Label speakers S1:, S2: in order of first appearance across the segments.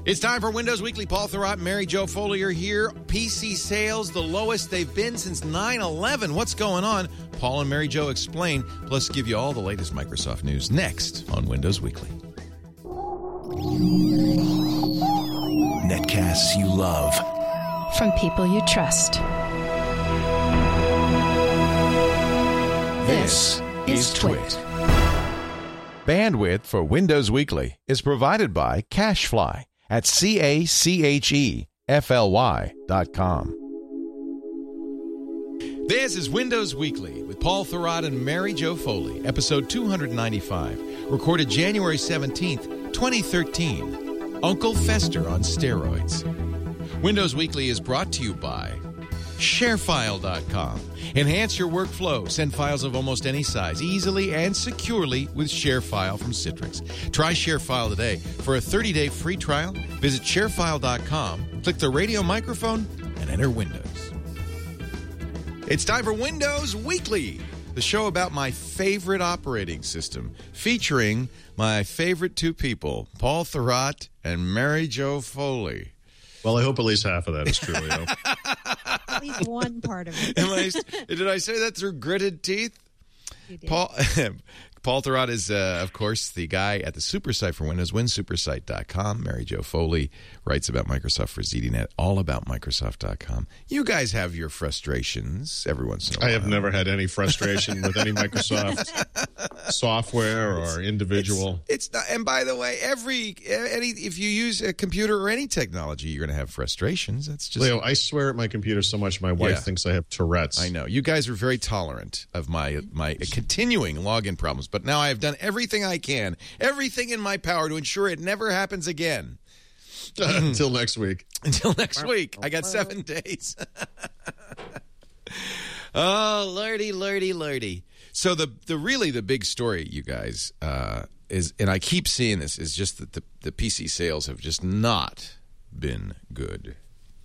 S1: It's time for Windows Weekly. Paul Thurrott and Mary Jo Foley are here. PC sales, the lowest they've been since 9/11. What's going on? Paul and Mary Jo explain, plus give you all the latest Microsoft news next on Windows Weekly.
S2: Netcasts you love.
S3: From people you trust.
S1: This is Twit. Bandwidth for Windows Weekly is provided by CacheFly at CacheFly.com. This is Windows Weekly with Paul Thurrott and Mary Jo Foley, episode 295, recorded January 17th, 2013. Uncle Fester on steroids. Windows Weekly is brought to you by ShareFile.com. Enhance your workflow. Send files of almost any size easily and securely with ShareFile from Citrix. Try ShareFile today. For a 30-day free trial, visit ShareFile.com, click the radio microphone, and enter Windows. It's time for Windows Weekly, the show about my favorite operating system, featuring my favorite two people, Paul Thurrott and Mary Jo Foley.
S4: Well, I hope at least half of that is true, Leo.
S5: At least one part of it.
S1: Did I say that through gritted teeth?
S5: You did.
S1: Paul Thurrott is, of course, the guy at the supersite for Windows, winsupersite.com. Mary Jo Foley writes about Microsoft for ZDNet, allaboutmicrosoft.com. You guys have your frustrations every once in a while.
S4: I have never had any frustration with any Microsoft software or individual.
S1: It's not, and by the way, if you use a computer or any technology, you're going to have frustrations. That's just
S4: Leo, I swear at my computer so much my wife thinks I have Tourette's.
S1: I know. You guys are very tolerant of my continuing login problems. But now I have done everything I can, everything in my power to ensure it never happens again.
S4: Until next week.
S1: Until next week. I got 7 days. Oh, lordy. So the big story, you guys, is, and I keep seeing this, is just that the PC sales have just not been good.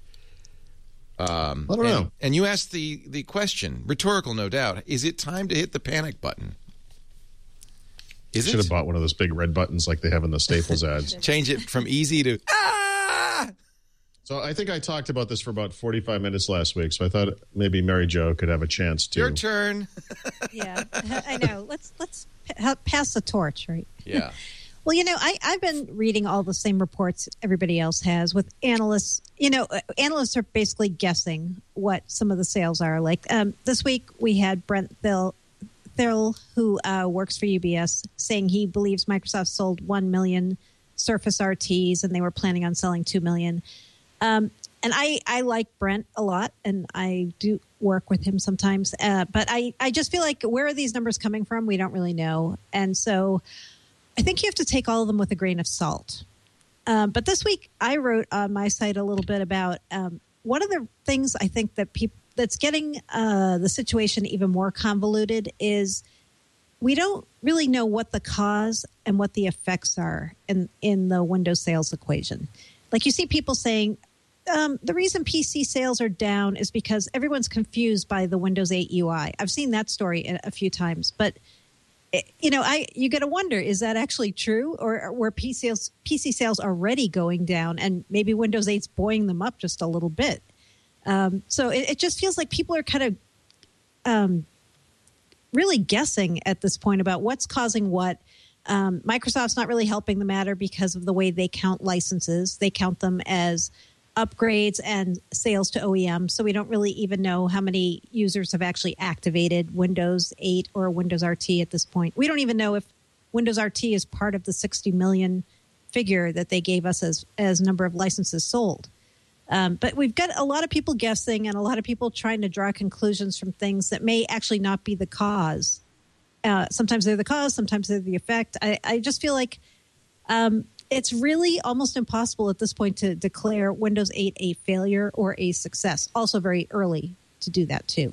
S4: I don't know.
S1: And you asked the question, rhetorical no doubt, is it time to hit the panic button?
S4: Should have bought one of those big red buttons like they have in the Staples ads.
S1: Change it from easy to ah!
S4: So I think I talked about this for about 45 minutes last week, so I thought maybe Mary Jo could have a chance to.
S1: Your turn.
S5: Yeah, I know. Let's pass the torch, right?
S1: Yeah.
S5: Well, I've been reading all the same reports everybody else has with analysts. Analysts are basically guessing what some of the sales are. Like this week, we had Brent Thill, who works for UBS, saying he believes Microsoft sold 1 million Surface RTs and they were planning on selling 2 million. And I like Brent a lot, and I do work with him sometimes. But I just feel like, where are these numbers coming from? We don't really know. And so I think you have to take all of them with a grain of salt. But this week I wrote on my site a little bit about one of the things I think that that's getting the situation even more convoluted is we don't really know what the cause and what the effects are in the Windows sales equation. Like, you see people saying the reason PC sales are down is because everyone's confused by the Windows 8 UI. I've seen that story a few times, but you got to wonder, is that actually true, or were PC sales already going down and maybe Windows 8's buoying them up just a little bit? So it just feels like people are kind of really guessing at this point about what's causing what. Microsoft's not really helping the matter because of the way they count licenses. They count them as upgrades and sales to OEM. So we don't really even know how many users have actually activated Windows 8 or Windows RT at this point. We don't even know if Windows RT is part of the 60 million figure that they gave us as number of licenses sold. But we've got a lot of people guessing and a lot of people trying to draw conclusions from things that may actually not be the cause. Sometimes they're the cause, sometimes they're the effect. I just feel like it's really almost impossible at this point to declare Windows 8 a failure or a success. Also very early to do that too.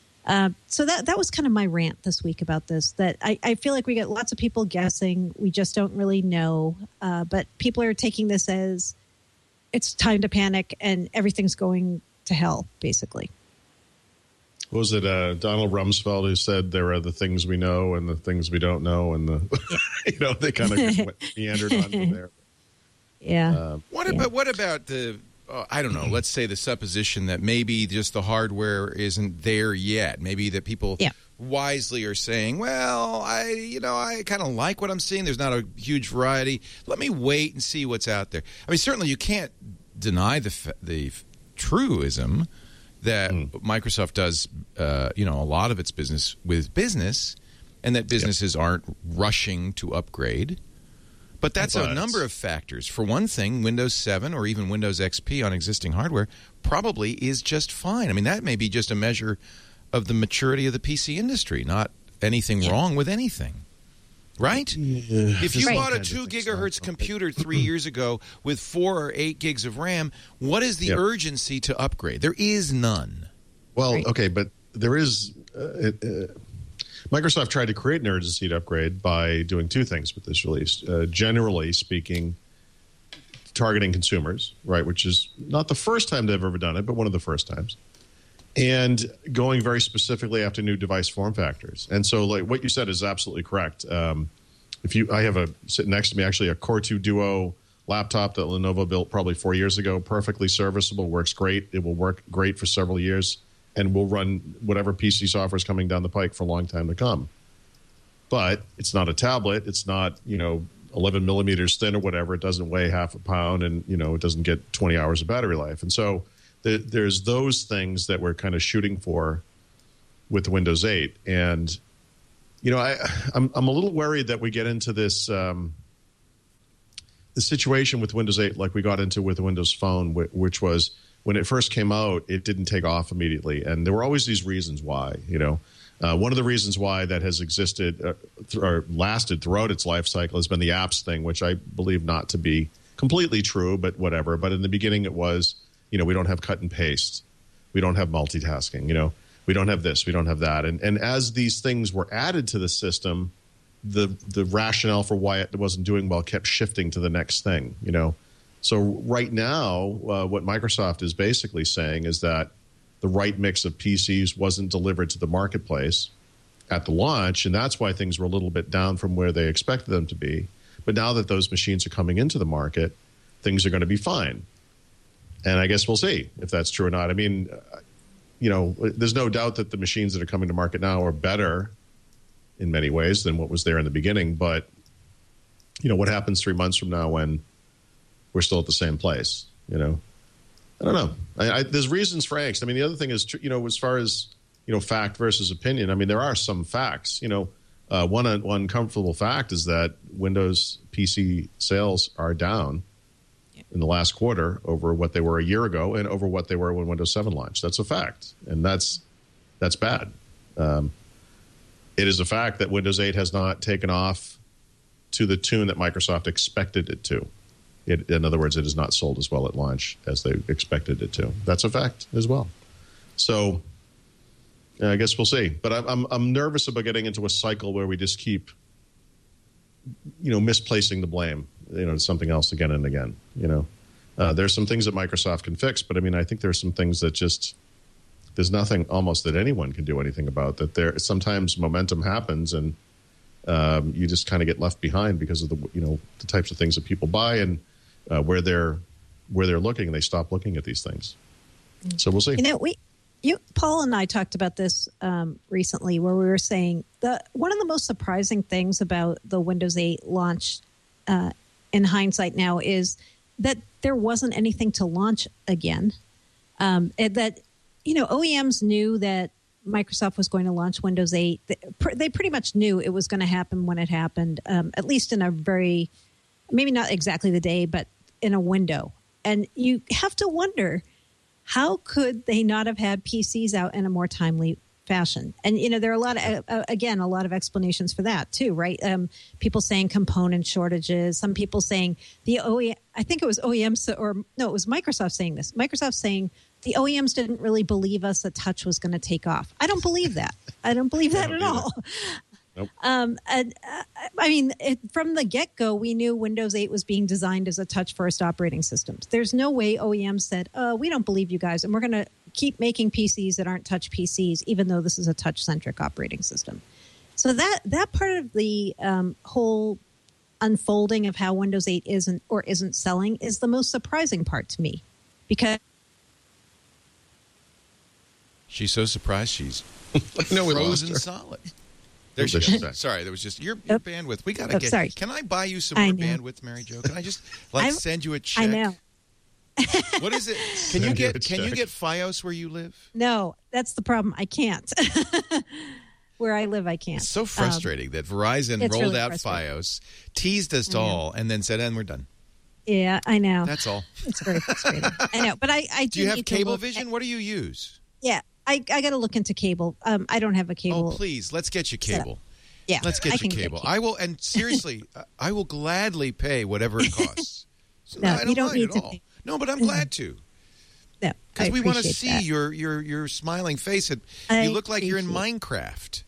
S5: So that was kind of my rant this week about this, that I feel like we get lots of people guessing. We just don't really know. But people are taking this as it's time to panic and everything's going to hell, basically.
S4: What was it Donald Rumsfeld who said there are the things we know and the things we don't know, and they kind of meandered on from there.
S5: Yeah.
S1: What about the? I don't know. Let's say the supposition that maybe just the hardware isn't there yet. Maybe that people wisely are saying, "Well, I kind of like what I'm seeing. There's not a huge variety. Let me wait and see what's out there." I mean, certainly you can't deny the truism that Microsoft does, a lot of its business with business, and that businesses aren't rushing to upgrade. But that's a number of factors. For one thing, Windows 7 or even Windows XP on existing hardware probably is just fine. I mean, that may be just a measure of the maturity of the PC industry, not anything wrong with anything. Right? Yeah. If you bought a 2 gigahertz computer 3 years ago with 4 or 8 gigs of RAM, what is the urgency to upgrade? There is none.
S4: Well, okay, but there is... Microsoft tried to create an urgency to upgrade by doing two things with this release. Generally speaking, targeting consumers, right, which is not the first time they've ever done it, but one of the first times. And going very specifically after new device form factors. And so, like what you said is absolutely correct. I have sitting next to me actually a Core 2 Duo laptop that Lenovo built probably 4 years ago, perfectly serviceable, works great. It will work great for several years. And will run whatever PC software is coming down the pike for a long time to come. But it's not a tablet. It's not, 11 millimeters thin or whatever. It doesn't weigh half a pound, and, it doesn't get 20 hours of battery life. And so there's those things that we're kind of shooting for with Windows 8. And, I'm a little worried that we get into this the situation with Windows 8 like we got into with Windows Phone, which was... when it first came out, it didn't take off immediately. And there were always these reasons why, One of the reasons why that has existed or lasted throughout its life cycle has been the apps thing, which I believe not to be completely true, but whatever. But in the beginning it was, we don't have cut and paste. We don't have multitasking, We don't have this. We don't have that. And as these things were added to the system, the rationale for why it wasn't doing well kept shifting to the next thing, So right now, what Microsoft is basically saying is that the right mix of PCs wasn't delivered to the marketplace at the launch, and that's why things were a little bit down from where they expected them to be. But now that those machines are coming into the market, things are going to be fine. And I guess we'll see if that's true or not. I mean, there's no doubt that the machines that are coming to market now are better in many ways than what was there in the beginning. But, what happens 3 months from now when we're still at the same place, I don't know. There's reasons for angst. I mean, the other thing is, as far as, fact versus opinion, I mean, there are some facts. One comfortable fact is that Windows PC sales are down in the last quarter over what they were a year ago and over what they were when Windows 7 launched. That's a fact, and that's bad. It is a fact that Windows 8 has not taken off to the tune that Microsoft expected it to. In other words, it is not sold as well at launch as they expected it to. That's a fact as well. So I guess we'll see. But I'm nervous about getting into a cycle where we just keep, misplacing the blame, to something else again and again. There's some things that Microsoft can fix, but I mean, I think there's some things that there's nothing almost that anyone can do anything about. That sometimes momentum happens and you just kind of get left behind because of the types of things that people buy and where they're looking, and they stop looking at these things. So we'll see.
S5: Paul and I talked about this recently, where we were saying one of the most surprising things about the Windows 8 launch in hindsight now is that there wasn't anything to launch again. OEMs knew that Microsoft was going to launch Windows 8. They pretty much knew it was going to happen when it happened, at least in a very, maybe not exactly the day, but in a window. And you have to wonder, how could they not have had PCs out in a more timely fashion? And, there are a lot of explanations for that too, right? People saying component shortages, some people saying I think it was OEMs, it was Microsoft saying this. Microsoft saying the OEMs didn't really believe us that touch was going to take off. I don't believe that. I don't believe that at all. Nope. From the get-go, we knew Windows 8 was being designed as a touch-first operating system. There's no way OEMs said, we don't believe you guys, and we're going to keep making PCs that aren't touch PCs, even though this is a touch-centric operating system. So that part of the whole unfolding of how Windows 8 isn't or isn't selling is the most surprising part to me, because
S1: she's so surprised she's
S4: No, we lost
S1: frozen
S4: her.
S1: solid. There she goes. Sorry, there was just your bandwidth. We gotta get.
S5: Sorry.
S1: Can I buy you some more bandwidth, Mary Jo? Can I just send you a check?
S5: I know.
S1: What is it? Can you get FiOS where you live?
S5: No, that's the problem. I can't. Where I live, I can't.
S1: It's so frustrating that Verizon rolled
S5: really
S1: out FiOS, teased us all, and then said, "And we're done."
S5: Yeah, I know.
S1: That's all.
S5: It's very frustrating. I know, but I
S1: do you have
S5: need to
S1: Cablevision? What do you use?
S5: Yeah, I got to look into cable. I don't have a cable.
S1: Oh, please, let's get you cable.
S5: Yeah,
S1: let's get you cable. I will, and seriously, I will gladly pay whatever it costs.
S5: No,
S1: I don't
S5: you don't
S1: mind
S5: need
S1: at
S5: to
S1: all.
S5: pay.
S1: No, but I'm glad to.
S5: No,
S1: because we want to
S5: appreciate
S1: see
S5: that.
S1: your smiling face. You look like you're in Minecraft.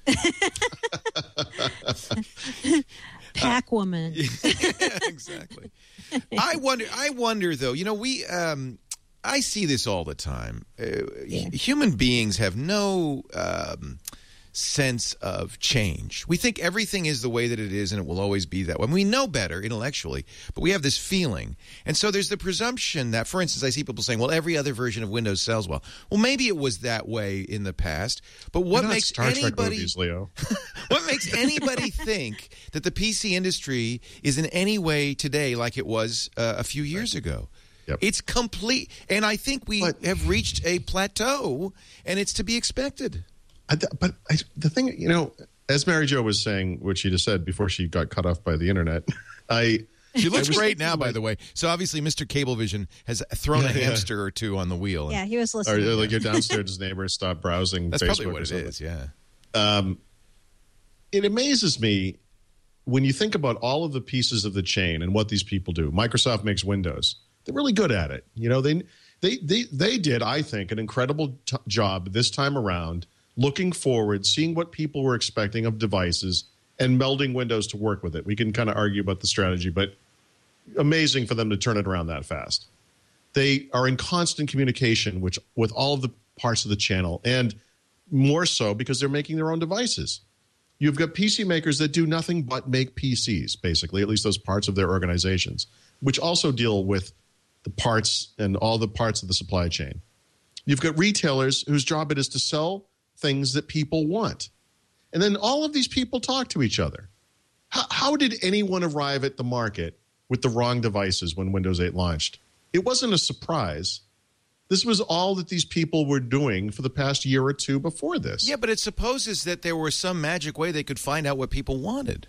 S5: Pac woman.
S1: Yeah, exactly. I wonder though. You know, I see this all the time. Human beings have no sense of change. We think everything is the way that it is and it will always be that way. And we know better intellectually, but we have this feeling. And so there's the presumption that, for instance, I see people saying, well, every other version of Windows sells well. Well, maybe it was that way in the past, but what makes
S4: Star Trek
S1: anybody
S4: movies, Leo?
S1: what makes anybody think that the PC industry is in any way today like it was a few years ago?
S4: Yep.
S1: It's complete, and I think we have reached a plateau, and it's to be expected.
S4: The thing, you know, as Mary Jo was saying, what she just said before she got cut off by the internet,
S1: she looks great now, by the way. So obviously, Mr. Cablevision has thrown a hamster or two on the wheel.
S5: Yeah, he was listening.
S4: Or like your downstairs neighbor stopped browsing.
S1: That's
S4: Facebook
S1: probably what it is. Yeah.
S4: It amazes me when you think about all of the pieces of the chain and what these people do. Microsoft makes Windows. They're really good at it. You know, they did, I think, an incredible job this time around, looking forward, seeing what people were expecting of devices, and melding Windows to work with it. We can kind of argue about the strategy, but amazing for them to turn it around that fast. They are in constant communication with all of the parts of the channel, and more so because they're making their own devices. You've got PC makers that do nothing but make PCs, basically, at least those parts of their organizations, which also deal with the parts and all the parts of the supply chain. You've got retailers whose job it is to sell things that people want. And then all of these people talk to each other. How did anyone arrive at the market with the wrong devices when Windows 8 launched? It wasn't a surprise. This was all that these people were doing for the past year or two before this.
S1: Yeah, but it supposes that there was some magic way they could find out what people wanted.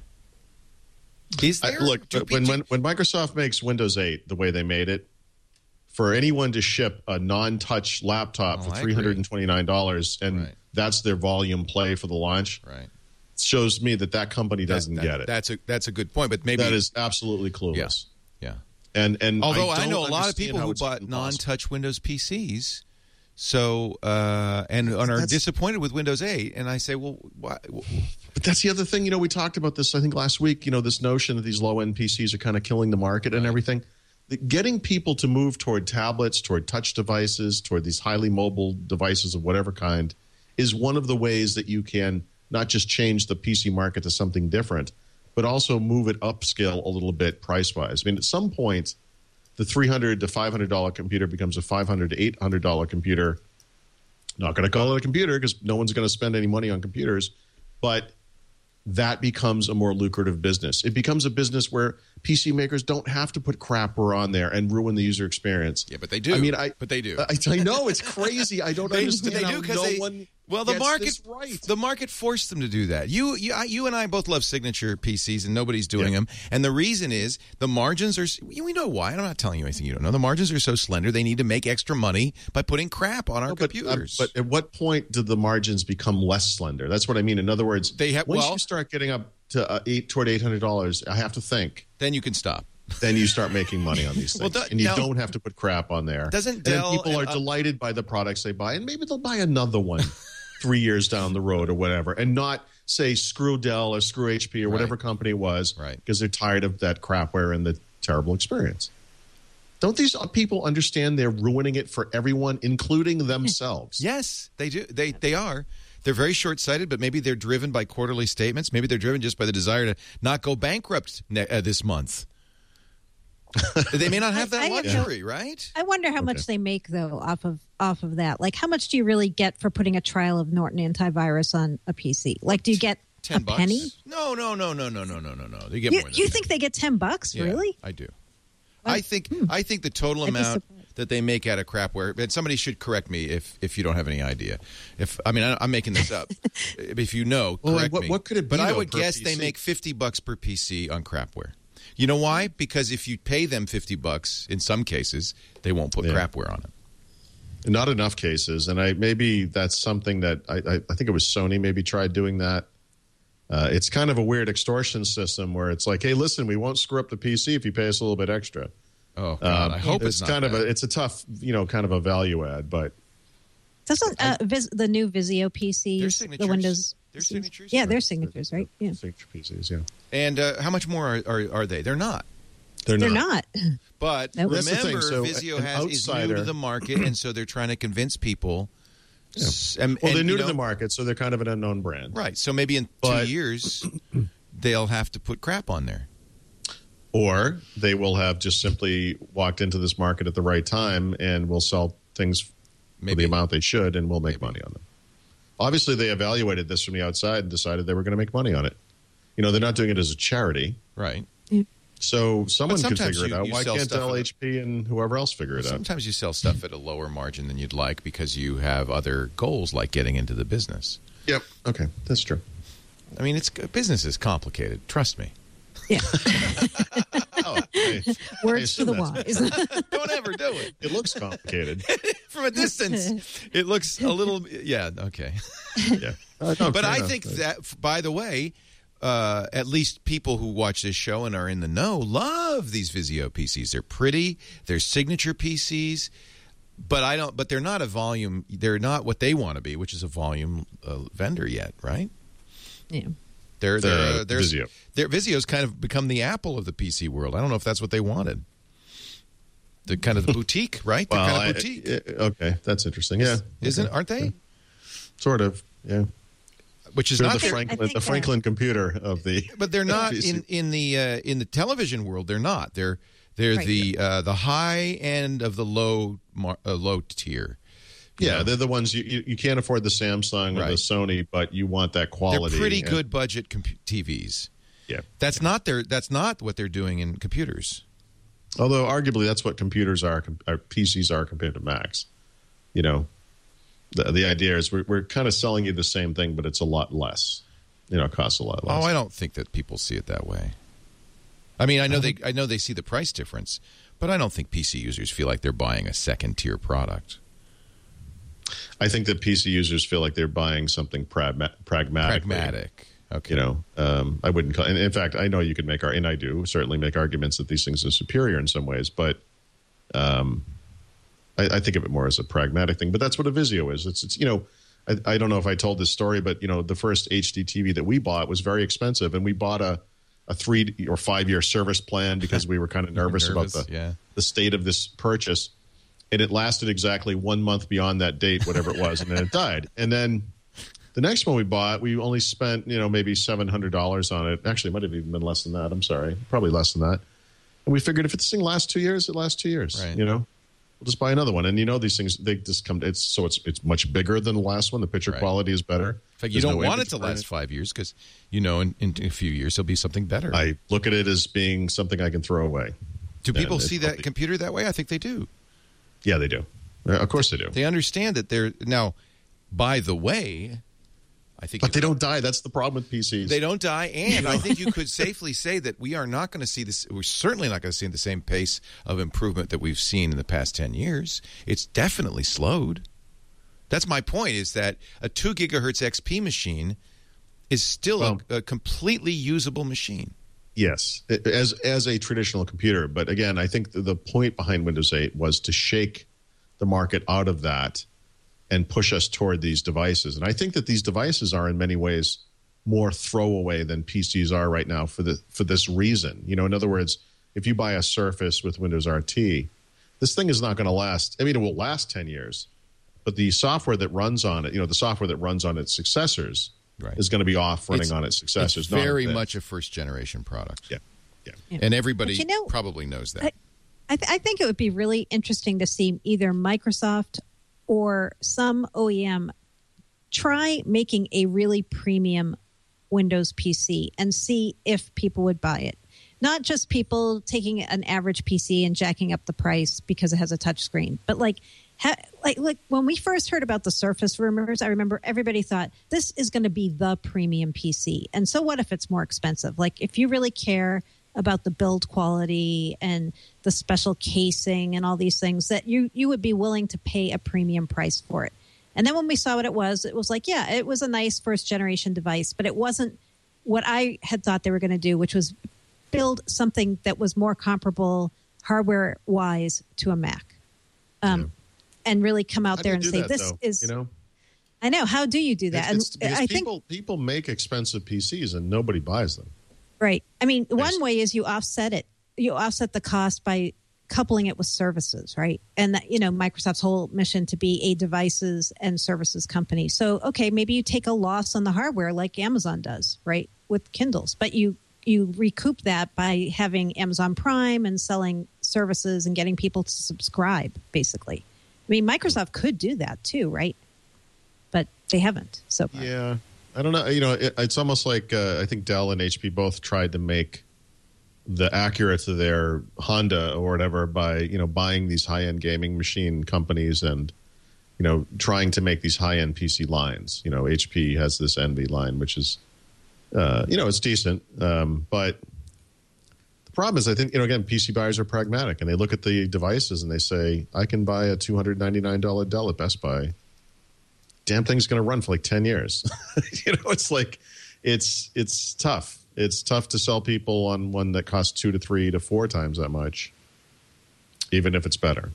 S1: Is there?
S4: Look, when Microsoft makes Windows 8 the way they made it, for anyone to ship a non-touch laptop for $329 and that's their volume play for the launch, shows me that company doesn't get it.
S1: That's a good point, but maybe
S4: that is absolutely clueless.
S1: Yeah.
S4: And
S1: although I know a lot of people who bought non-touch Windows PCs, so and are disappointed with Windows 8, and I say, well, why?
S4: But that's the other thing. You know, we talked about this, I think, last week. You know, this notion that these low-end PCs are kind of killing the market and everything. Getting people to move toward tablets, toward touch devices, toward these highly mobile devices of whatever kind is one of the ways that you can not just change the PC market to something different, but also move it upscale a little bit price-wise. I mean, at some point, the $300 to $500 computer becomes a $500 to $800 computer. Not going to call it a computer because no one's going to spend any money on computers, but that becomes a more lucrative business. It becomes a business where PC makers don't have to put crapware on there and ruin the user experience.
S1: Yeah, but they do.
S4: I mean,
S1: but they do.
S4: I know it's crazy. I don't understand how no one.
S1: Well, the market forced them to do that. You and I both love signature PCs, and nobody's doing them. And the reason is the margins are. We know why. I'm not telling you anything you don't know. The margins are so slender. They need to make extra money by putting crap on our computers.
S4: But at what point do the margins become less slender? That's what I mean. In other words, once you start getting up to toward $800, I have to think.
S1: Then you can stop.
S4: Then you start making money on these things, and you don't have to put crap on there.
S1: Doesn't Dell?
S4: And people are delighted by the products they buy, and maybe they'll buy another one 3 years down the road or whatever, and not say screw Dell or screw HP or whatever company it was, because they're tired of that crapware and the terrible experience. Don't these people understand they're ruining it for everyone, including themselves?
S1: Yes, they do. They are. They're very short-sighted, but maybe they're driven by quarterly statements. Maybe they're driven just by the desire to not go bankrupt this month. They may not have that luxury, right?
S5: I wonder how much they make though off of that. Like, how much do you really get for putting a trial of Norton antivirus on a PC? Like, do you get $10? Penny?
S1: No. They get more than
S5: you
S1: that.
S5: think they get $10?
S1: Yeah,
S5: Really?
S1: I do. I think the total amount that they make out of crapware, and somebody should correct me if you don't have any idea. I'm making this up. If you know, correct me.
S4: What could it be?
S1: But I would guess
S4: PC?
S1: they make $50 per PC on crapware. You know why? Because if you pay them $50, in some cases, they won't put crapware on it.
S4: Not enough cases, and maybe that's something that I think it was Sony maybe tried doing that. It's kind of a weird extortion system where it's like, hey, listen, we won't screw up the PC if you pay us a little bit extra.
S1: Oh, God, I hope it's not that.
S4: It's a tough, kind of a value add, but
S5: doesn't the new Vizio PCs, the Windows?
S1: Their signatures?
S5: Yeah, their signatures, right? Yeah.
S4: Signature PCs, yeah.
S1: And how much more are they? They're not.
S5: They're not.
S1: But
S5: Nope.
S1: remember, Vizio is new to the market, and so they're trying to convince people.
S4: Yeah. They're new to the market, so they're kind of an unknown brand.
S1: Right. So maybe in 2 years, they'll have to put crap on there.
S4: Or they will have just simply walked into this market at the right time and will sell things for the amount they should, and will make money on them. Obviously, they evaluated this from the outside and decided they were going to make money on it. They're not doing it as a charity.
S1: Right.
S4: So someone could figure it out.
S1: You
S4: Why can't LHP and whoever else figure it out?
S1: Sometimes you sell stuff at a lower margin than you'd like because you have other goals like getting into the business.
S4: Yep. Okay. That's true.
S1: I mean, business is complicated. Trust me.
S5: Yeah. Words
S4: to
S5: the wise.
S1: Don't ever do it.
S4: It looks complicated.
S1: From a distance, it looks a little... Yeah, okay.
S4: Yeah.
S1: But I think that, by the way... at least people who watch this show and are in the know love these Vizio PCs. They're pretty. They're signature PCs, but they're not a volume. They're not what they want to be, which is a volume vendor yet, right?
S5: Yeah.
S1: They're
S4: Vizio.
S1: Vizio's kind of become the Apple of the PC world. I don't know if that's what they wanted. The kind of the boutique, right? The kind of boutique.
S4: Okay, that's interesting. Yeah,
S1: aren't they?
S4: Sort of. Yeah.
S1: Which is
S4: they're
S1: not
S4: the Franklin computer of the.
S1: But they're not in the television world. They're not. They're
S5: right.
S1: the high end of the low tier.
S4: Yeah, they're the ones you can't afford the Samsung or the Sony, but you want that quality.
S1: They're pretty good budget TVs.
S4: Yeah,
S1: that's not what they're doing in computers.
S4: Although arguably that's what computers are, PCs are compared to Macs. The idea is we're kind of selling you the same thing, but it's a lot less. It costs a lot less.
S1: Oh, I don't think that people see it that way. I mean, I know they see the price difference, but I don't think PC users feel like they're buying a second tier product.
S4: I think that PC users feel like they're buying something pragmatic.
S1: Okay.
S4: I wouldn't call. And in fact, I know you could make and I do certainly make arguments that these things are superior in some ways, but. I think of it more as a pragmatic thing, but that's what a Vizio is. It's I don't know if I told this story, but the first HD TV that we bought was very expensive, and we bought a 3 or 5 year service plan because we were kind of nervous about the state of this purchase, and it lasted exactly 1 month beyond that date, whatever it was, and then it died. And then the next one we bought, we only spent maybe $700 on it. Actually, it might have even been less than that. I'm sorry, probably less than that. And we figured if this thing lasts 2 years, it lasts 2 years.
S1: Right.
S4: We'll just buy another one, and these things they just come. It's much bigger than the last one. The picture quality is better.
S1: In fact, you don't want it to last 5 years because in a few years there'll be something better.
S4: I look at it as being something I can throw away.
S1: Do people see that computer that way? I think they do.
S4: Yeah, they do. Of course they do.
S1: They understand that they're now. By the way, I think,
S4: but they don't die. That's the problem with PCs.
S1: They don't die, and I think you could safely say that we are not going to see this. We're certainly not going to see the same pace of improvement that we've seen in the past 10 years. It's definitely slowed. That's my point. Is that a 2 gigahertz XP machine is still a completely usable machine.
S4: Yes, as a traditional computer. But again, I think the point behind Windows 8 was to shake the market out of that and push us toward these devices. And I think that these devices are in many ways more throwaway than PCs are right now for this reason. In other words, if you buy a Surface with Windows RT, this thing is not going to last. I mean, it will last 10 years, but the software that runs on it, the software that runs on its successors, is going to be off running on its successors.
S1: It's very much a first generation product.
S4: Yeah.
S1: And everybody probably knows that.
S5: I think it would be really interesting to see either Microsoft or some OEM try making a really premium Windows PC and see if people would buy it. Not just people taking an average PC and jacking up the price because it has a touch screen, but like when we first heard about the Surface rumors, I remember everybody thought this is going to be the premium PC. And so what if it's more expensive? Like if you really care about the build quality and the special casing and all these things, that you would be willing to pay a premium price for it. And then when we saw what it was like, yeah, it was a nice first generation device, but it wasn't what I had thought they were going to do, which was build something that was more comparable hardware wise to a Mac. And really come out there and say, this is, I know. How do you do that?
S4: I think people make expensive PCs and nobody buys them.
S5: Right. I mean, one way is you offset it. You offset the cost by coupling it with services, right? And that, Microsoft's whole mission to be a devices and services company. So, okay, maybe you take a loss on the hardware like Amazon does, right, with Kindles, but you recoup that by having Amazon Prime and selling services and getting people to subscribe, basically. I mean, Microsoft could do that too, right? But they haven't so far.
S4: Yeah. I don't know. It's almost like I think Dell and HP both tried to make the Acura to their Honda or whatever by, buying these high-end gaming machine companies and, trying to make these high-end PC lines. HP has this Envy line, which is, it's decent. But the problem is, I think, again, PC buyers are pragmatic and they look at the devices and they say, I can buy a $299 Dell at Best Buy. Damn thing's going to run for like 10 years. It's like, it's tough. It's tough to sell people on one that costs 2 to 3 to 4 times that much, even if it's better.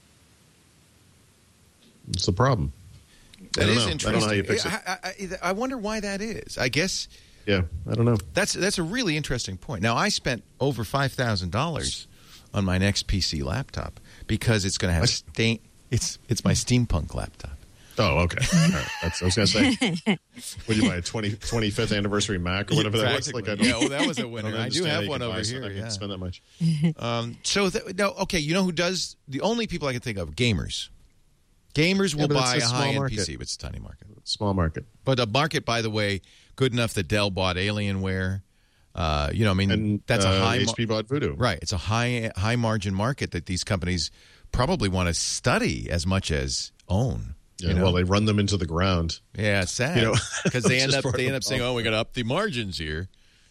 S4: It's the problem.
S1: That is interesting.
S4: I don't know how you fix it.
S1: I wonder why that is. I guess.
S4: Yeah, I don't know.
S1: That's a really interesting point. Now, I spent over $5,000 on my next PC laptop because it's going to have It's my steampunk laptop.
S4: Oh, okay. All right. I was going to say, would you buy a 25th anniversary Mac or whatever that looks like?
S1: That was a winner. I do have one over here.
S4: I spend that much.
S1: Okay, you know who does? The only people I can think of, gamers. Gamers will buy a high-end PC, but it's a tiny market.
S4: Small market.
S1: But a market, by the way, good enough that Dell bought Alienware. That's a high.
S4: HP bought Voodoo.
S1: Right. It's a high margin market that these companies probably want to study as much as own.
S4: Yeah, well, they run them into the ground.
S1: Yeah, it's sad because they end up saying, "Oh, we got to up the margins here."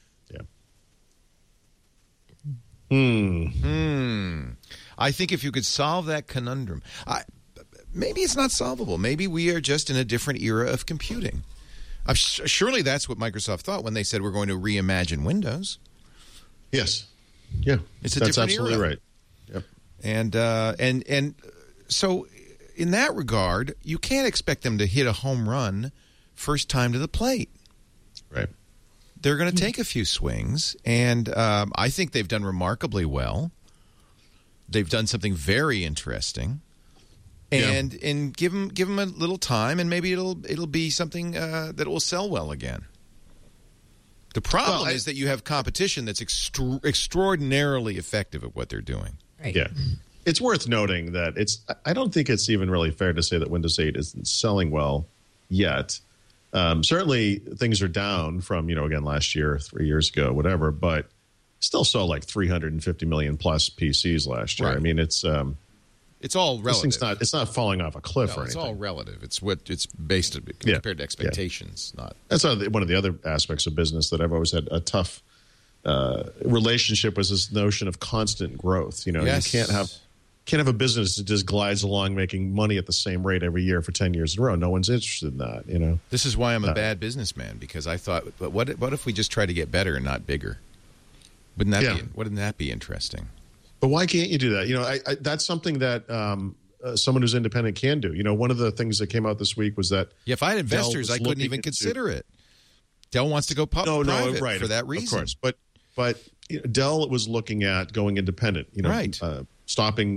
S4: Yeah.
S1: I think if you could solve that conundrum, maybe it's not solvable. Maybe we are just in a different era of computing. Surely that's what Microsoft thought when they said we're going to reimagine Windows.
S4: Yes. Yeah.
S1: It's that's
S4: absolutely
S1: era.
S4: Right. Yep.
S1: And so. In that regard, you can't expect them to hit a home run first time to the plate.
S4: Right.
S1: They're going to take a few swings, and I think they've done remarkably well. They've done something very interesting, and give them a little time, and maybe it'll be something that will sell well again. The problem is that you have competition that's extraordinarily effective at what they're doing.
S5: Right.
S4: Yeah. It's worth noting that I don't think it's even really fair to say that Windows 8 isn't selling well yet. Certainly things are down from, again, last year, 3 years ago, whatever, but still sold like 350 million plus PCs last year. Right. I mean, it's
S1: all relative.
S4: It's not falling off a cliff or anything.
S1: It's all relative. It's what it's based on compared to expectations.
S4: Yeah. That's one of the other aspects of business that I've always had a tough relationship with this notion of constant growth.
S1: Yes.
S4: You can't have a business that just glides along making money at the same rate every year for 10 years in a row. No one's interested in that,
S1: This is why I'm a bad businessman, because I thought, but what if we just try to get better and not bigger? Wouldn't that be interesting?
S4: But why can't you do that? That's something that someone who's independent can do. One of the things that came out this week was that
S1: if I had investors, I couldn't even consider it. Dell wants to go private
S4: right,
S1: for that reason.
S4: Of course, but Dell was looking at going independent.
S1: Right.
S4: Stopping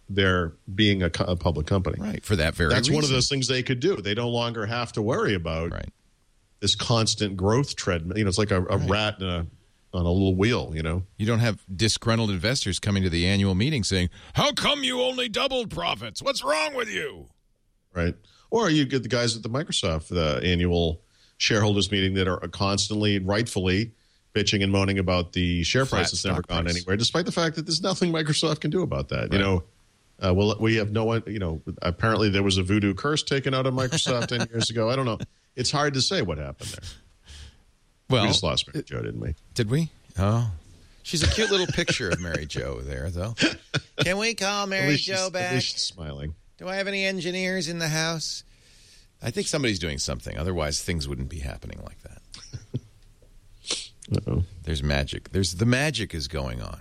S4: their being a public company.
S1: Right, for that very
S4: That's
S1: reason.
S4: one of those things they could do. They no longer have to worry about this constant growth treadmill. It's like a rat on a little wheel,
S1: You don't have disgruntled investors coming to the annual meeting saying, how come you only doubled profits? What's wrong with you?
S4: Right. Or you get the guys at the Microsoft, the annual shareholders meeting that are constantly, rightfully, bitching and moaning about the share price that's never gone anywhere, despite the fact that there's nothing Microsoft can do about that. Right. We have no one, apparently there was a voodoo curse taken out of Microsoft 10 years ago. I don't know. It's hard to say what happened there.
S1: Well,
S4: we just lost Mary Jo, didn't we?
S1: Did we? Oh. She's a cute little picture of Mary Jo there, though. Can we call Mary Jo back?
S4: At least she's smiling.
S1: Do I have any engineers in the house? I think somebody's doing something. Otherwise, things wouldn't be happening like that.
S4: Uh-oh.
S1: There's magic. The magic is going on.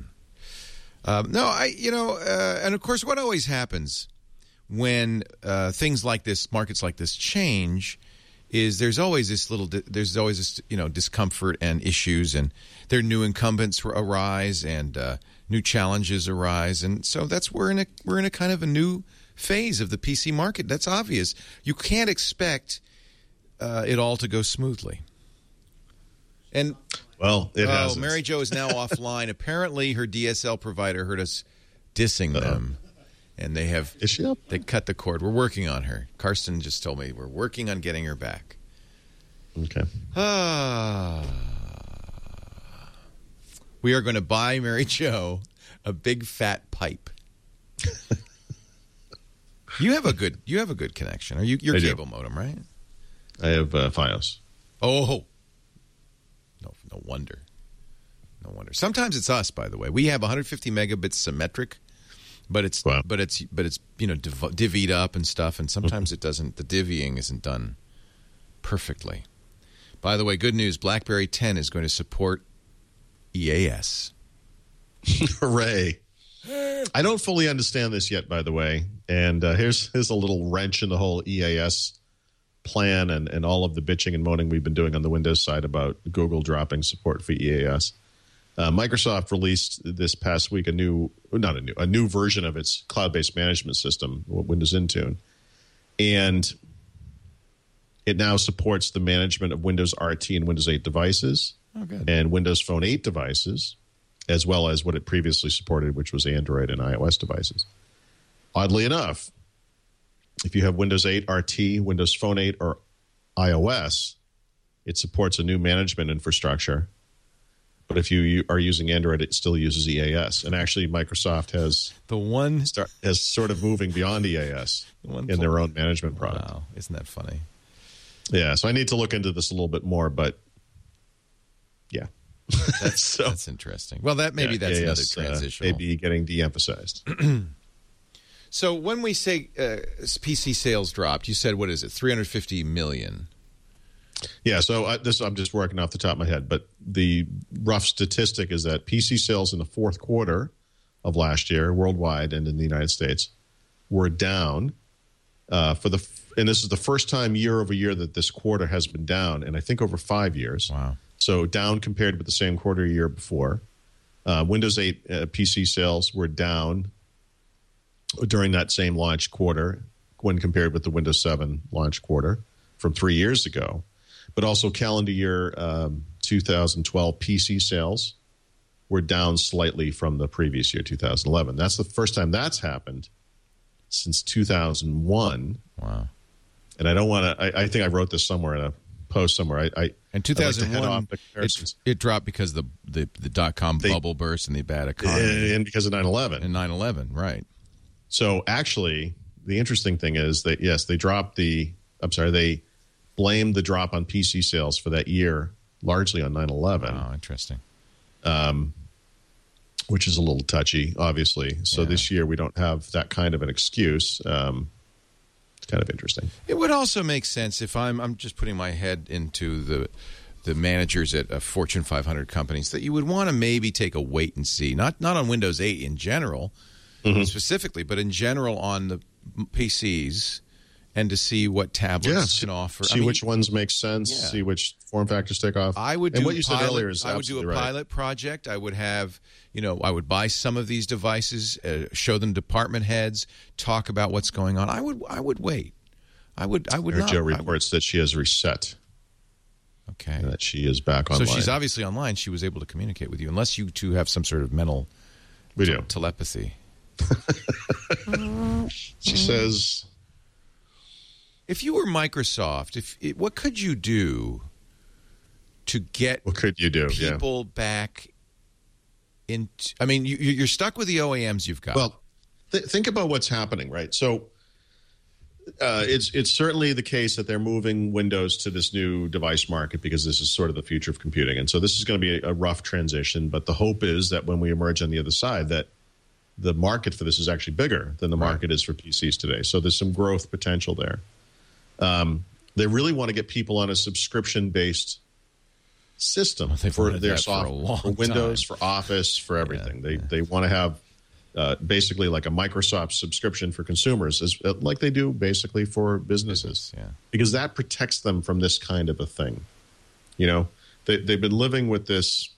S1: And of course, what always happens when things like this, markets like this change, is there's always this discomfort and issues, and there are new incumbents arise, and new challenges arise, and so we're in a kind of a new phase of the PC market. That's obvious. You can't expect it all to go smoothly. And
S4: it hasn't.
S1: Mary Jo is now offline. Apparently, her DSL provider heard us dissing them, and they have.
S4: Is she up?
S1: They cut the cord. We're working on her. Karsten just told me we're working on getting her back.
S4: Okay.
S1: We are going to buy Mary Jo a big fat pipe. You have a good connection. You're cable modem, right?
S4: I have FiOS.
S1: Oh. No wonder. Sometimes it's us, by the way. We have 150 megabits symmetric, but it's divvied up and stuff, and sometimes it doesn't. The divvying isn't done perfectly. By the way, good news: BlackBerry 10 is going to support EAS.
S4: Hooray! I don't fully understand this yet, by the way, and here's a little wrench in the whole EAS plan and all of the bitching and moaning we've been doing on the Windows side about Google dropping support for EAS. Microsoft released this past week a new version of its cloud-based management system, Windows Intune, and it now supports the management of Windows RT and Windows 8 devices and Windows Phone 8 devices, as well as what it previously supported, which was Android and iOS devices. Oddly enough, if you have Windows 8 RT, Windows Phone 8, or iOS, it supports a new management infrastructure. But if you are using Android, it still uses EAS. And actually, Microsoft has sort of moving beyond EAS in their own management product.
S1: Wow, isn't that funny?
S4: Yeah, so I need to look into this a little bit more, but yeah.
S1: That's interesting. Well, that's another transition.
S4: Maybe getting de-emphasized.
S1: So when we say PC sales dropped, you said, what is it, 350 million?
S4: Yeah, so I'm just working off the top of my head, but the rough statistic is that PC sales in the fourth quarter of last year, worldwide and in the United States, were down and this is the first time year over year that this quarter has been down, and I think over 5 years.
S1: Wow.
S4: So down compared with the same quarter a year before. Windows 8 PC sales were down during that same launch quarter when compared with the Windows 7 launch quarter from 3 years ago. But also calendar year 2012 PC sales were down slightly from the previous year, 2011. That's the first time that's happened since 2001.
S1: Wow.
S4: And I don't want to – I think I wrote this somewhere in a post somewhere.
S1: In 2001, it dropped because the dot-com bubble burst and the bad economy.
S4: And because of 9/11.
S1: And 9/11, right.
S4: So actually, the interesting thing is that, yes, they blamed the drop on PC sales for that year largely on 9/11.
S1: Oh, interesting.
S4: Which is a little touchy, obviously. So this year we don't have that kind of an excuse. It's kind of interesting.
S1: It would also make sense if I'm just putting my head into the managers at Fortune 500 companies, that you would want to maybe take a wait and see, not on Windows 8 in general specifically, but in general on the PCs and to see what tablets can offer.
S4: See which ones make sense.
S1: Yeah.
S4: See which form factors take off.
S1: I would do
S4: and what you said earlier is
S1: I would do a
S4: absolutely right.
S1: pilot project. I would have, I would buy some of these devices, show them department heads, talk about what's going on. I would wait. I would not.
S4: Joe reports that she has reset.
S1: Okay.
S4: And that she is back online.
S1: So she's obviously online. She was able to communicate with you, unless you two have some sort of mental telepathy.
S4: She says,
S1: if you were Microsoft, what could you do to get people back in? I mean, you're stuck with the OEMs you've got.
S4: Well, think about what's happening, right? So it's certainly the case that they're moving Windows to this new device market because this is sort of the future of computing. And so this is going to be a rough transition, but the hope is that when we emerge on the other side, that the market for this is actually bigger than the market is for PCs today. So there's some growth potential there. They really want to get people on a subscription-based system for their software, for Windows, for Office, for everything. They want to have basically like a Microsoft subscription for consumers, like they do basically for businesses, because that protects them from this kind of a thing. They've been living with this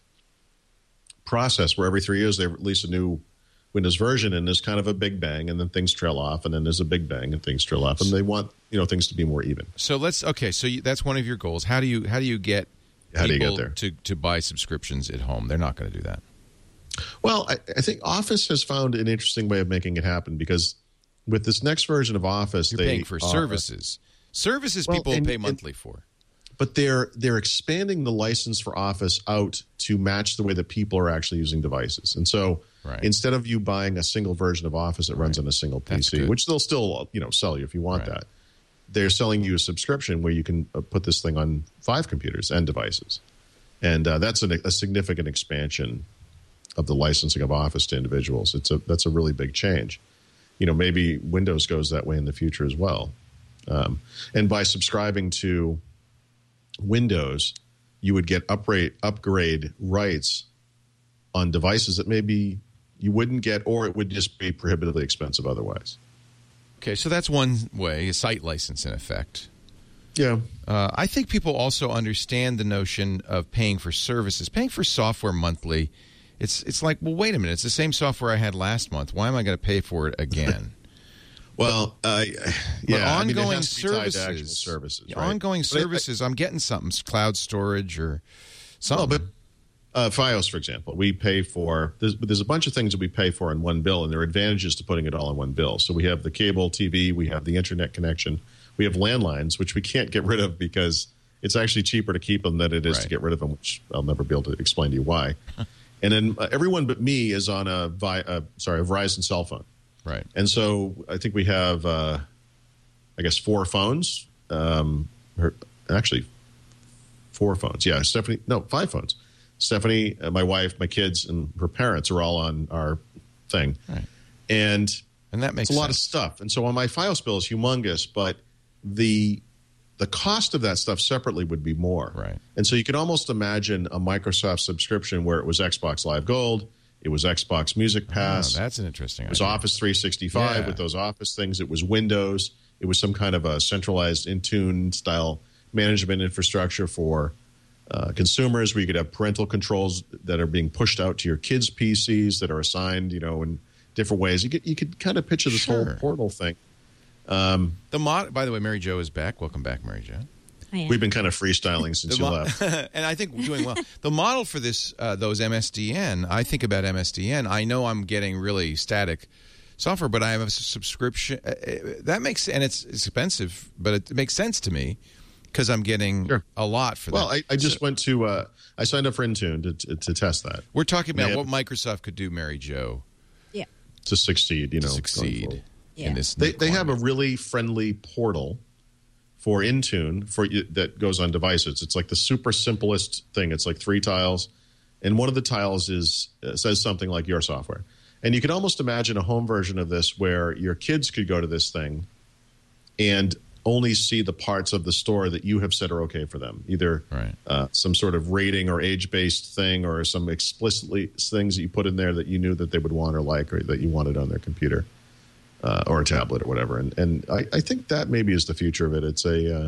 S4: process where every 3 years they release a new Windows version, and there's kind of a big bang, and then things trail off, and then there's a big bang, and things trail off, and they want things to be more even.
S1: So so that's one of your goals. How do you get people to buy subscriptions at home? They're not going to do that.
S4: Well, I think Office has found an interesting way of making it happen, because with this next version of Office,
S1: you're paying for services. Services people pay monthly for.
S4: But they're expanding the license for Office out to match the way that people are actually using devices. And so instead of you buying a single version of Office that runs on a single PC, which they'll still sell you if you want that, they're selling you a subscription where you can put this thing on 5 computers and devices. And that's a significant expansion of the licensing of Office to individuals. That's a really big change. Maybe Windows goes that way in the future as well. And by subscribing to Windows, you would get upgrade rights on devices that maybe you wouldn't get, or it would just be prohibitively expensive otherwise.
S1: Okay, so that's one way, a site license in effect.
S4: Yeah.
S1: I think people also understand the notion of paying for services. Paying for software monthly, it's like, well, wait a minute, it's the same software I had last month. Why am I going to pay for it again?
S4: Well,
S1: ongoing services.
S4: Right?
S1: Ongoing services, I'm getting something, cloud storage or something.
S4: But Fios, for example, we pay for. There's a bunch of things that we pay for in one bill, and there are advantages to putting it all in one bill. So we have the cable TV, we have the internet connection, we have landlines, which we can't get rid of because it's actually cheaper to keep them than it is to get rid of them, which I'll never be able to explain to you why. And then everyone but me is on a Verizon cell phone.
S1: Right.
S4: And so I think we have, 4 phones. Actually, 4 phones. Yeah, 5 phones. Stephanie, my wife, my kids, and her parents are all on our thing.
S1: Right.
S4: And
S1: that makes
S4: it's a lot of stuff. And so on my Fios bill is humongous, but the cost of that stuff separately would be more.
S1: Right.
S4: And so you could almost imagine a Microsoft subscription where it was Xbox Live Gold, it was Xbox Music Pass.
S1: Oh, that's an interesting idea.
S4: It was Office 365 with those Office things. It was Windows. It was some kind of a centralized Intune style management infrastructure for consumers, where you could have parental controls that are being pushed out to your kids' PCs that are assigned, in different ways. You could kind of picture this whole portal thing.
S1: By the way, Mary Jo is back. Welcome back, Mary Jo.
S4: We've been kind of freestyling since you left.
S1: And I think we're doing well. The model for those MSDN, I think about MSDN. I know I'm getting really static software, but I have a subscription. That makes, and it's expensive, but it makes sense to me because I'm getting a lot for that.
S4: Well, I just went to, I signed up for Intune to test that.
S1: We're talking about what Microsoft could do, Mary Jo.
S5: Yeah.
S4: To succeed,
S1: in this.
S4: They have a really friendly portal for Intune that goes on devices. It's like the super simplest thing. It's like 3 tiles, and one of the tiles says something like your software. And you could almost imagine a home version of this where your kids could go to this thing and only see the parts of the store that you have said are okay for them, either some sort of rating or age-based thing, or some explicitly things that you put in there that you knew that they would want or like, or that you wanted on their computer. or a tablet or whatever. And I think that maybe is the future of it. It's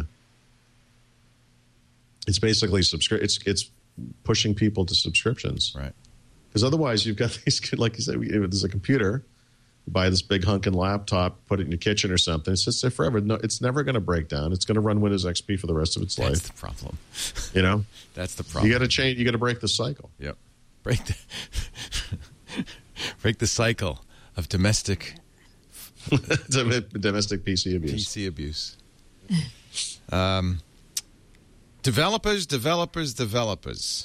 S4: basically it's pushing people to subscriptions,
S1: Right.
S4: Because otherwise you've got these, like you said, there's a computer. You buy this big hunkin' laptop, put it in your kitchen or something. It sits there forever. No, it's never going to break down. It's going to run Windows XP for the rest of its life.
S1: That's the problem.
S4: You know,
S1: That's the problem.
S4: you got to change. You got to break the cycle.
S1: Yep. Break the cycle of domestic
S4: Domestic PC abuse.
S1: PC abuse. Developers.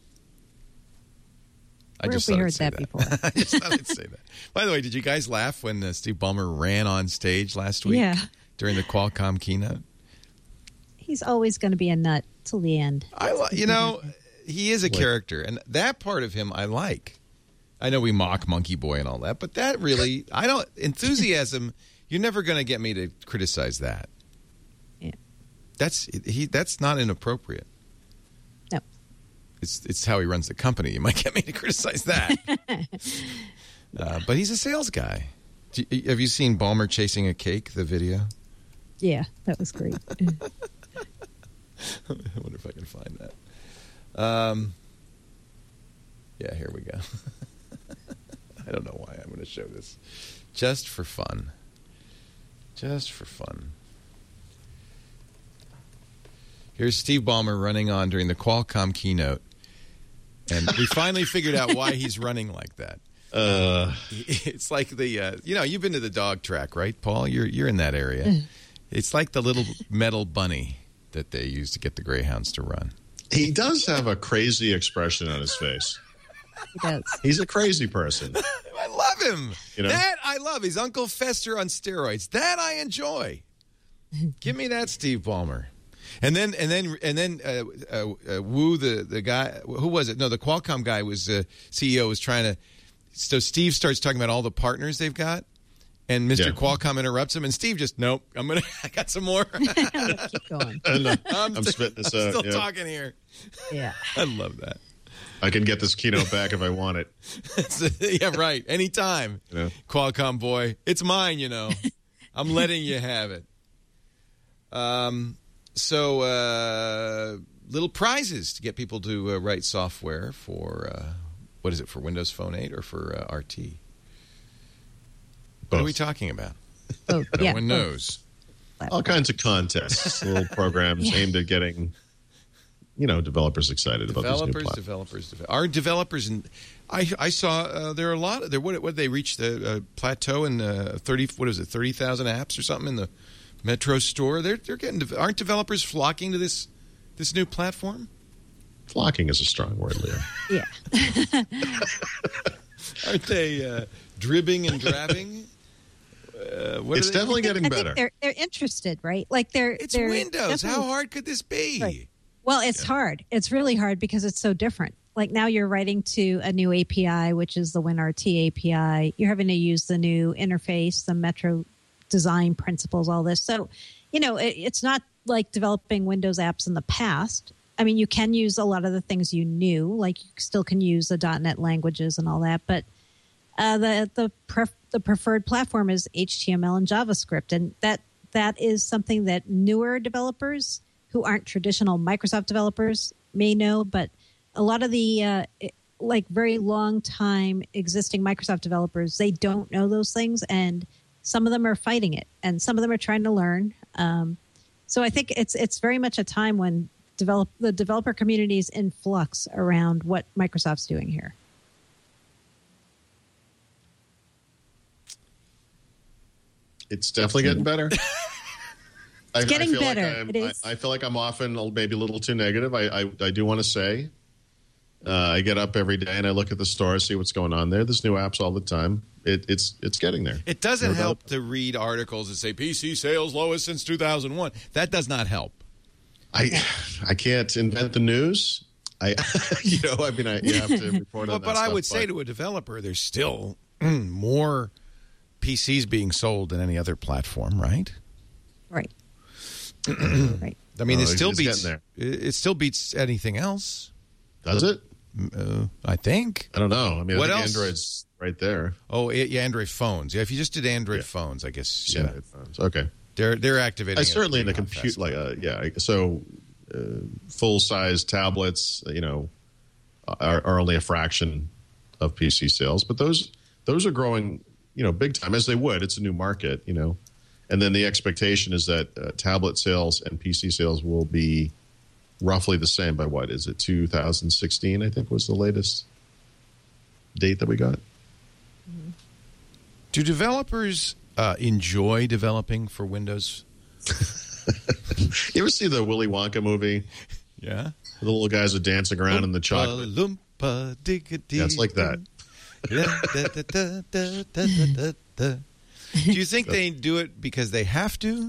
S5: Where have we heard that before?
S1: I just thought I'd say that. By the way, did you guys laugh when Steve Ballmer ran on stage last week during the Qualcomm keynote?
S5: He's always going to be a nut till the end.
S1: He is a character, and that part of him I like. I know we mock Monkey Boy and all that, but that really, enthusiasm, you're never going to get me to criticize that.
S5: Yeah.
S1: That's not inappropriate.
S5: No.
S1: It's how he runs the company. You might get me to criticize that. But he's a sales guy. Have you seen Ballmer chasing a cake, the video?
S5: Yeah, that was great.
S1: I wonder if I can find that. Yeah, here we go. I don't know why I'm going to show this. Just for fun. Here's Steve Ballmer running on during the Qualcomm keynote. And we finally figured out why he's running like that. It's like the, you've been to the dog track, right, Paul? You're in that area. It's like the little metal bunny that they use to get the greyhounds to run.
S4: He does have a crazy expression on his face.
S5: He does.
S4: He's a crazy person.
S1: I love him.
S4: You know?
S1: That I love. He's Uncle Fester on steroids. That I enjoy. Give me that, Steve Ballmer. And then Wu, the guy, who was it? No, the Qualcomm guy was CEO was trying to. So Steve starts talking about all the partners they've got, and Mr. Qualcomm interrupts him, and Steve just I got some more.
S5: Keep going.
S4: I'm spitting this out.
S1: Still talking here.
S5: Yeah,
S1: I love that.
S4: I can get this keynote back if I want it.
S1: Yeah, right. Anytime, Qualcomm boy, it's mine. I'm letting you have it. So little prizes to get people to write software for what is it, for Windows Phone 8 or for RT? What are we talking about?
S5: Oh,
S1: no one knows.
S4: All kinds of contests, little programs aimed at getting developers excited about this new platform.
S1: Developers. Our developers, and I saw there are a lot. What they reached the plateau in 30,000 apps or something in the Metro store. They're getting. Aren't developers flocking to this new platform?
S4: Flocking is a strong word, Leo.
S5: Yeah.
S1: Aren't they dribbing and drabbing?
S4: It's definitely getting better.
S5: They're interested, right? Like
S1: It's Windows. How hard could this be?
S5: Right. Well, it's hard. It's really hard because it's so different. Like now you're writing to a new API, which is the WinRT API. You're having to use the new interface, the Metro design principles, all this. So, it's not like developing Windows apps in the past. I mean, you can use a lot of the things you knew, like you still can use the .NET languages and all that, but the preferred platform is HTML and JavaScript, and that is something that newer developers who aren't traditional Microsoft developers may know, but a lot of the very long time existing Microsoft developers, they don't know those things, and some of them are fighting it, and some of them are trying to learn. So I think it's very much a time when the developer community is in flux around what Microsoft's doing here.
S4: It's definitely getting better.
S5: It's getting better.
S4: It is. I feel like I'm often maybe a little too negative. I do want to say I get up every day and I look at the store, see what's going on there. There's new apps all the time. It's getting there.
S1: It doesn't help to read articles that say PC sales lowest since 2001. That does not help.
S4: I can't invent the news. You have to report on that.
S1: But I would say to a developer, there's still more PCs being sold than any other platform, right?
S5: Right.
S1: Right. I mean, it still beats anything else.
S4: Does it?
S1: I think.
S4: I don't know. I mean,
S1: What
S4: I think
S1: else?
S4: Android's right there.
S1: Oh, yeah, Android phones. Yeah, if you just did Android phones, I guess. Yeah,
S4: Okay.
S1: they're activating.
S4: Certainly in the
S1: pretty
S4: compute,
S1: fast.
S4: So full size tablets, are only a fraction of PC sales, but those are growing, big time, as they would. It's a new market, and then the expectation is that tablet sales and PC sales will be roughly the same by what is it? 2016, I think, was the latest date that we got.
S1: Do developers enjoy developing for Windows?
S4: You ever see the Willy Wonka movie?
S1: Yeah.
S4: The little guys are dancing around in the chocolate.
S1: Loompa, digga-dee.
S4: Yeah, it's like that.
S1: Do you think they do it because they have to?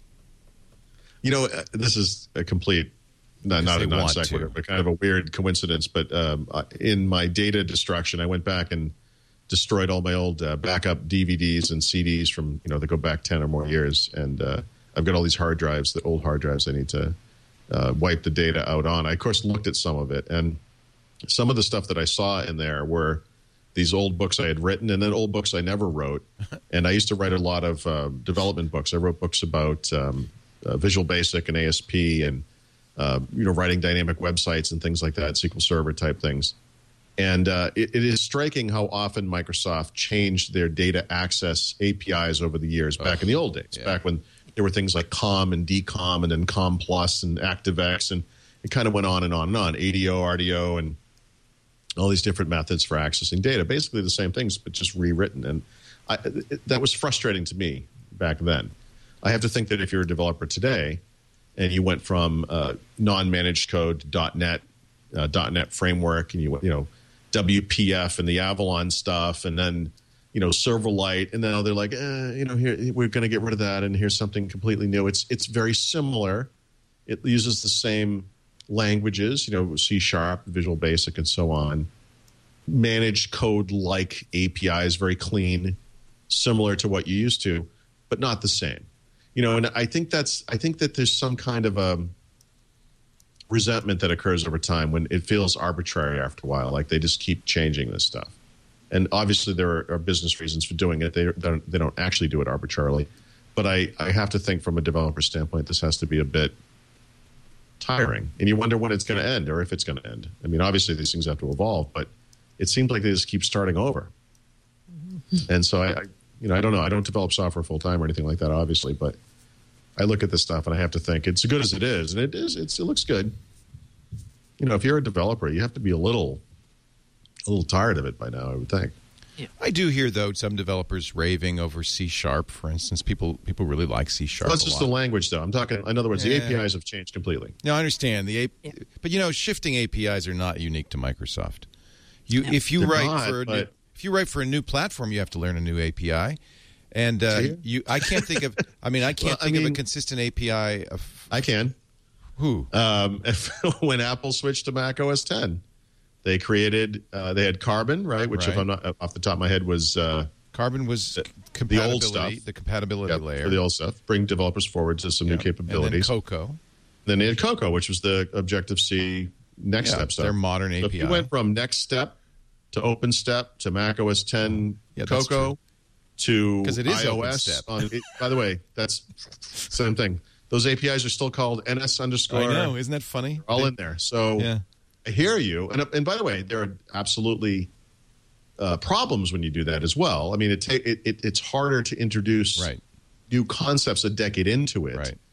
S4: This is a complete, not a non sequitur, but kind of a weird coincidence. But in my data destruction, I went back and destroyed all my old backup DVDs and CDs from, that go back 10 or more years. And I've got all these hard drives, the old hard drives I need to wipe the data out on. I, of course, looked at some of it. And some of the stuff that I saw in there were these old books I had written and then old books I never wrote. And I used to write a lot of development books. I wrote books about Visual Basic and ASP and, writing dynamic websites and things like that, SQL Server type things. And it is striking how often Microsoft changed their data access APIs over the years, back in the old days, back when there were things like COM and DCOM and then COM Plus and ActiveX, and it kind of went on and on and on, ADO, RDO, and all these different methods for accessing data, basically the same things, but just rewritten. And that was frustrating to me back then. I have to think that if you're a developer today and you went from non-managed code to .NET framework, and you WPF and the Avalon stuff, and then Silverlight, and then they're like, here we're going to get rid of that, and here's something completely new. It's very similar. It uses the same languages, C#, Visual Basic, and so on. Managed code like APIs, very clean, similar to what you used to, but not the same. And I think that there's some kind of resentment that occurs over time when it feels arbitrary after a while, like they just keep changing this stuff. And obviously there are business reasons for doing it. They don't actually do it arbitrarily. But I have to think from a developer standpoint, this has to be a bit tiring. And you wonder when it's going to end or if it's going to end. I mean, obviously these things have to evolve, but it seems like they just keep starting over. And so I don't know. I don't develop software full time or anything like that, obviously, but I look at this stuff and I have to think it's as good as it is, and it looks good. If you're a developer, you have to be a little tired of it by now, I would think.
S1: Yeah. I do hear, though, some developers raving over C#, for instance. People really like C#.
S4: Well, that's just the language, though. I'm talking, in other words, the APIs have changed completely.
S1: No, I understand. But, shifting APIs are not unique to Microsoft. If you write for a new platform, you have to learn a new API. And I can't think of of a consistent API.
S4: I can.
S1: Who?
S4: When Apple switched to Mac OS 10. They created, they had Carbon, right? Which, if I'm not off the top of my head, was
S1: Carbon was
S4: the old stuff,
S1: the compatibility layer
S4: for the old stuff. Bring developers forward to some new capabilities.
S1: And then Cocoa.
S4: Then they had Cocoa, which was the Objective C Next Step stuff.
S1: Their modern API.
S4: If you went from Next Step to OpenStep to Mac OS 10 Cocoa to iOS. By the way, that's same thing. Those APIs are still called NS underscore.
S1: I know, isn't that funny?
S4: All in there. So. I hear you. And by the way, there are absolutely problems when you do that as well. I mean, it's harder to introduce new concepts a decade into it.
S1: Right.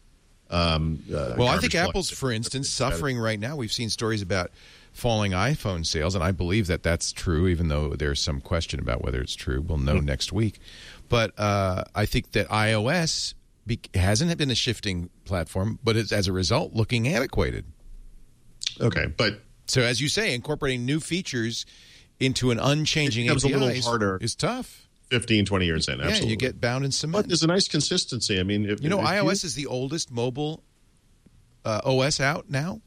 S1: I think Apple's, for instance, suffering right now. We've seen stories about falling iPhone sales, and I believe that that's true, even though there's some question about whether it's true. We'll know next week. But I think that iOS hasn't been a shifting platform, but it's, as a result, looking antiquated.
S4: Okay, but...
S1: So, as you say, incorporating new features into an unchanging API
S4: a little harder
S1: is tough.
S4: 15, 20 years in, absolutely.
S1: Yeah, you get bound in cement.
S4: But there's a nice consistency. I mean,
S1: iOS is the oldest mobile OS out now.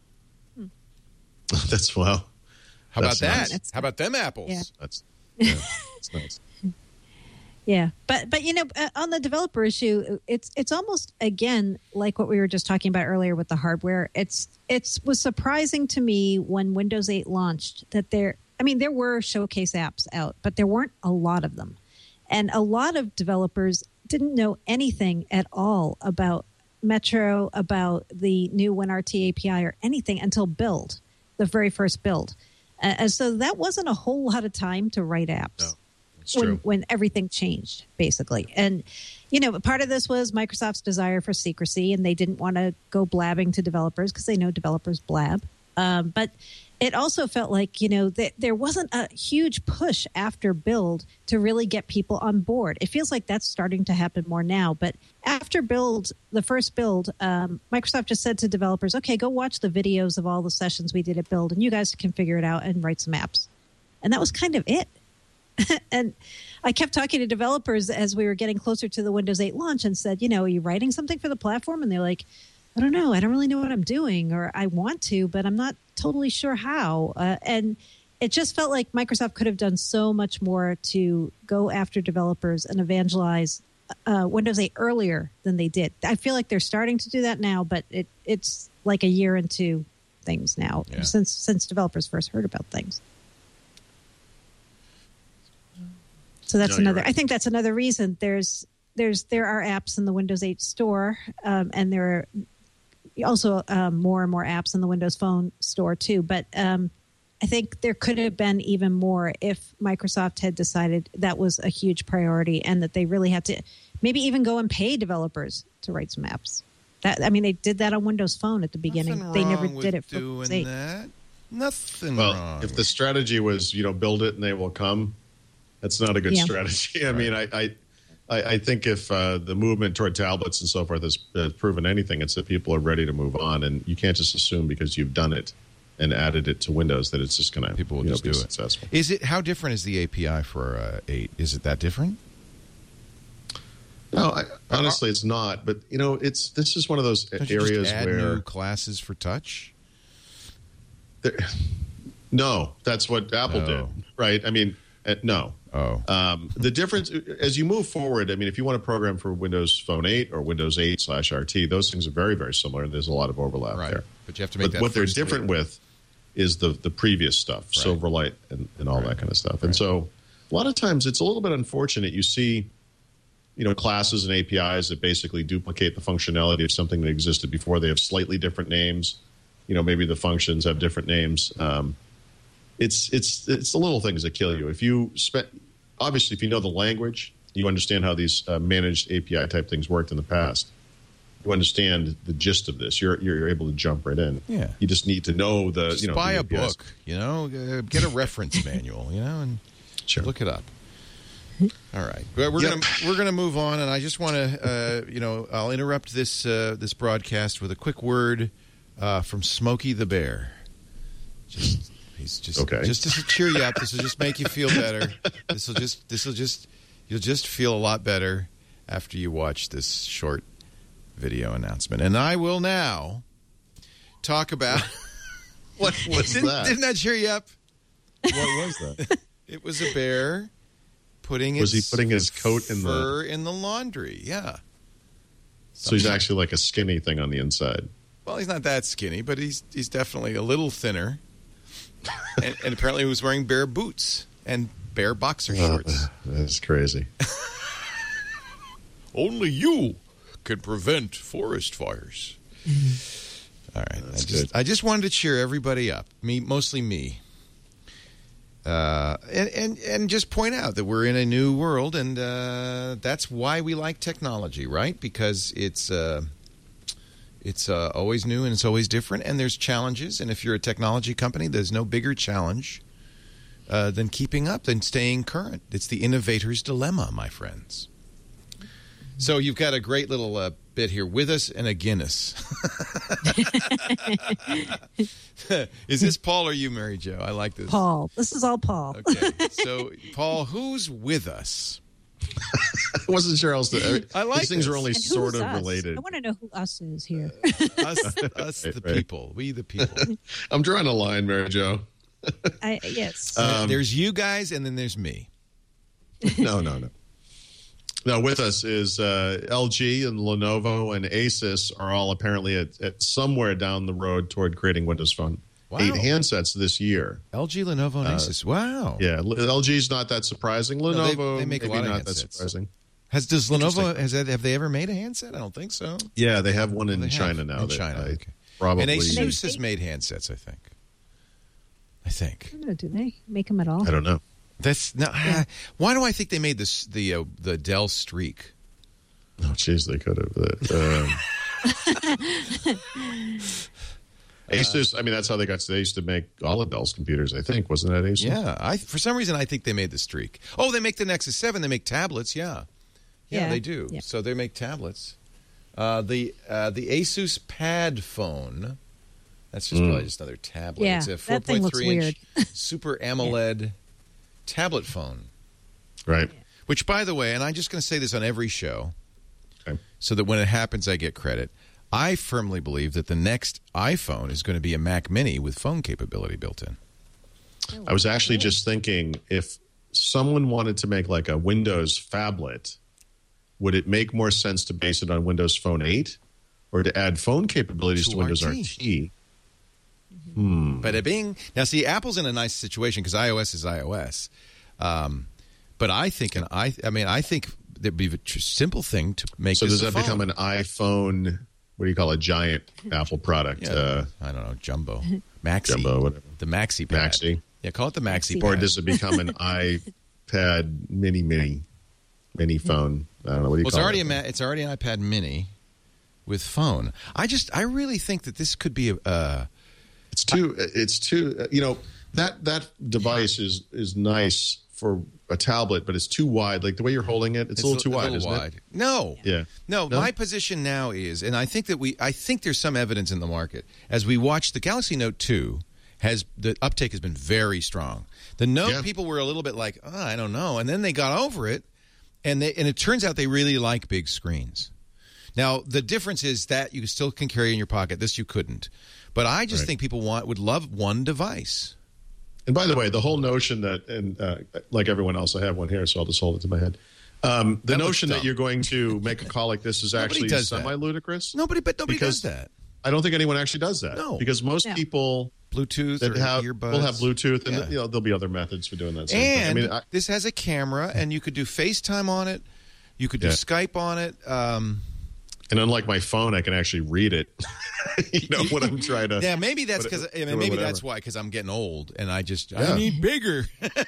S4: That's wow.
S1: How about that? Nice. How about them apples?
S5: Yeah.
S4: That's nice.
S5: Yeah, but on the developer issue, it's almost again like what we were just talking about earlier with the hardware. It was surprising to me when Windows 8 launched that there were showcase apps out, but there weren't a lot of them, and a lot of developers didn't know anything at all about Metro, about the new WinRT API, or anything until build, the very first build. And so that wasn't a whole lot of time to write apps. No. When everything changed, basically. And, part of this was Microsoft's desire for secrecy, and they didn't want to go blabbing to developers because they know developers blab. But it also felt like, there wasn't a huge push after build to really get people on board. It feels like that's starting to happen more now. But after build, the first build, Microsoft just said to developers, okay, go watch the videos of all the sessions we did at build, and you guys can figure it out and write some apps. And that was kind of it. And I kept talking to developers as we were getting closer to the Windows 8 launch and said, are you writing something for the platform? And they're like, I don't know. I don't really know what I'm doing, or I want to, but I'm not totally sure how. And it just felt like Microsoft could have done so much more to go after developers and evangelize Windows 8 earlier than they did. I feel like they're starting to do that now, but it's like a year into things now since developers first heard about things. So that's another. Right. I think that's another reason. There are apps in the Windows 8 store, and there are also more and more apps in the Windows Phone store too. But I think there could have been even more if Microsoft had decided that was a huge priority, and that they really had to maybe even go and pay developers to write some apps. They did that on Windows Phone at the beginning. They never did it for Windows 8.
S1: Nothing wrong.
S4: Well, if the strategy was build it and they will come. That's not a good strategy. I mean, I think if the movement toward tablets and so forth has proven anything, it's that people are ready to move on, and you can't just assume because you've done it and added it to Windows that it's just going to
S1: people will just
S4: be
S1: do
S4: successful.
S1: Is it how different is the API for 8? Is it that different?
S4: No, honestly, it's not. But this is one of those areas
S1: add
S4: where
S1: new classes for touch.
S4: No, that's what Apple did, right? I mean, no. The difference, as you move forward, if you want to program for Windows Phone 8 or Windows 8/RT, those things are very, very similar. There's a lot of overlap there.
S1: But you have to make that
S4: what they're different with is the previous stuff, Silverlight and all that kind of stuff. And so a lot of times it's a little bit unfortunate. You see, classes and APIs that basically duplicate the functionality of something that existed before. They have slightly different names. Maybe the functions have different names. It's the little things that kill you. Obviously, if you know the language, you understand how these managed API type things worked in the past. You understand the gist of this. You're able to jump right in.
S1: Yeah.
S4: You just need to know the.
S1: Just buy a book. Get a reference manual. And look it up. All right, we're gonna move on, and I just want to I'll interrupt this broadcast with a quick word from Smokey the Bear. He's just okay. Just to cheer you up. This will just make you feel better. You'll just feel a lot better after you watch this short video announcement. And I will now talk about
S4: what's that?
S1: Didn't that cheer you up?
S4: What was that?
S1: It was a bear putting
S4: he putting his coat in
S1: fur in the laundry? Yeah.
S4: So he's actually like a skinny thing on the inside.
S1: Well, he's not that skinny, but he's definitely a little thinner. and apparently he was wearing bear boots and bear boxer shorts.
S4: That's crazy.
S1: Only you can prevent forest fires. All right. I just wanted to cheer everybody up. Mostly me. And just point out that we're in a new world, and that's why we like technology, right? Because it's always new and it's always different, and there's challenges. And if you're a technology company, there's no bigger challenge than keeping up, than staying current. It's the innovator's dilemma, my friends. So you've got a great little bit here with us and a Guinness. Is this Paul or you, Mary Jo? I like this.
S5: Paul. This is all Paul.
S1: Okay. So, Paul, who's with us?
S4: I wasn't sure else. I like these things are only sort of related.
S5: I want to know who us is here.
S1: us the people. We the people.
S4: I'm drawing a line, Mary Jo.
S5: Yes.
S1: There's you guys, and then there's me.
S4: No. Now, with us is LG and Lenovo and Asus are all apparently at somewhere down the road toward creating Windows Phone 8 handsets this year.
S1: LG, Lenovo, and Asus. Wow.
S4: Yeah, LG's not that surprising. Lenovo,
S1: they make a lot of
S4: not
S1: handsets.
S4: that surprising.
S1: Does Lenovo have they ever made a handset? I don't think so.
S4: Yeah, they have one in China now.
S1: In China, okay.
S4: Probably.
S1: And Asus has made handsets, I think.
S5: I don't know, do they make them at all?
S4: I don't know.
S1: That's not. Yeah. Why do I think they made the Dell Streak?
S4: Oh, jeez, they could have. Asus. I mean, that's how they got. They used to make all of Dell's computers. I think wasn't that Asus?
S1: Yeah. For some reason, I think they made the Streak. Oh, they make the Nexus 7. They make tablets. Yeah, they do. Yeah. So they make tablets. The Asus Pad phone. That's just probably just another tablet.
S5: Yeah,
S1: it's a
S5: that thing looks
S1: 4.3-inch Super AMOLED tablet phone.
S4: Right.
S1: Which, by the way, and I'm just going to say this on every show,
S4: okay,
S1: so that when it happens, I get credit. I firmly believe that the next iPhone is going to be a Mac Mini with phone capability built in.
S4: I was actually just thinking, if someone wanted to make like a Windows phablet, would it make more sense to base it on Windows Phone 8 or to add phone capabilities to Windows RT?
S1: Bada bing. Now, see, Apple's in a nice situation because iOS is iOS. But I think, I think there'd be a simple thing to make.
S4: So
S1: this
S4: does that become an iPhone? What do you call a giant Apple product?
S1: Yeah, I don't know, Jumbo, Maxi,
S4: Jumbo, whatever.
S1: The Maxi Pad.
S4: Maxi.
S1: Yeah, call it the Maxi.
S4: Or
S1: Pad.
S4: does it become an iPad mini phone? I don't know. What do you call it?
S1: It's already an iPad Mini with phone. I really think that this could be
S4: It's too. You know, that device is nice for a tablet, but it's too wide. Like the way you're holding it, it's a little too wide, isn't it?
S1: No.
S4: Yeah.
S1: No, my position now is, and I think there's some evidence in the market as we watch the Galaxy Note 2 the uptake has been very strong. The Note people were a little bit like, I don't know, and then they got over it, and it turns out they really like big screens. Now the difference is that you still can carry in your pocket. This you couldn't. But I just think people would love one device.
S4: And by the way, the whole notion that, and like everyone else, I have one here, so I'll just hold it to my head. The notion that you're going to make a call like this is actually semi-ludicrous.
S1: Nobody does that.
S4: I don't think anyone actually does that.
S1: No.
S4: Because most people
S1: Bluetooth
S4: that
S1: or earbuds
S4: will have Bluetooth, and there'll be other methods for doing that.
S1: And this has a camera, and you could do FaceTime on it. You could do Skype on it.
S4: And unlike my phone, I can actually read it. When I'm trying to.
S1: Yeah, maybe that's because that's why, because I'm getting old and I need bigger.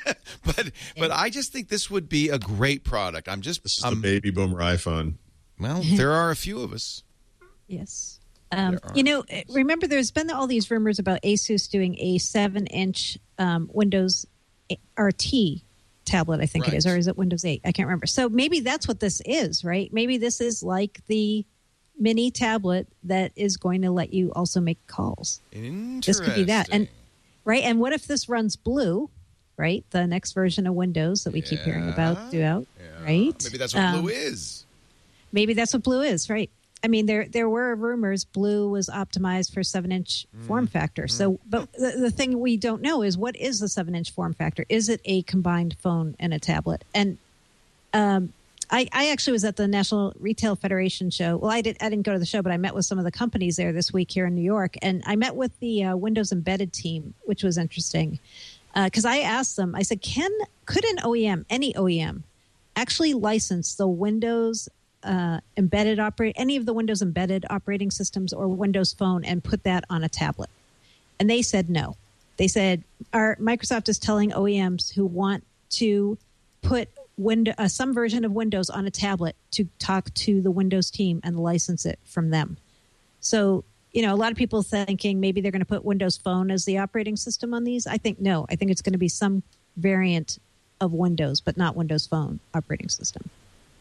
S1: but I just think this would be a great product. This is
S4: the baby boomer iPhone.
S1: Well, there are a few of us.
S5: Yes. Remember there's been all these rumors about Asus doing a 7-inch Windows RT tablet, I think it is, or is it Windows 8? I can't remember. So maybe that's what this is, right? Maybe this is like the mini tablet that is going to let you also make calls. This could be that. And what if this runs Blue, right? The next version of Windows that we keep hearing about due out, right?
S1: Maybe that's what Blue is.
S5: Maybe that's what Blue is, right? I mean, there were rumors Blue was optimized for 7-inch form factor. So, but the thing we don't know is what is the 7-inch form factor? Is it a combined phone and a tablet? And I actually was at the National Retail Federation show. Well, I didn't go to the show, but I met with some of the companies there this week here in New York, and I met with the Windows Embedded team, which was interesting because I asked them. I said, could an OEM, any OEM, actually license the Windows embedded any of the Windows embedded operating systems or Windows Phone and put that on a tablet? And they said no. They said Microsoft is telling OEMs who want to put some version of Windows on a tablet to talk to the Windows team and license it from them. So, a lot of people thinking maybe they're going to put Windows Phone as the operating system on these. I think no. I think it's going to be some variant of Windows, but not Windows Phone operating system.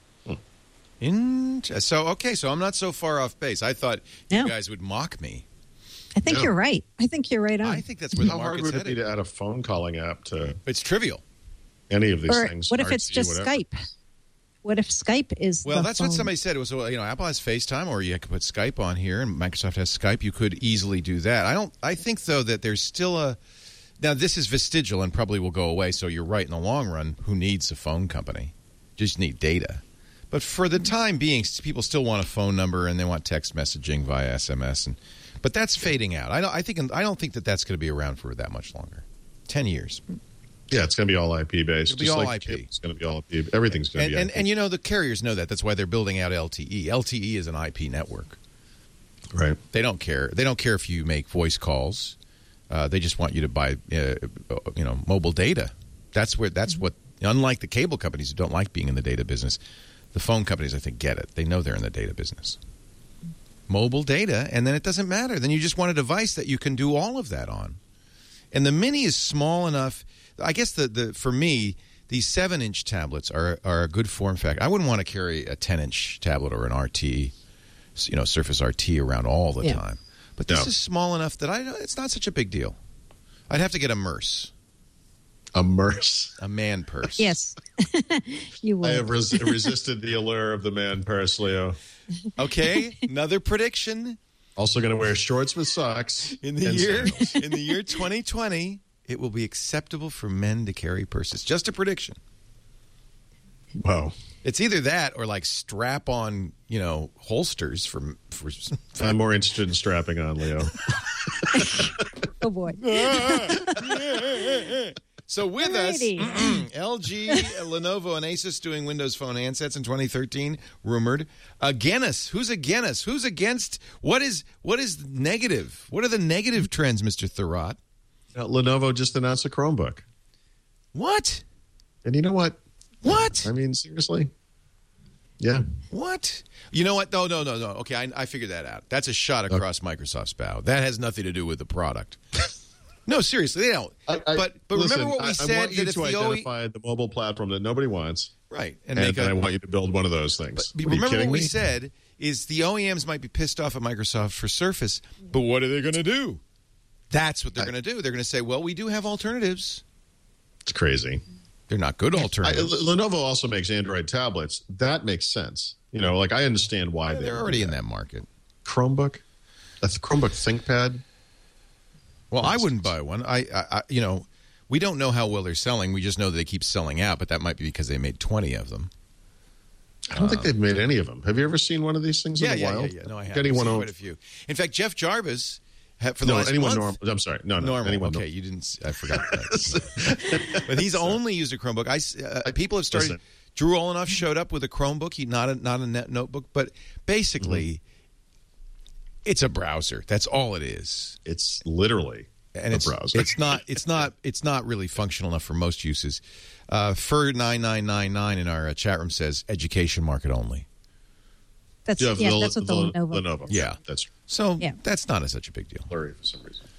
S1: So I'm not so far off base. I thought you guys would mock me.
S5: I think you're right. I think you're right on.
S1: I think that's where the
S4: How hard
S1: market's
S4: would it be
S1: headed.
S4: to add a phone calling app to?
S1: It's trivial.
S4: Any of these things.
S5: What if it's just Skype? What if Skype is
S1: that's
S5: phone?
S1: what somebody said. It was, Apple has FaceTime, or you could put Skype on here, and Microsoft has Skype. You could easily do that. I think, though, that there's still now this is vestigial and probably will go away, so you're right in the long run. Who needs a phone company? Just need data. But for the time being, people still want a phone number and they want text messaging via SMS, but that's fading out. I don't think that that's going to be around for that much longer. 10 years.
S4: Yeah, it's going to be all IP based.
S1: It'll be all IP.
S4: It's going to be all IP. Everything's going to be IP.
S1: And the carriers know that. That's why they're building out LTE. LTE is an IP network.
S4: Right.
S1: They don't care. They don't care if you make voice calls. They just want you to buy, mobile data. That's what. Unlike the cable companies who don't like being in the data business, the phone companies, I think, get it. They know they're in the data business. Mobile data, and then it doesn't matter. Then you just want a device that you can do all of that on. And the Mini is small enough. I guess for me, these 7-inch tablets are a good form factor. I wouldn't want to carry a 10-inch tablet or an RT, Surface RT around all the time. But this is small enough that it's not such a big deal. I'd have to get a Merce.
S4: A Merce?
S1: A man purse.
S5: Yes. You would.
S4: I have resisted the allure of the man purse, Leo.
S1: Okay, another prediction.
S4: Also going to wear shorts with socks.
S1: In the year 2020, it will be acceptable for men to carry purses. Just a prediction.
S4: Wow.
S1: It's either that or like strap-on, holsters for.
S4: I'm more interested in strapping on, Leo.
S5: Oh boy.
S1: So with us, LG, Lenovo, and Asus doing Windows Phone handsets in 2013, rumored. Guinness. Who's a Guinness? Who's against? What is negative? What are the negative trends, Mr. Thurrott?
S4: Lenovo just announced a Chromebook.
S1: What?
S4: And you know what?
S1: What?
S4: I mean, seriously? Yeah.
S1: What? You know what? No. Okay, I figured that out. That's a shot across Microsoft's bow. That has nothing to do with the product. No, seriously, they don't. But
S4: listen,
S1: remember what we said?
S4: I want you
S1: that
S4: to identify the mobile platform that nobody wants.
S1: Right.
S4: And I want you to build one of those things.
S1: But remember what we said is the OEMs might be pissed off at Microsoft for Surface, but what are they going to do? That's what they're going to do. They're going to say, well, we do have alternatives.
S4: It's crazy.
S1: They're not good alternatives.
S4: Lenovo also makes Android tablets. That makes sense. I understand why
S1: they're already in that market.
S4: Chromebook? A Chromebook ThinkPad?
S1: Well, I wouldn't buy one. We don't know how well they're selling. We just know that they keep selling out, but that might be because they made 20 of them.
S4: I don't think they've made any of them. Have you ever seen one of these things in the wild?
S1: Yeah. No, I have. I've seen quite a few. In fact, Jeff Jarvis, for the last month...
S4: normal. I'm sorry. No.
S1: Normal.
S4: Anyone
S1: okay, you didn't... I forgot that. But he's only used a Chromebook. People have started...
S4: Listen.
S1: Drew Olenoff showed up with a Chromebook. Not a net notebook, but basically... It's a browser. That's all it is.
S4: It's literally a browser.
S1: It's not really functional enough for most uses. Fur9999 in our chat room says education market only.
S5: That's what the
S4: Lenovo.
S1: Yeah,
S4: that's true.
S1: So that's not such a big deal.
S4: Blurry for some reason.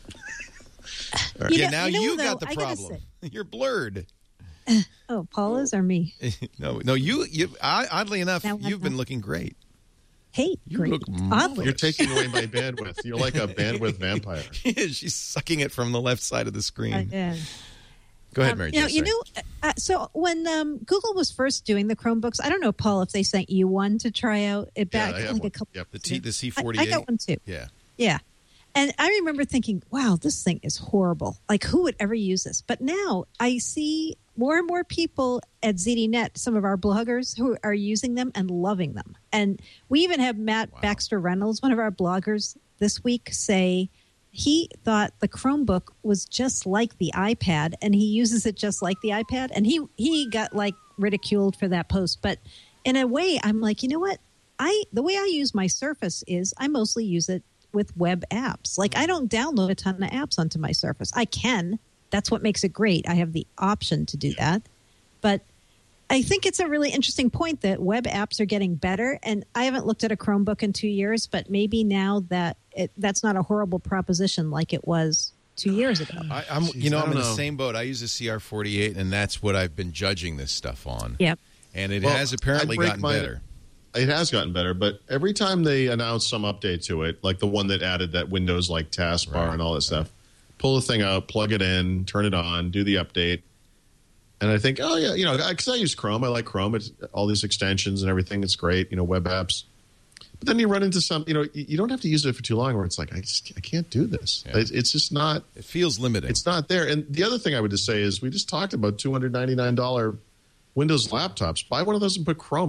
S1: Right. Now you got the problem. You're blurred.
S5: Oh, Paula's or me?
S1: No. You. Oddly enough, you've been looking great.
S5: Hey,
S1: you
S5: great.
S1: Look
S4: You're taking away my bandwidth. You're like a bandwidth vampire.
S1: She's sucking it from the left side of the screen.
S5: Yeah.
S1: Go ahead, Mary.
S5: So when Google was first doing the Chromebooks, I don't know, Paul, if they sent you one to try out. A couple.
S4: Yep.
S1: The C48.
S5: I got one too.
S1: Yeah.
S5: And I remember thinking, wow, this thing is horrible. Like, who would ever use this? But now I see more and more people at ZDNet, some of our bloggers, who are using them and loving them. And we even have Matt Baxter Reynolds, one of our bloggers, this week say he thought the Chromebook was just like the iPad, and he uses it just like the iPad. And he got, ridiculed for that post. But in a way, I'm like, you know what? The way I use my Surface is I mostly use it with web apps. I don't download a ton of apps onto my Surface. I can. That's what makes it great. I have the option to do that. But I think it's a really interesting point that web apps are getting better. And I haven't looked at a Chromebook in 2 years, but maybe now that's not a horrible proposition like it was 2 years ago.
S1: I'm in the same boat. I use a CR48, and that's what I've been judging this stuff on.
S5: Yep.
S1: And it has apparently gotten better.
S4: It has gotten better, but every time they announce some update to it, like the one that added that Windows taskbar and all that stuff, pull the thing out, plug it in, turn it on, do the update. And I think, because I use Chrome. I like Chrome. It's all these extensions and everything. It's great, web apps. But then you run into some, you don't have to use it for too long where it's like, I can't do this. Yeah. It's just not.
S1: It feels limiting.
S4: It's not there. And the other thing I would just say is we just talked about $299 Windows laptops. Buy one of those and put Chrome on it.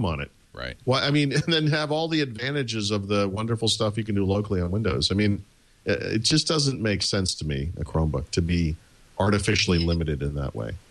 S1: Right.
S4: Well, I mean, and then have all the advantages of the wonderful stuff you can do locally on Windows. I mean, it just doesn't make sense to me, a Chromebook, to be artificially limited in that way.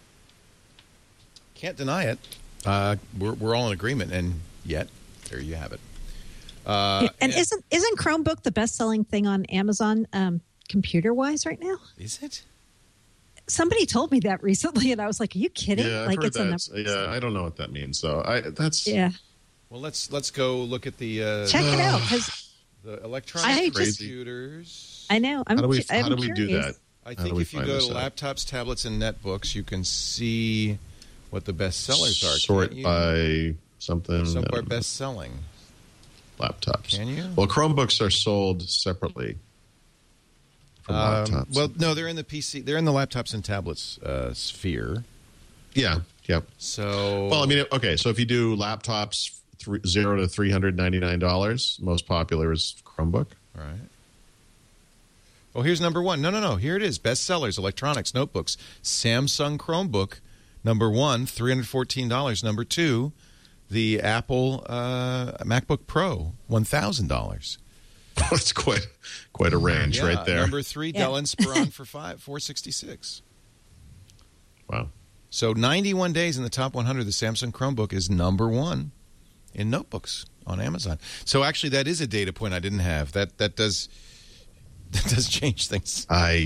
S1: Can't deny it. We're all in agreement, and yet there you have it.
S5: And isn't Chromebook the best-selling thing on Amazon computer-wise right now?
S1: Is it?
S5: Somebody told me that recently, and I was like, "Are you kidding?"
S4: Yeah,
S5: like
S4: I've heard that. Yeah, I don't know what that means, though.
S5: Yeah.
S1: Well, let's go look at the
S5: check it out, because
S1: the electronic computers.
S5: I know.
S4: How do we do that?
S1: I think if you go to laptops, tablets, and netbooks, you can see what the best sellers are.
S4: Sort by something.
S1: Somewhere best selling.
S4: Laptops.
S1: Can you?
S4: Well, Chromebooks are sold separately from laptops.
S1: Well, no, they're in the PC. They're in the laptops and tablets sphere.
S4: Yeah. Yep.
S1: So.
S4: Well, I mean, okay. So if you do laptops, $0 to $399, most popular is Chromebook.
S1: Right. Oh, here's number one. No. Here it is. Best sellers, electronics, notebooks. Samsung Chromebook, number one, $314. Number two, the Apple MacBook Pro, $1,000.
S4: That's quite a range right there.
S1: Number three, Dell Inspiron for $466.
S4: Wow.
S1: So 91 days in the top 100, the Samsung Chromebook is number one in notebooks on Amazon. So actually, that is a data point I didn't have. That does change things.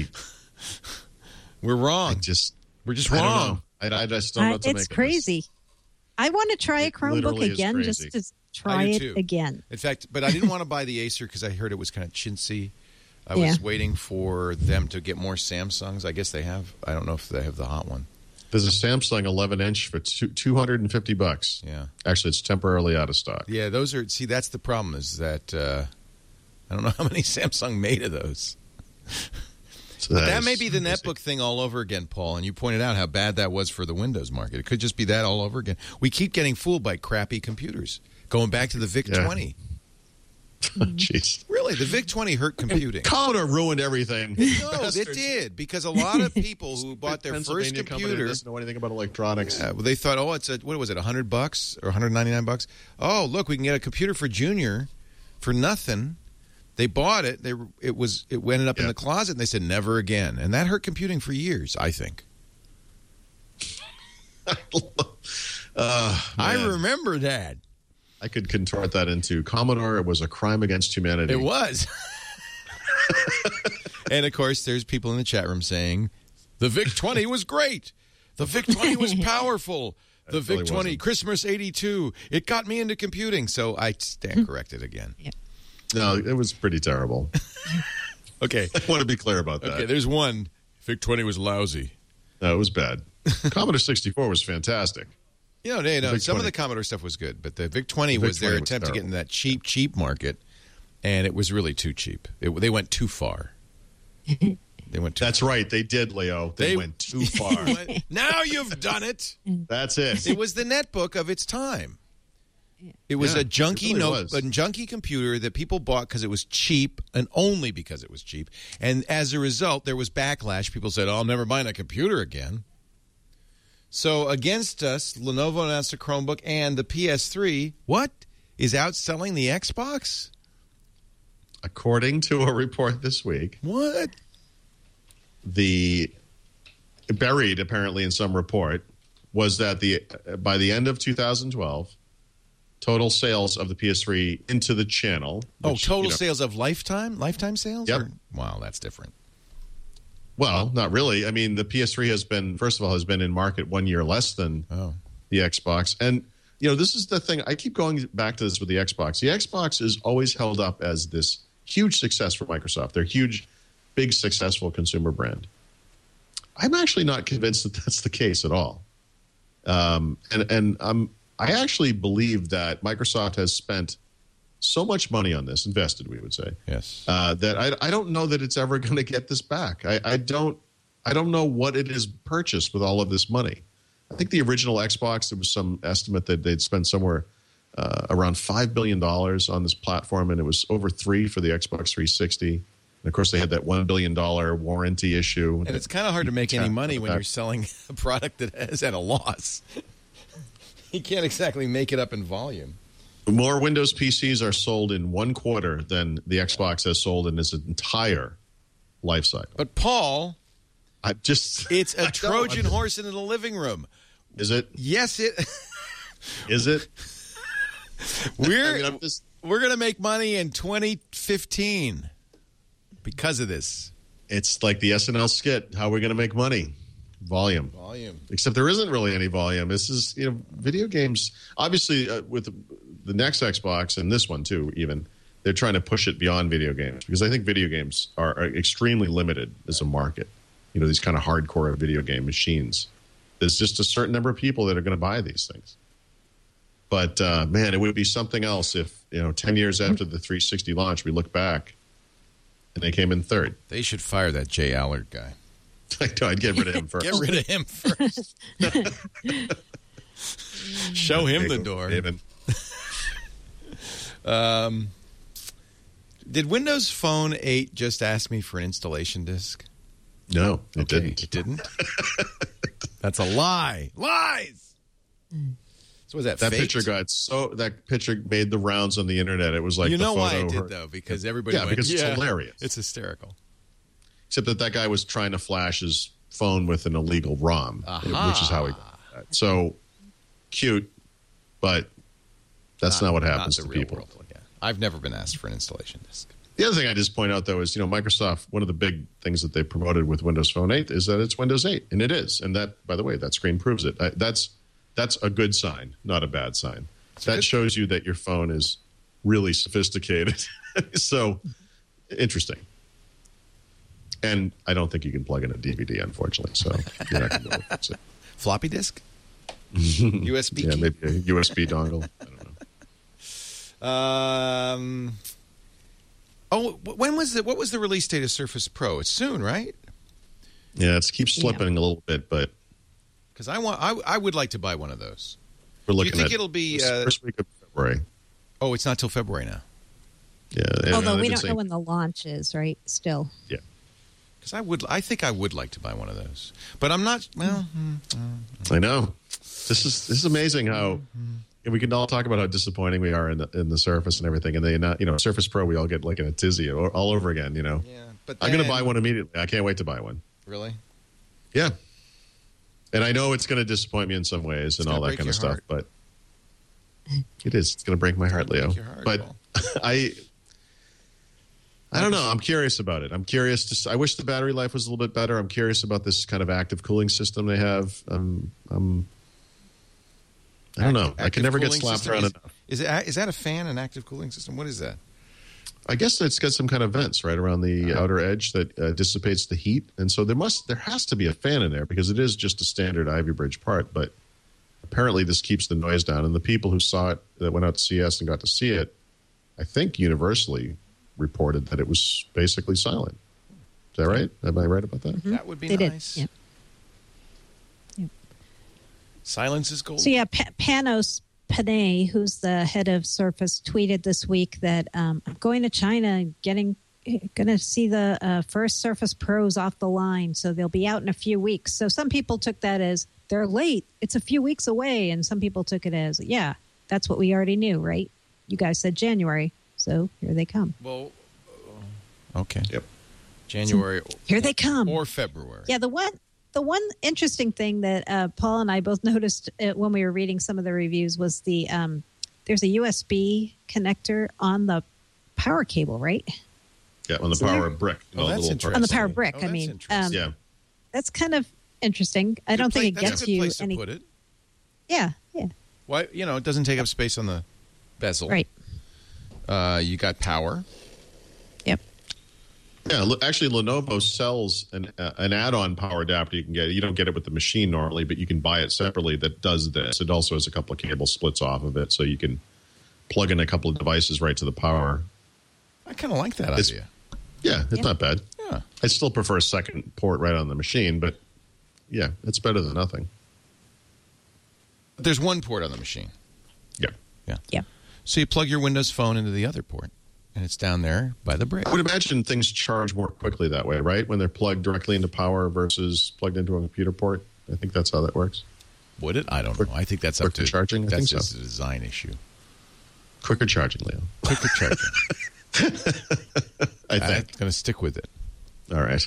S1: We're wrong. We're just wrong.
S4: I just don't know what to make of
S5: It's crazy.
S4: this.
S5: I want to try a Chromebook again, just to try it again.
S1: In fact, but I didn't want to buy the Acer because I heard it was kind of chintzy. I was waiting for them to get more Samsungs. I guess they have. I don't know if they have the hot one.
S4: There's a Samsung 11-inch for $250.
S1: Yeah.
S4: Actually, it's temporarily out of stock.
S1: Yeah, those are. See, that's the problem. Is that I don't know how many Samsung made of those.
S4: So
S1: But that may be the netbook thing all over again, Paul. And you pointed out how bad that was for the Windows market. It could just be that all over again. We keep getting fooled by crappy computers. Going back to the VIC-20.
S4: Jeez.
S1: Really, the VIC-20 hurt computing.
S4: Commodore ruined everything.
S1: No, it did. Because a lot of people who bought their first computer
S4: doesn't know anything about electronics.
S1: they thought, oh, it's what was it, $100 or $199? Oh, look, we can get a computer for Junior for nothing. They bought it. It ended up in the closet, and they said never again. And that hurt computing for years, I think. I remember that.
S4: I could contort that into Commodore. It was a crime against humanity.
S1: It was. And, of course, there's people in the chat room saying, the VIC-20 was great. The VIC-20 was powerful. The VIC-20, Christmas 82. It got me into computing. So I stand corrected again.
S5: Yeah.
S4: No, it was pretty terrible.
S1: Okay.
S4: I want to be clear about that.
S1: Okay, there's one. VIC-20 was lousy.
S4: No, it was bad. Commodore 64 was fantastic.
S1: You know, some of the Commodore stuff was good, but the VIC-20 was their attempt to get into that cheap market, and it was really too cheap. They went too far.
S4: That's right. They did, Leo. They went too far.
S1: Now you've done it.
S4: That's it.
S1: It was the netbook of its time. It was a junky junky computer that people bought because it was cheap, and only because it was cheap. And as a result, there was backlash. People said, "Oh, I'll never buy a computer again." So against us, Lenovo announced a Chromebook, and the PS3, what, is outselling the Xbox?
S4: According to a report this week.
S1: What?
S4: Buried, apparently, in some report, was that by the end of 2012, total sales of the PS3 into the channel.
S1: Total sales of lifetime sales?
S4: Yep.
S1: Wow, that's different.
S4: Well, not really. I mean, the PS3 has been in market 1 year less than the Xbox. And, this is the thing. I keep going back to this with the Xbox. The Xbox is always held up as this huge success for Microsoft. They're a huge, big, successful consumer brand. I'm actually not convinced that that's the case at all. I actually believe that Microsoft has spent so much money on this, invested, we would say,
S1: yes,
S4: that I don't know that it's ever going to get this back. I don't know what it is purchased with all of this money. I think the original Xbox, there was some estimate that they'd spent somewhere around $5 billion on this platform, and it was over $3 billion for the Xbox 360. And of course, they had that $1 billion warranty issue.
S1: And it's kind of hard to make any money when you're selling a product that is at a loss. You can't exactly make it up in volume.
S4: More Windows PCs are sold in 1 quarter than the Xbox has sold in its entire life cycle.
S1: But Paul,
S4: it's
S1: a Trojan horse in the living room.
S4: Is it?
S1: Yes, it
S4: is. It?
S1: We're going to make money in 2015 because of this.
S4: It's like the SNL skit. How are we going to make money? Volume. Except there isn't really any volume. This is, video games. Obviously, with the next Xbox and this one too, even they're trying to push it beyond video games because I think video games are extremely limited as a market. These kind of hardcore video game machines. There's just a certain number of people that are going to buy these things. But man, it would be something else if 10 years after the 360 launch, we look back and they came in third.
S1: They should fire that Jay Allard guy.
S4: I'd get rid of him first.
S1: Get rid of him first. Show him the door. Did Windows Phone 8 just ask me for an installation disk?
S4: No, it didn't.
S1: It didn't? That's a lie. Lies! So was that
S4: That
S1: faked?
S4: that picture made the rounds on the internet. It was like
S1: why it did, though? Because everybody went,
S4: because it's hilarious.
S1: It's hysterical.
S4: Except that guy was trying to flash his phone with an illegal ROM, which is how he got that. So, cute, but that's not what happens to people.
S1: World. Yeah. I've never been asked for an installation disk.
S4: The other thing I just point out, though, is, Microsoft, one of the big things that they promoted with Windows Phone 8 is that it's Windows 8, and it is. And that, by the way, that screen proves it. That's a good sign, not a bad sign. That shows you that your phone is really sophisticated. So, interesting. And I don't think you can plug in a DVD, unfortunately. So you're not going to be able to fix it.
S1: Floppy disk? USB key?
S4: Yeah, maybe a USB dongle. I don't know.
S1: What was the release date of Surface Pro? It's soon, right?
S4: Yeah, it keeps slipping a little bit, but
S1: because I would like to buy one of those.
S4: We're looking
S1: Do you think
S4: at
S1: it'll be
S4: first week of February?
S1: Oh, it's not till February now.
S4: Yeah,
S5: although we don't know when the launch is, right? Still,
S4: yeah.
S1: Because I think I would like to buy one of those, but I'm not. Well,
S4: I know this is amazing how we can all talk about how disappointing we are in the Surface and everything, and they Surface Pro we all get like in a tizzy all over again.
S1: Yeah, but
S4: I'm going to buy one immediately. I can't wait to buy one.
S1: Really?
S4: Yeah. And I know it's going to disappoint me in some ways and all that kind of stuff, but it is. It's going to break my heart, Leo. But I don't know. I'm curious about it. I'm curious. I wish the battery life was a little bit better. I'm curious about this kind of active cooling system they have. I don't know. I can never get slapped around enough.
S1: Is that a fan, an active cooling system? What is that?
S4: I guess it's got some kind of vents right around the outer edge that dissipates the heat, and so there has to be a fan in there because it is just a standard Ivy Bridge part. But apparently, this keeps the noise down. And the people who saw it, that went out to CS and got to see it, I think universally reported that it was basically silent. Is that right? Am I right about that?
S1: Mm-hmm. That would be nice.
S5: Yep.
S1: Silence is gold.
S5: So yeah, Panos Panay, who's the head of Surface, tweeted this week that I'm going to China and going to see the first Surface Pros off the line. So they'll be out in a few weeks. So some people took that as they're late. It's a few weeks away. And some people took it as, yeah, that's what we already knew, right? You guys said January. So here they come.
S1: Well, okay.
S4: Yep.
S1: January.
S5: Here they come.
S1: Or February.
S5: Yeah, the one interesting thing that Paul and I both noticed when we were reading some of the reviews was there's a USB connector on the power cable, right?
S4: Yeah, on the power brick.
S1: Oh, that's interesting.
S5: On the power brick,
S1: Oh,
S5: I mean.
S4: Yeah.
S5: That's kind of interesting. I don't think it gets you
S1: place
S5: any.
S1: To put it.
S5: Yeah.
S1: Why? It doesn't take up space on the bezel.
S5: Right.
S1: You got power.
S5: Yep.
S4: Yeah, actually, Lenovo sells an add-on power adapter you can get. You don't get it with the machine normally, but you can buy it separately that does this. It also has a couple of cable splits off of it, so you can plug in a couple of devices right to the power.
S1: I kind of like that idea.
S4: Yeah, it's not bad.
S1: Yeah.
S4: I still prefer a second port right on the machine, but yeah, it's better than nothing.
S1: There's one port on the machine.
S4: Yeah.
S1: So you plug your Windows Phone into the other port, and it's down there by the brick.
S4: I would imagine things charge more quickly that way, right? When they're plugged directly into power versus plugged into a computer port. I think that's how that works.
S1: Would it? I don't know. I think that's up to
S4: charging.
S1: That's
S4: I think
S1: just a design issue.
S4: Quicker charging, Leo.
S1: Quicker charging.
S4: I think.
S1: I'm going to stick with it.
S4: All right.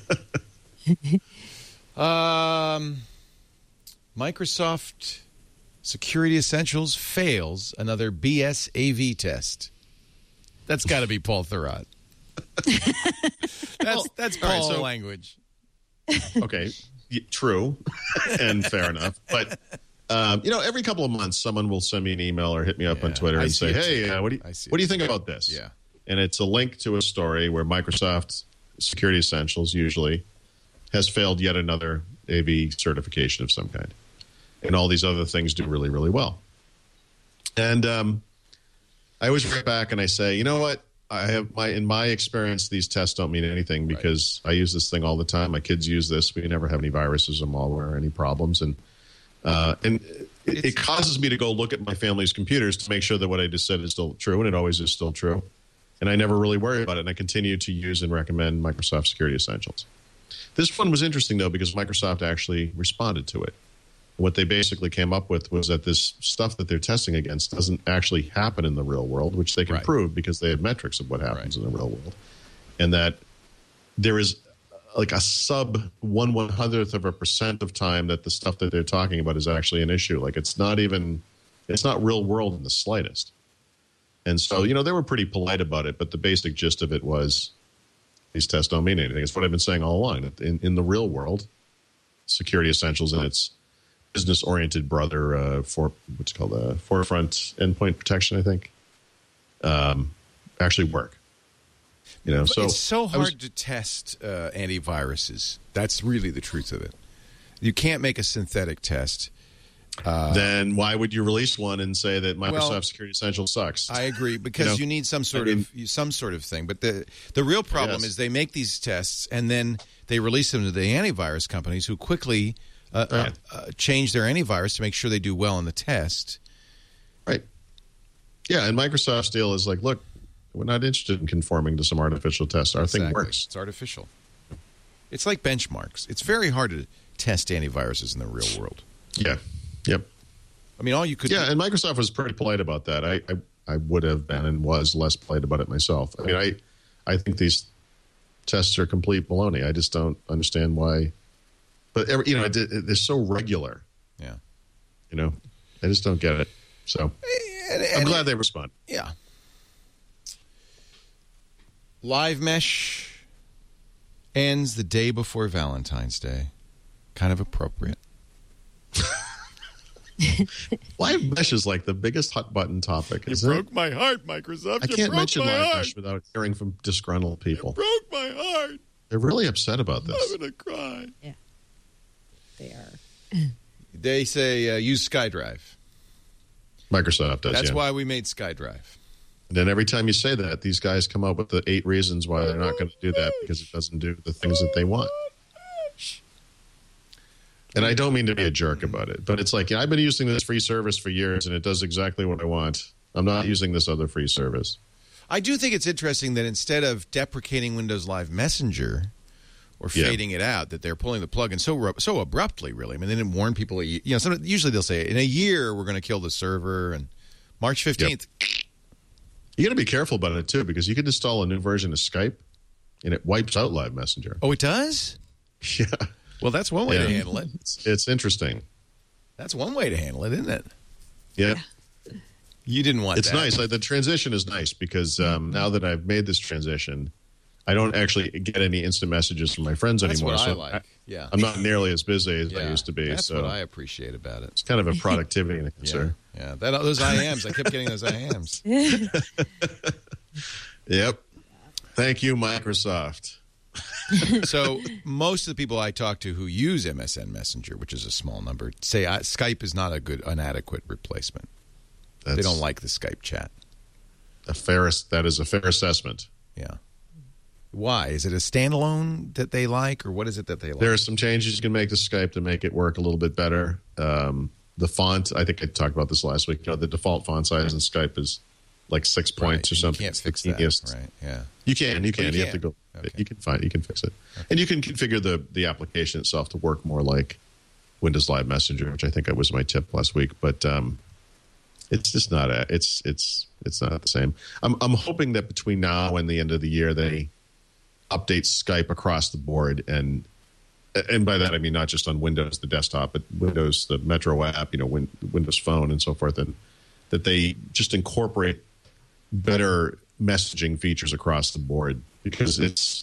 S1: Microsoft Security Essentials fails another BS AV test. That's got to be Paul Thurrott. That's Paul language.
S4: Okay, true, and fair enough. But every couple of months, someone will send me an email or hit me up on Twitter and say, "Hey, what do you think about this?"
S1: Yeah,
S4: and it's a link to a story where Microsoft Security Essentials usually has failed yet another AV certification of some kind, and all these other things do really, really well. And I always write back and I say, you know what? In my experience, these tests don't mean anything because I use this thing all the time. My kids use this. We never have any viruses or malware or any problems. And it causes me to go look at my family's computers to make sure that what I just said is still true, and it always is still true. And I never really worry about it, and I continue to use and recommend Microsoft Security Essentials. This one was interesting, though, because Microsoft actually responded to it. What they basically came up with was that this stuff that they're testing against doesn't actually happen in the real world, which they can prove because they have metrics of what happens in the real world. And that there is like a sub 1/100% of time that the stuff that they're talking about is actually an issue. Like it's not real world in the slightest. And so, they were pretty polite about it, but the basic gist of it was these tests don't mean anything. It's what I've been saying all along. In the real world, Security Essentials and its business-oriented brother, Forefront Endpoint Protection, I think, actually work. So
S1: it's so hard to test antiviruses. That's really the truth of it. You can't make a synthetic test.
S4: Then why would you release one and say that Microsoft Security Essentials sucks?
S1: I agree, because you need some sort of thing. But the real problem is they make these tests and then they release them to the antivirus companies who quickly change their antivirus to make sure they do well in the test.
S4: Right. Yeah, and Microsoft's deal is like, look, we're not interested in conforming to some artificial test. Our thing works.
S1: It's artificial. It's like benchmarks. It's very hard to test antiviruses in the real world.
S4: Yeah. Yep.
S1: I mean, all you could.
S4: Yeah, and Microsoft was pretty polite about that. I would have been and was less polite about it myself. I mean, I think these tests are complete baloney. I just don't understand why. But they're so regular.
S1: Yeah.
S4: I just don't get it. So I'm glad they respond.
S1: Yeah. Live Mesh ends the day before Valentine's Day. Kind of appropriate.
S4: Live Mesh is like the biggest hot button topic.
S1: You broke my heart, Microsoft.
S4: I can't mention Live Mesh without hearing from disgruntled people.
S1: You broke my heart.
S4: They're really upset about this.
S1: I'm going to cry.
S5: Yeah, they are.
S1: They say use SkyDrive.
S4: Microsoft does.
S1: That's why we made SkyDrive.
S4: And then every time you say that, these guys come up with the 8 reasons why they're not going to do that because it doesn't do the things that they want. And I don't mean to be a jerk about it, but it's like, I've been using this free service for years, and it does exactly what I want. I'm not using this other free service.
S1: I do think it's interesting that instead of deprecating Windows Live Messenger or fading it out, that they're pulling the plug and so abruptly, really. I mean, they didn't warn people. Usually they'll say, in a year, we're going to kill the server, and March 15th.
S4: Yep. You got to be careful about it, too, because you can install a new version of Skype, and it wipes out Live Messenger.
S1: Oh, it does?
S4: Yeah.
S1: Well, that's one way to handle it.
S4: It's interesting.
S1: That's one way to handle it, isn't it?
S4: Yeah.
S1: You didn't want
S4: that. It's nice. The transition is nice because now that I've made this transition, I don't actually get any instant messages from my friends anymore.
S1: That's what I like. Yeah.
S4: I'm not nearly as busy as I used to be.
S1: That's what I appreciate about it.
S4: It's kind of a productivity enhancer.
S1: Yeah. Those IAMs. I kept getting those IAMs.
S4: Yep. Thank you, Microsoft.
S1: So most of the people I talk to who use MSN Messenger, which is a small number, say Skype is not an adequate replacement. They don't like the Skype chat.
S4: That is a fair assessment.
S1: Yeah. Why? Is it a standalone that they like, or what is it that they like?
S4: There are some changes you can make to Skype to make it work a little bit better. The font, I think I talked about this last week. The default font size in Skype is like 6 points or something.
S1: You can't fix that, right? Yeah.
S4: You can. You have to go. Okay. You can fix it. Okay. And you can configure the application itself to work more like Windows Live Messenger, which I think was my tip last week. But it's just not it's not the same. I'm hoping that between now and the end of the year they update Skype across the board, and by that I mean not just on Windows, the desktop, but Windows, the Metro app, Windows Phone, and so forth, and that they just incorporate better messaging features across the board, because it's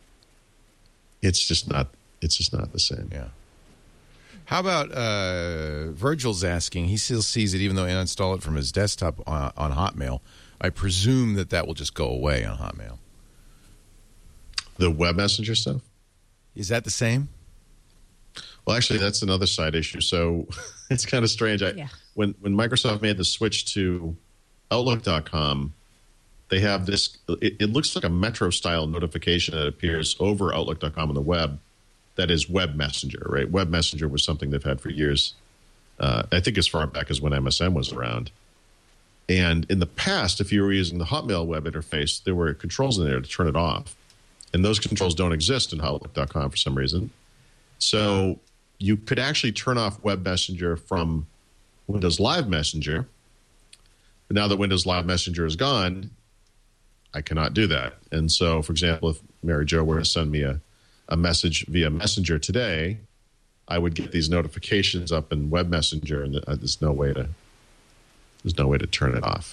S4: just not the same.
S1: Yeah. How about Virgil's asking? He still sees it, even though he uninstalled it from his desktop on Hotmail. I presume that will just go away on Hotmail.
S4: The web messenger stuff?
S1: Is that the same?
S4: Well, actually, that's another side issue. So it's kind of strange. When Microsoft made the switch to Outlook.com, they have this. It looks like a Metro-style notification that appears over Outlook.com on the web. That is Web Messenger, right? Web Messenger was something they've had for years. I think as far back as when MSN was around. And in the past, if you were using the Hotmail web interface, there were controls in there to turn it off. And those controls don't exist in Outlook.com for some reason. So you could actually turn off Web Messenger from Windows Live Messenger. But now that Windows Live Messenger is gone, I cannot do that. And so, for example, if Mary Jo were to send me a message via Messenger today, I would get these notifications up in Web Messenger, and there's no way to turn it off.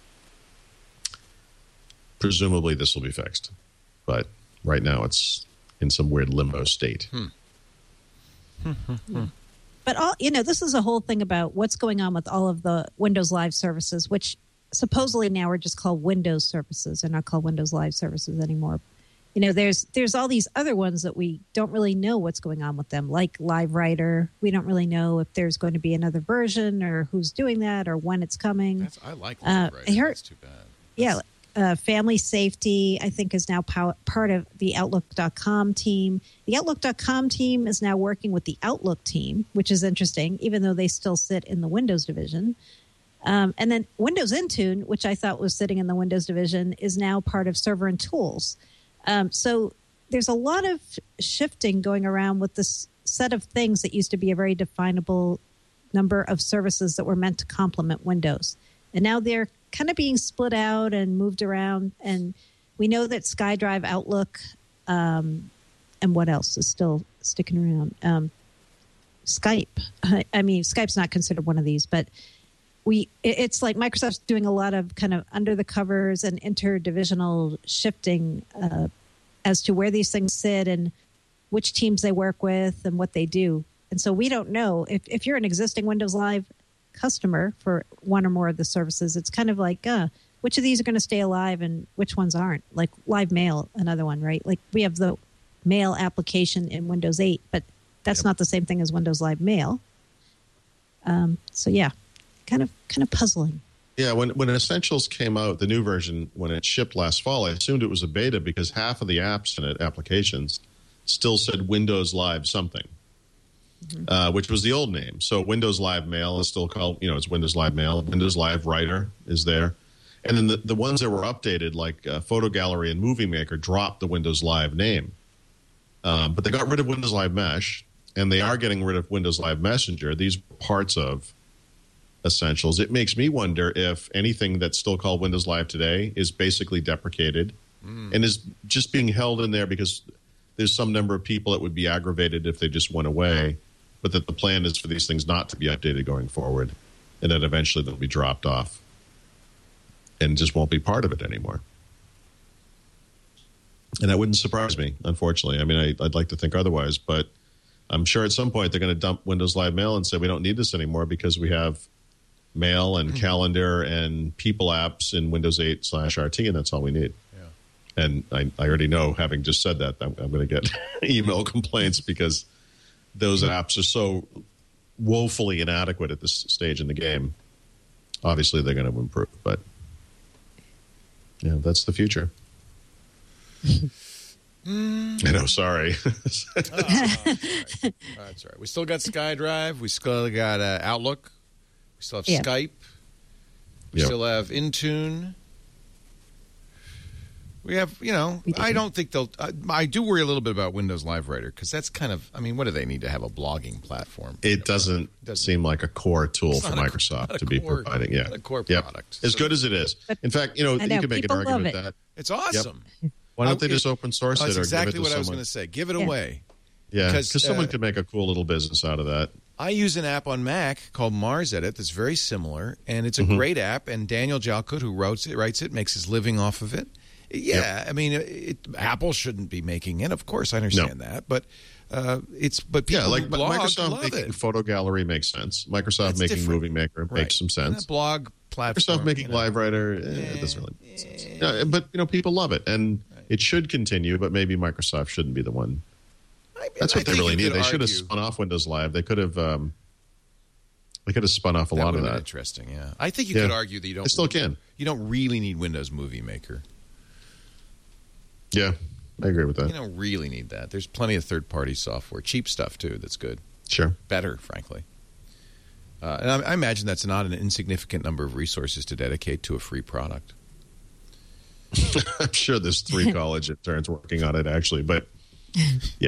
S4: Presumably, this will be fixed, but right now it's in some weird limbo state.
S5: But this is a whole thing about what's going on with all of the Windows Live services, which supposedly now are just called Windows services. They're not called Windows Live services anymore. There's all these other ones that we don't really know what's going on with them, like LiveWriter. We don't really know if there's going to be another version or who's doing that or when it's coming.
S1: I like LiveWriter. That's too bad.
S5: Yeah. Family Safety, I think, is now part of the Outlook.com team. The Outlook.com team is now working with the Outlook team, which is interesting, even though they still sit in the Windows division. And then Windows Intune, which I thought was sitting in the Windows division, is now part of Server and Tools. So there's a lot of shifting going around with this set of things that used to be a very definable number of services that were meant to complement Windows. And now they're kind of being split out and moved around. And we know that SkyDrive, Outlook, and what else is still sticking around? Skype. I mean, Skype's not considered one of these, but it's like Microsoft's doing a lot of kind of under the covers and interdivisional shifting as to where these things sit and which teams they work with and what they do. And so we don't know. If you're an existing Windows Live customer for one or more of the services, it's kind of like which of these are going to stay alive and which ones aren't. Like Live Mail, another one, right? Like we have the Mail application in Windows 8, but that's not the same thing as Windows Live Mail. So yeah, kind of puzzling.
S4: Yeah, when Essentials came out, the new version, when it shipped last fall, I assumed it was a beta because half of the apps in it, applications, still said Windows Live something. Which was the old name. So Windows Live Mail is still called, it's Windows Live Mail. Windows Live Writer is there. And then the ones that were updated, like Photo Gallery and Movie Maker, dropped the Windows Live name. But they got rid of Windows Live Mesh, and they are getting rid of Windows Live Messenger. These are parts of Essentials. It makes me wonder if anything that's still called Windows Live today is basically deprecated and is just being held in there because there's some number of people that would be aggravated if they just went away, but that the plan is for these things not to be updated going forward, and that eventually they'll be dropped off and just won't be part of it anymore. And that wouldn't surprise me, unfortunately. I mean, I'd like to think otherwise, but I'm sure at some point they're going to dump Windows Live Mail and say we don't need this anymore because we have Mail and Calendar and People apps in Windows 8/RT, and that's all we need. Yeah. And I already know, having just said that, I'm going to get email complaints because those apps are so woefully inadequate at this stage in the game. Obviously, they're going to improve, but yeah, that's the future. I know, sorry.
S1: That's all right. We still got SkyDrive. We still got Outlook. We still have Skype. We still have Intune. We have, I don't think they'll. I do worry a little bit about Windows Live Writer because that's kind of. I mean, what do they need to have a blogging platform?
S4: It doesn't seem like a core tool for Microsoft to be providing. Yeah,
S1: a core product.
S4: As good as it is. In fact, you can make an argument that
S1: it's awesome.
S4: Yep. Why don't they just open source it?
S1: That's
S4: or
S1: exactly
S4: give it to
S1: what
S4: someone?
S1: I was going to say. Give it away.
S4: Yeah, because someone could make a cool little business out of that.
S1: I use an app on Mac called Mars Edit that's very similar, and it's a great app. And Daniel Jalkut, who writes it, makes his living off of it. Yeah, I mean, Apple shouldn't be making it. Of course, I understand that, but people
S4: like
S1: who blog
S4: Microsoft
S1: love
S4: making
S1: it.
S4: Photo Gallery makes sense. Microsoft making
S1: different.
S4: Movie Maker makes some sense.
S1: And a blog platform.
S4: Microsoft making Live Writer, it doesn't really make sense. Yeah, but people love it, and it should continue. But maybe Microsoft shouldn't be the one. That's what they really need. They should have spun off Windows Live. They could have. They could have spun off a lot of that.
S1: Interesting, yeah. I think you could argue that you don't.
S4: I still can.
S1: You don't really need Windows Movie Maker.
S4: Yeah, I agree with that.
S1: You don't really need that. There's plenty of third-party software, cheap stuff too. That's good.
S4: Sure,
S1: better, frankly. And I imagine that's not an insignificant number of resources to dedicate to a free product.
S4: I'm sure there's 3 college interns working on it, actually, but yeah.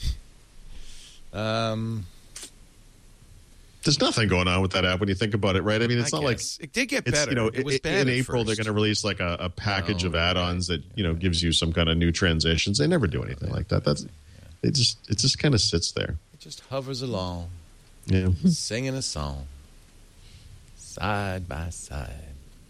S4: There's nothing going on with that app when you think about it, right? I mean, it's not like
S1: it did get better. It was bad
S4: in April. They're going to release like a package of add-ons that gives you some kind of new transitions. They never do anything like that. It just kind of sits there.
S1: It just hovers along, singing a song, side by side.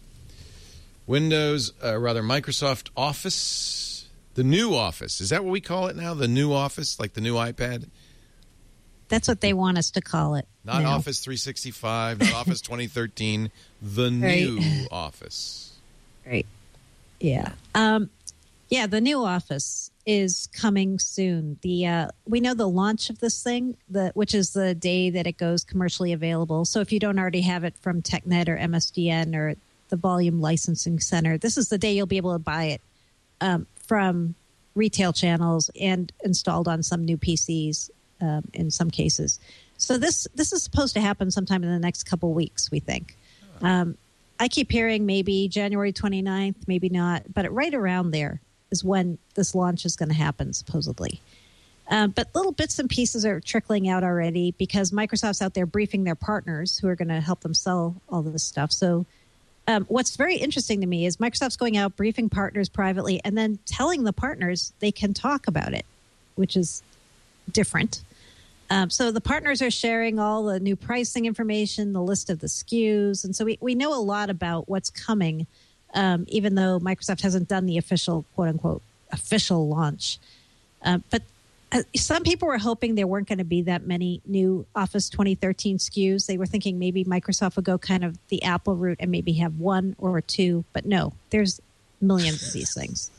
S1: Microsoft Office, the new Office. Is that what we call it now? The new Office, like the new iPad?
S5: That's what they want us to call it.
S1: Not now. Office 365, not Office 2013, the new Office.
S5: Right. Yeah. The new Office is coming soon. We know the launch of this thing, which is the day that it goes commercially available. So if you don't already have it from TechNet or MSDN or the Volume Licensing Center, this is the day you'll be able to buy it from retail channels and installed on some new PCs. In some cases. So this is supposed to happen sometime in the next couple weeks, we think. I keep hearing maybe January 29th, maybe not, but right around there is when this launch is going to happen, supposedly. But little bits and pieces are trickling out already because Microsoft's out there briefing their partners who are going to help them sell all of this stuff. So what's very interesting to me is Microsoft's going out, briefing partners privately, and then telling the partners they can talk about it, which is different. So the partners are sharing all the new pricing information, the list of the SKUs. And so we know a lot about what's coming, even though Microsoft hasn't done the official, quote unquote, official launch. But some people were hoping there weren't going to be that many new Office 2013 SKUs. They were thinking maybe Microsoft would go kind of the Apple route and maybe have 1 or 2. But no, there's millions of these things.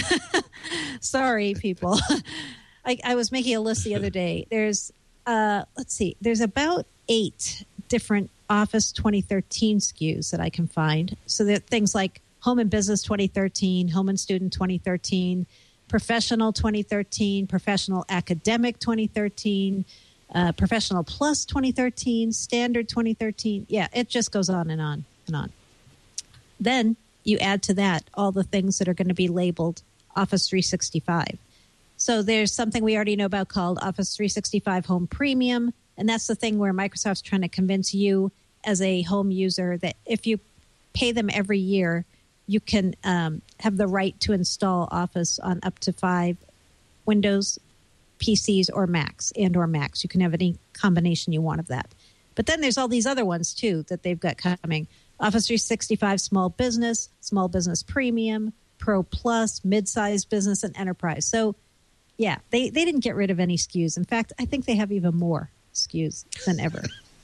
S5: Sorry, people. I was making a list the other day. There's, there's about 8 different Office 2013 SKUs that I can find. So there are things like Home and Business 2013, Home and Student 2013, Professional 2013, Professional Academic 2013, Professional Plus 2013, Standard 2013. Yeah, it just goes on and on and on. Then you add to that all the things that are going to be labeled Office 365. So there's something we already know about called Office 365 Home Premium, and that's the thing where Microsoft's trying to convince you as a home user that if you pay them every year, you can have the right to install Office on up to 5 Windows PCs or Macs or Macs. You can have any combination you want of that. But then there's all these other ones, too, that they've got coming. Office 365 Small Business Premium, Pro Plus, Mid-Sized Business, and Enterprise. So, yeah, they didn't get rid of any SKUs. In fact, I think they have even more SKUs than ever.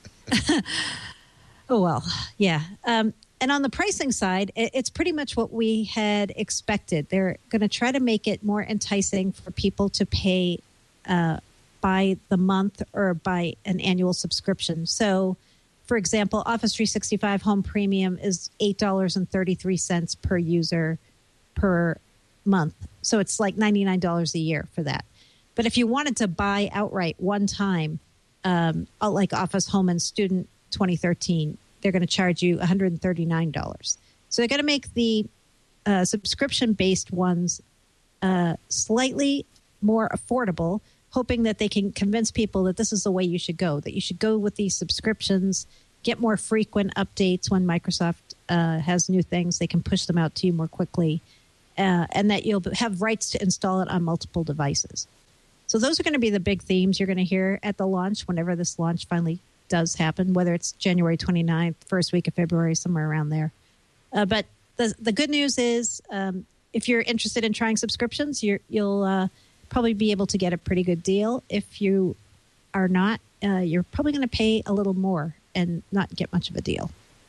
S5: Oh, well, yeah. And on the pricing side, it's pretty much what we had expected. They're going to try to make it more enticing for people to pay by the month or by an annual subscription. So, for example, Office 365 Home Premium is $8.33 per user per month. So it's like $99 a year for that. But if you wanted to buy outright one time, like Office Home and Student 2013, they're going to charge you $139. So they're going to make the subscription-based ones slightly more affordable, hoping that they can convince people that this is the way you should go, that you should go with these subscriptions, get more frequent updates when Microsoft has new things. They can push them out to you more quickly, and that you'll have rights to install it on multiple devices. So those are going to be the big themes you're going to hear at the launch, whenever this launch finally does happen, whether it's January 29th, first week of February, somewhere around there. But the good news is, if you're interested in trying subscriptions, you'll probably be able to get a pretty good deal. If you are not, you're probably going to pay a little more and not get much of a deal.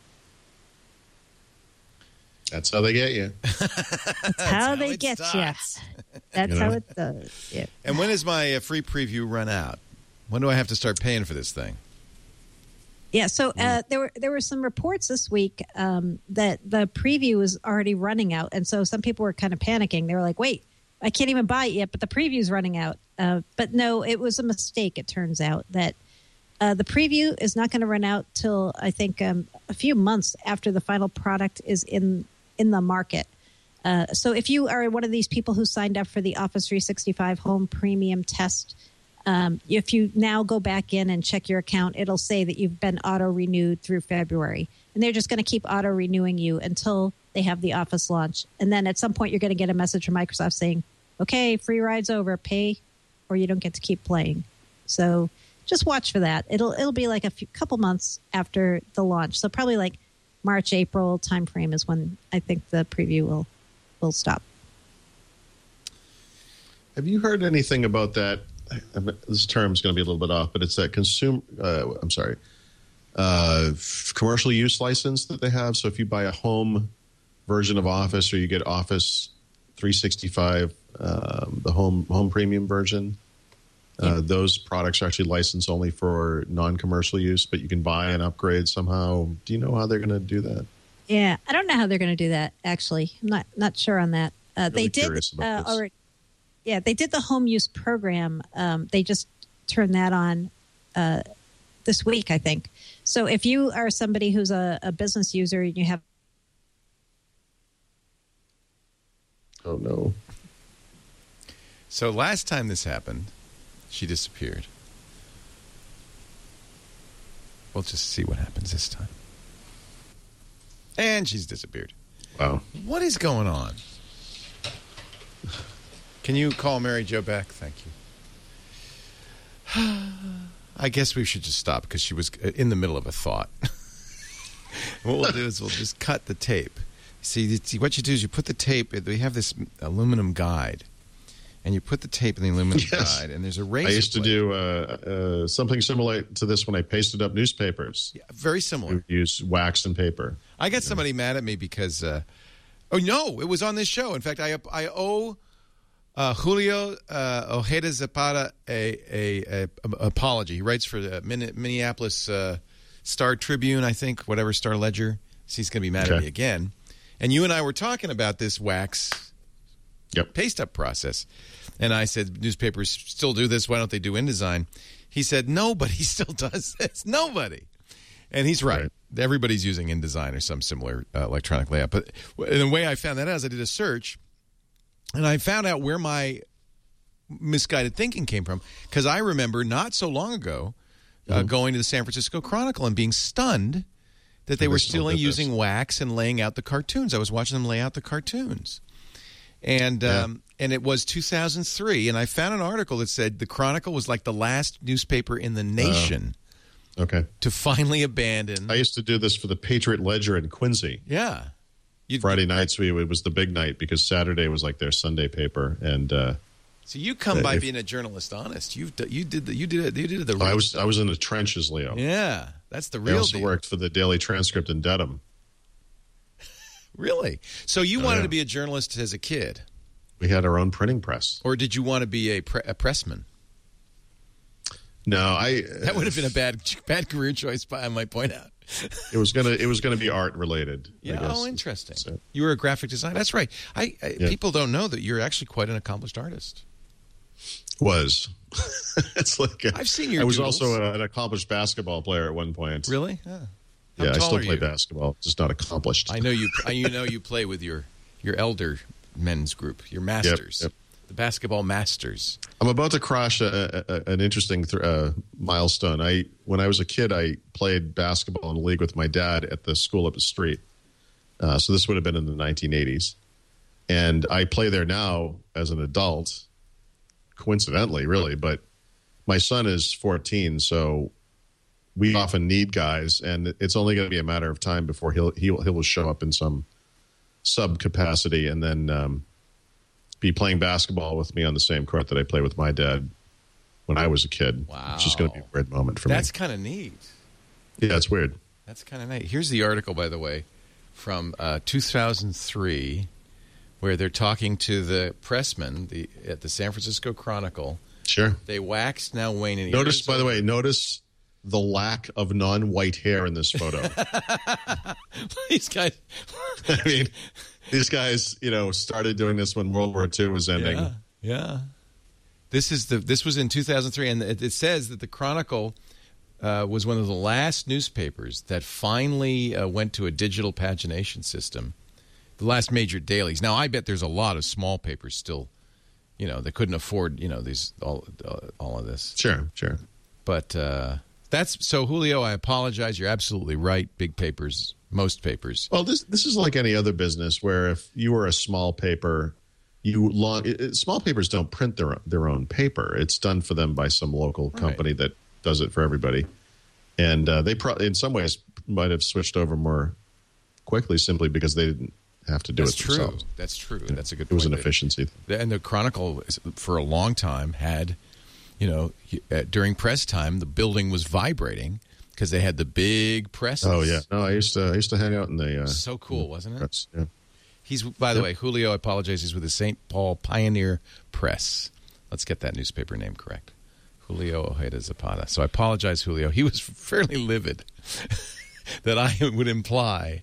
S4: That's how they get you.
S5: That's how they get you. That's how it does. Yeah.
S1: And when does my free preview run out? When do I have to start paying for this thing?
S5: Yeah, so there were some reports this week that the preview is already running out, and so some people were kind of panicking. They were like, "Wait, I can't even buy it yet, but the preview's running out." But no, it was a mistake. It turns out that the preview is not going to run out till I think a few months after the final product is in the market. So if you are one of these people who signed up for the Office 365 Home Premium test, if you now go back in and check your account, it'll say that you've been auto-renewed through February. And they're just going to keep auto-renewing you until they have the Office launch. And then at some point, you're going to get a message from Microsoft saying, okay, free ride's over, pay, or you don't get to keep playing. So just watch for that. It'll be like couple months after the launch. So probably like March, April timeframe is when I think the preview will stop.
S4: Have you heard anything about that? This term's going to be a little bit off, but it's that commercial use license that they have. So if you buy a home version of Office, or you get Office 365, the home premium version, those products are actually licensed only for non-commercial use, but you can buy and upgrade somehow. Do you know how they're going to do that?
S5: Yeah, I don't know how they're going to do that, actually. I'm not sure on that. They did already. Yeah, they did the home use program. They just turned that on this week, I think. So if you are somebody who's a business user and you have...
S4: Oh, no.
S1: So last time this happened, she disappeared. We'll just see what happens this time. And she's disappeared.
S4: Wow.
S1: What is going on? Can you call Mary Jo back? Thank you. I guess we should just stop because she was in the middle of a thought. What we'll do is we'll just cut the tape. See, what you do is you put the tape. We have this aluminum guide, and you put the tape in the aluminum guide, and there's a razor.
S4: I used to do something similar to this when I pasted up newspapers.
S1: Yeah, very similar.
S4: We use wax and paper.
S1: I got somebody mad at me because, oh no, it was on this show. In fact, I owe Julio Ojeda Zapata a apology. He writes for the Minneapolis Star Tribune, I think, whatever, Star Ledger. So he's going to be mad at me again. And you and I were talking about this wax paste up process. And I said, newspapers still do this. Why don't they do InDesign? He said, nobody still does this. Nobody. And he's right. Everybody's using InDesign or some similar electronic layout. But the way I found that out is I did a search, and I found out where my misguided thinking came from. Because I remember not so long ago going to the San Francisco Chronicle and being stunned that they were still using wax and laying out the cartoons. I was watching them lay out the cartoons. And and it was 2003, and I found an article that said the Chronicle was like the last newspaper in the nation to finally abandon.
S4: I used to do this for the Patriot Ledger in Quincy.
S1: Yeah.
S4: Friday nights, it was the big night because Saturday was like their Sunday paper. And
S1: so you come by being a journalist honest. You did the
S4: I was in the trenches, Leo.
S1: Yeah, that's the real
S4: I also
S1: deal.
S4: worked for the Daily Transcript in Dedham.
S1: Really? So you wanted to be a journalist as a kid?
S4: We had our own printing press.
S1: Or did you want to be a pressman?
S4: No,
S1: that would have been a bad career choice, I might point out.
S4: It was gonna be art related.
S1: Yeah.
S4: I guess.
S1: Oh, interesting. So, you were a graphic designer. That's right. People don't know that you're actually quite an accomplished artist.
S4: Was. It's like
S1: I've seen your.
S4: I was
S1: doodles.
S4: also an accomplished basketball player at one point.
S1: Really?
S4: Yeah, I still play basketball, just not accomplished.
S1: I know you. You play with your your elder men's group, your masters,
S4: Yep.
S1: the basketball masters.
S4: I'm about to crash an interesting milestone. When I was a kid, I played basketball in a league with my dad at the school up the street. So this would have been in the 1980s. And I play there now as an adult, coincidentally, really. But my son is 14, so we often need guys, and it's only going to be a matter of time before he will show up in some sub capacity and then be playing basketball with me on the same court that I played with my dad when I was a kid.
S1: Wow.
S4: Which is going to be a weird moment for me.
S1: That's kind of neat.
S4: Yeah, it's weird.
S1: That's kind of neat. Here's the article, by the way, from 2003, where they're talking to the pressmen at the San Francisco Chronicle.
S4: Sure.
S1: They waxed, now wane, and
S4: Notice, by the way, the lack of non-white hair in this photo.
S1: These guys.
S4: I mean, these guys, started doing this when World War II was ending.
S1: Yeah. This was in 2003, and it says that the Chronicle was one of the last newspapers that finally went to a digital pagination system. The last major dailies. Now, I bet there's a lot of small papers still, they couldn't afford, these all of this.
S4: Sure.
S1: But that's so, Julio. I apologize. You're absolutely right. Big papers, most papers.
S4: Well, this is like any other business where if you were a small paper, small papers don't print their own paper. It's done for them by some local company that does it for everybody, and they in some ways might have switched over more quickly simply because they didn't have to do it themselves.
S1: That's true. That's a good point.
S4: It was an efficiency thing.
S1: And the Chronicle, for a long time, had, during press time, the building was vibrating because they had the big presses.
S4: Oh, yeah. No, I used to hang out in the...
S1: so cool, wasn't it?
S4: Press, yeah.
S1: He's, by the way, Julio, I apologize, he's with the St. Paul Pioneer Press. Let's get that newspaper name correct. Julio Ojeda Zapata. So I apologize, Julio. He was fairly livid that I would imply...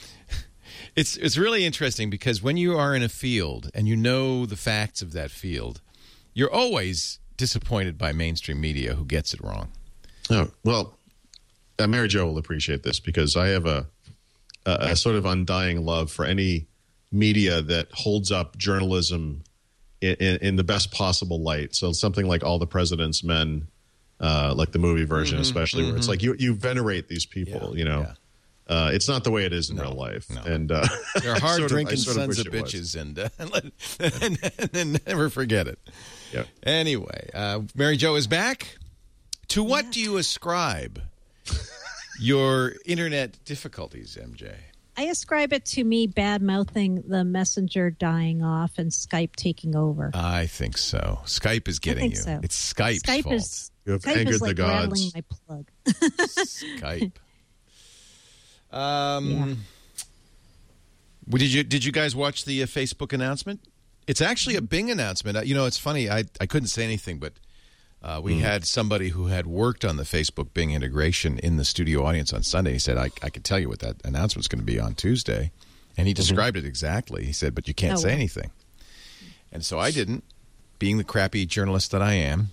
S1: It's really interesting because when you are in a field and you know the facts of that field, you're always disappointed by mainstream media who gets it wrong.
S4: Oh, well, Mary Jo will appreciate this because I have a sort of undying love for any media that holds up journalism in the best possible light. So something like All the President's Men, like the movie version especially, where it's like you venerate these people,
S1: Yeah.
S4: It's not the way it is in real life, and
S1: they're hard drinking sons of bitches, and never forget it.
S4: Yeah.
S1: Anyway, Mary Jo is back. To what do you ascribe your internet difficulties, MJ?
S5: I ascribe it to me bad-mouthing the Messenger dying off and Skype taking over.
S1: I think so. Skype is getting you.
S5: So.
S1: It's Skype's fault.
S4: You have
S5: Skype
S4: angered
S5: is like
S4: the gods.
S5: rattling my plug.
S1: Skype. Did you guys watch the Facebook announcement? It's actually a Bing announcement. It's funny. I couldn't say anything, but we had somebody who had worked on the Facebook Bing integration in the studio audience on Sunday. He said, I could tell you what that announcement's going to be on Tuesday. And he described it exactly. He said, but you can't say anything. And so I didn't, being the crappy journalist that I am.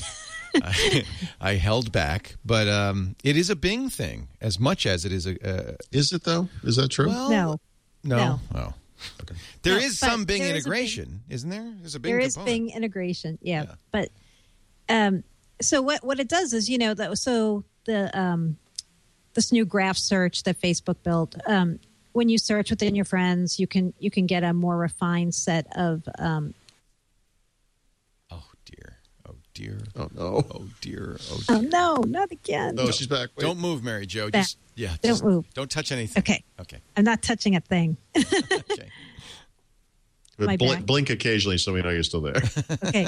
S1: I held back, but it is a Bing thing as much as it is a.
S4: Is it though? Is that true?
S5: Well,
S1: no. Oh, okay. There is some Bing
S5: there
S1: integration, isn't there? There's a Bing.
S5: There
S1: component.
S5: is Bing integration, yeah. But so what it does is this new graph search that Facebook built. When you search within your friends, you can get a more refined set of.
S1: Oh dear.
S4: Oh no.
S1: Oh dear.
S5: Oh no, not again.
S4: No, she's back. Wait.
S1: Don't move, Mary Jo.
S5: Don't move.
S1: Don't touch anything.
S5: Okay. I'm not touching a thing.
S1: Okay.
S4: But blink occasionally so we know you're still there.
S5: Okay.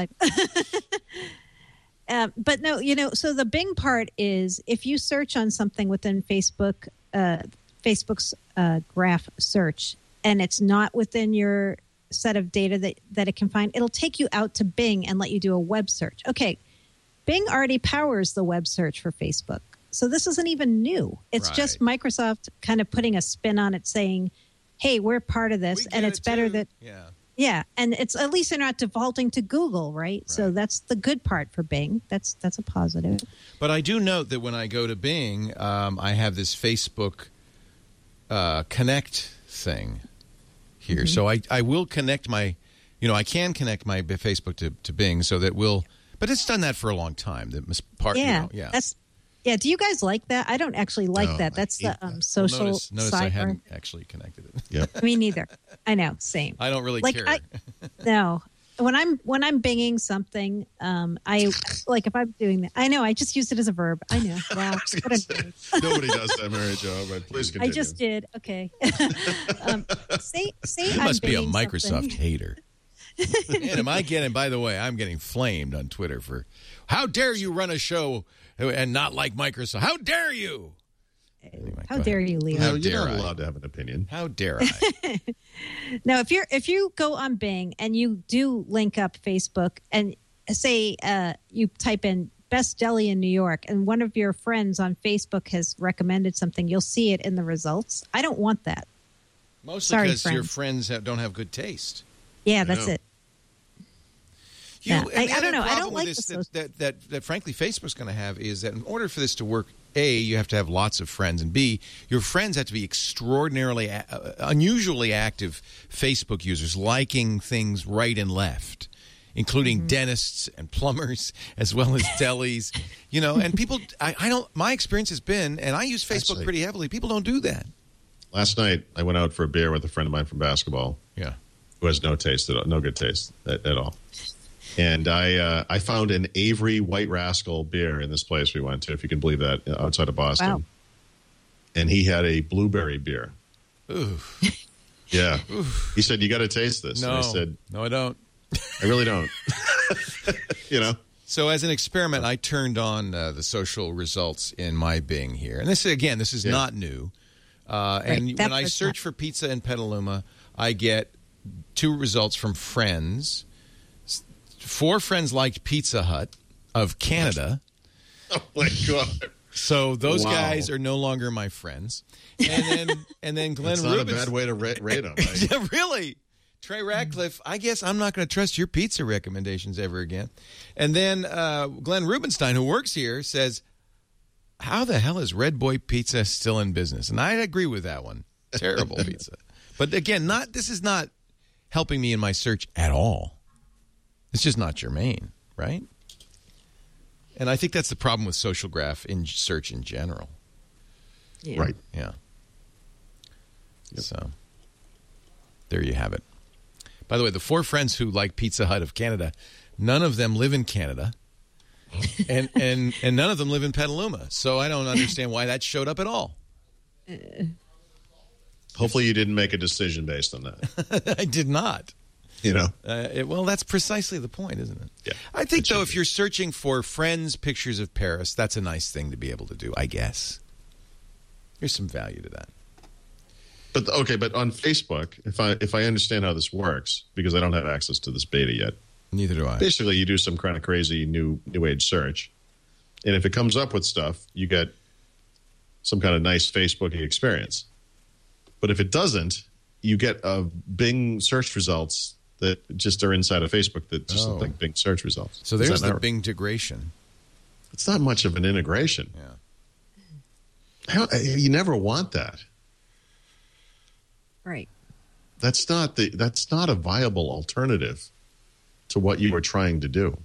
S5: But no, so the Bing part is if you search on something within Facebook's graph search, and it's not within your set of data that it can find, it'll take you out to Bing and let you do a web search. Okay, Bing already powers the web search for Facebook. So this isn't even new. It's just Microsoft kind of putting a spin on it saying, hey, we're part of this, and it's better that... Yeah, and it's at least they're not defaulting to Google, right? So that's the good part for Bing. That's a positive.
S1: But I do note that when I go to Bing, I have this Facebook Connect thing here. So I will connect my, I can connect my Facebook to Bing so that but it's done that for a long time.
S5: Do you guys like that? I don't actually like that. That's the social
S1: notice
S5: sidebar.
S1: I hadn't actually connected it.
S4: Yeah.
S5: Me neither. I know. Same.
S1: I don't really care.
S5: No. When I'm binging something, if I'm doing that, I know I just used it as a verb. I know. Wow. What a nerd.
S4: Nobody does that, Mary Jo, but please continue.
S5: I just did. Okay. Say
S1: you must be a
S5: binging
S1: Microsoft
S5: something.
S1: hater. And by the way, I'm getting flamed on Twitter for how dare you run a show and not like Microsoft? How dare you? Anyway,
S5: how dare you, Leo?
S4: No, you're not allowed to have an opinion.
S1: How dare I?
S5: No, if you go on Bing and you do link up Facebook and say you type in best deli in New York and one of your friends on Facebook has recommended something, you'll see it in the results. I don't want that.
S1: Mostly because your friends don't have good taste.
S5: Yeah, that's it. I don't know. I don't like
S1: this that frankly Facebook's going to have is that in order for this to work, A, you have to have lots of friends, and B, your friends have to be extraordinarily, unusually active Facebook users, liking things right and left, including dentists and plumbers, as well as delis. And people, I don't. My experience has been, and I use Facebook pretty heavily. People don't do that.
S4: Last night, I went out for a beer with a friend of mine from basketball.
S1: Yeah,
S4: who has no taste at all, no good taste at all. And I found an Avery White Rascal beer in this place we went to, if you can believe that, outside of Boston.
S5: Wow.
S4: And he had a blueberry beer.
S1: Ooh.
S4: Yeah.
S1: Ooh.
S4: He said, "You got to taste this."
S1: No.
S4: And I said,
S1: "No, I don't.
S4: I really don't."
S1: So as an experiment, I turned on the social results in my Bing here. And this is not new. And when I search for pizza in Petaluma, I get 2 results from friends. 4 friends liked Pizza Hut of Canada.
S4: Oh, my God.
S1: So those guys are no longer my friends. And then Glenn
S4: It's
S1: Rubinstein.
S4: not a bad way to rate them.
S1: Yeah, really. Trey Ratcliffe, I guess I'm not going to trust your pizza recommendations ever again. And then Glenn Rubinstein, who works here, says, how the hell is Red Boy Pizza still in business? And I agree with that one. Terrible pizza. But again, this is not helping me in my search at all. It's just not germane, right? And I think that's the problem with social graph in search in general.
S5: Yeah.
S4: Right.
S1: Yeah.
S4: Yep.
S1: So there you have it. By the way, the 4 friends who like Pizza Hut of Canada, none of them live in Canada, and none of them live in Petaluma. So I don't understand why that showed up at all.
S4: Hopefully you didn't make a decision based on that.
S1: I did not. Well, that's precisely the point, isn't it?
S4: Yeah.
S1: I think, though, if you're searching for friends' pictures of Paris, that's a nice thing to be able to do, I guess. There's some value to that.
S4: But on Facebook, if I understand how this works, because I don't have access to this beta yet.
S1: Neither do I.
S4: Basically, you do some kind of crazy new age search, and if it comes up with stuff, you get some kind of nice Facebooky experience. But if it doesn't, you get Bing search results that just are inside of Facebook that just look like Bing search results.
S1: So there's the Bing integration.
S4: It's not much of an integration.
S1: Yeah.
S4: You never want that.
S5: Right.
S4: That's not a viable alternative to what you were trying to do.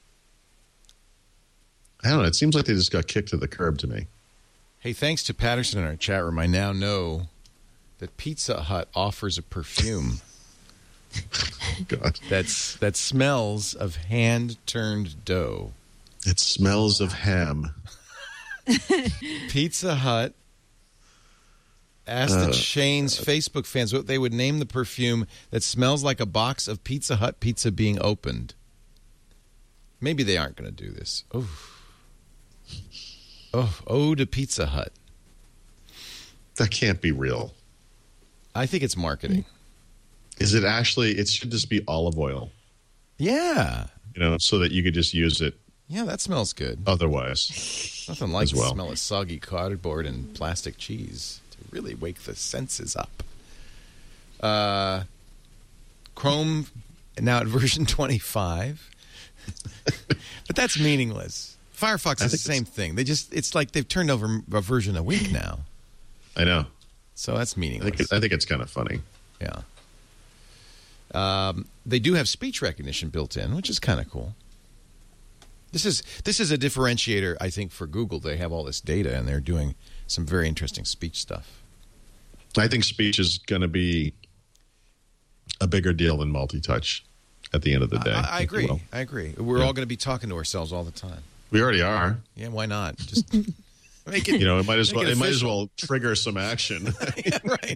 S4: I don't know. It seems like they just got kicked to the curb to me.
S1: Hey, thanks to Patterson in our chat room, I now know that Pizza Hut offers a perfume
S4: God.
S1: that smells of hand-turned dough.
S4: It smells of ham.
S1: Pizza Hut asked the chain's Facebook fans what they would name the perfume that smells like a box of Pizza Hut pizza being opened. Maybe they aren't going to do this. Oh, to Pizza Hut.
S4: That can't be real.
S1: I think it's marketing.
S4: Is it actually? It should just be olive oil.
S1: Yeah.
S4: So that you could just use it.
S1: Yeah, that smells good.
S4: Otherwise.
S1: Nothing like the smell of soggy cardboard and plastic cheese to really wake the senses up. Chrome now at version 25. But that's meaningless. Firefox is the same thing. It's like they've turned over a version a week now.
S4: I know.
S1: So that's meaningless.
S4: I think it's kind of funny.
S1: Yeah. They do have speech recognition built in, which is kind of cool. This is a differentiator, I think, for Google. They have all this data, and they're doing some very interesting speech stuff.
S4: I think speech is going to be a bigger deal than multi-touch at the end of the day.
S1: I agree. I agree. We're all going to be talking to ourselves all the time.
S4: We already are.
S1: Yeah, why not? Just make it.
S4: It might as well trigger some action.
S1: Yeah, right.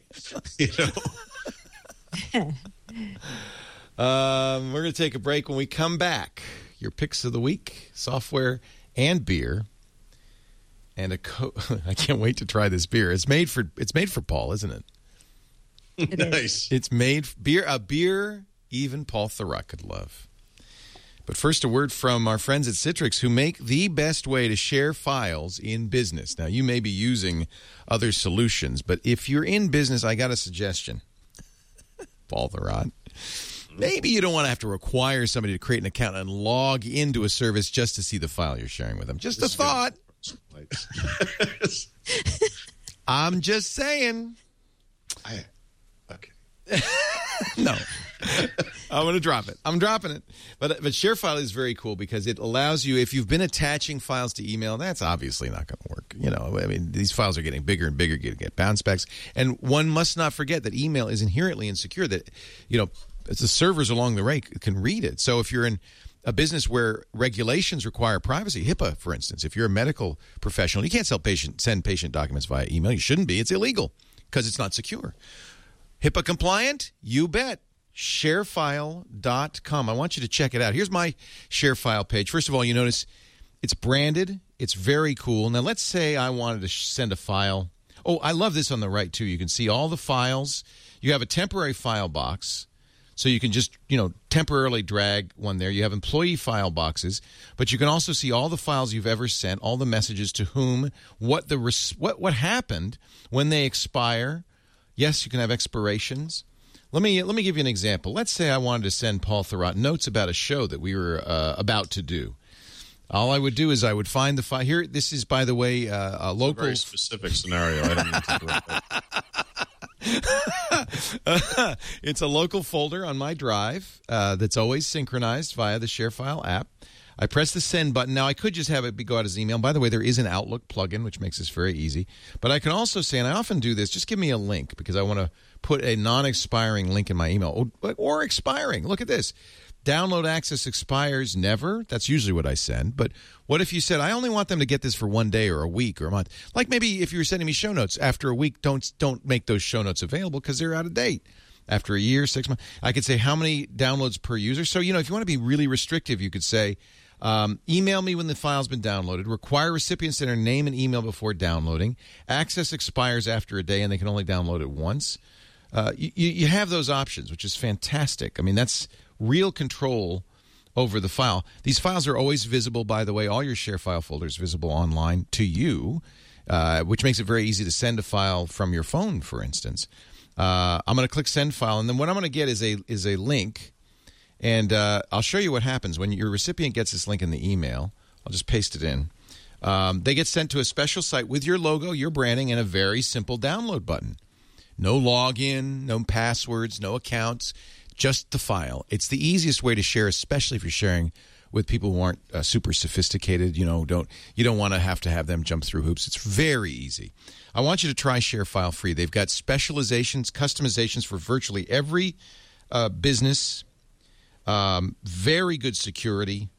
S1: We're going to take a break. When we come back, your picks of the week, software and beer, and I can't wait to try this beer. It's made for Paul, isn't it?
S4: Nice.
S1: It's made a beer even Paul Thurrott could love. But first, a word from our friends at Citrix, who make the best way to share files in business. Now, you may be using other solutions, but if you're in business, I got a suggestion. Paul Thurrott. Maybe you don't want to have to require somebody to create an account and log into a service just to see the file you're sharing with them. Just a thought. I'm just saying.
S4: Okay.
S1: No. I'm going to drop it. I'm dropping it. But ShareFile is very cool because it allows you, if you've been attaching files to email, that's obviously not going to work. I mean, these files are getting bigger and bigger, get bounce backs. And one must not forget that email is inherently insecure, that, the servers along the way can read it. So if you're in a business where regulations require privacy, HIPAA, for instance, if you're a medical professional, you can't send patient documents via email. You shouldn't be. It's illegal because it's not secure. HIPAA compliant? You bet. Sharefile.com. I want you to check it out. Here's my ShareFile page. First of all, you notice it's branded. It's very cool. Now, let's say I wanted to send a file. Oh, I love this on the right, too. You can see all the files. You have a temporary file box, so you can just, temporarily drag one there. You have employee file boxes, but you can also see all the files you've ever sent, all the messages to whom, what happened when they expire. Yes, you can have expirations. Let me give you an example. Let's say I wanted to send Paul Thurrott notes about a show that we were about to do. All I would do is I would find the file. Here, this is, by the way, a local...
S4: It's a very specific scenario. I don't mean to interrupt it.
S1: It's a local folder on my drive that's always synchronized via the ShareFile app. I press the send button. Now, I could just have it go out as email. By the way, there is an Outlook plugin, which makes this very easy. But I can also say, and I often do this, just give me a link because I want to put a non-expiring link in my email. Or expiring. Look at this. Download access expires never. That's usually what I send. But what if you said, I only want them to get this for 1 day or a week or a month? Like maybe if you were sending me show notes, after a week, don't make those show notes available because they're out of date. After a year, 6 months, I could say how many downloads per user. So, if you want to be really restrictive, you could say, email me when the file's been downloaded. Require recipients to enter name and email before downloading. Access expires after a day, and they can only download it once. You have those options, which is fantastic. I mean, that's real control over the file. These files are always visible, by the way. All your ShareFile folders visible online to you, which makes it very easy to send a file from your phone, for instance. I'm going to click Send File, and then what I'm going to get is a link. And I'll show you what happens when your recipient gets this link in the email. I'll just paste it in. They get sent to a special site with your logo, your branding, and a very simple download button. No login, no passwords, no accounts, just the file. It's the easiest way to share, especially if you're sharing with people who aren't super sophisticated. You don't want to have them jump through hoops. It's very easy. I want you to try ShareFile free. They've got specializations, customizations for virtually every business. Very good security.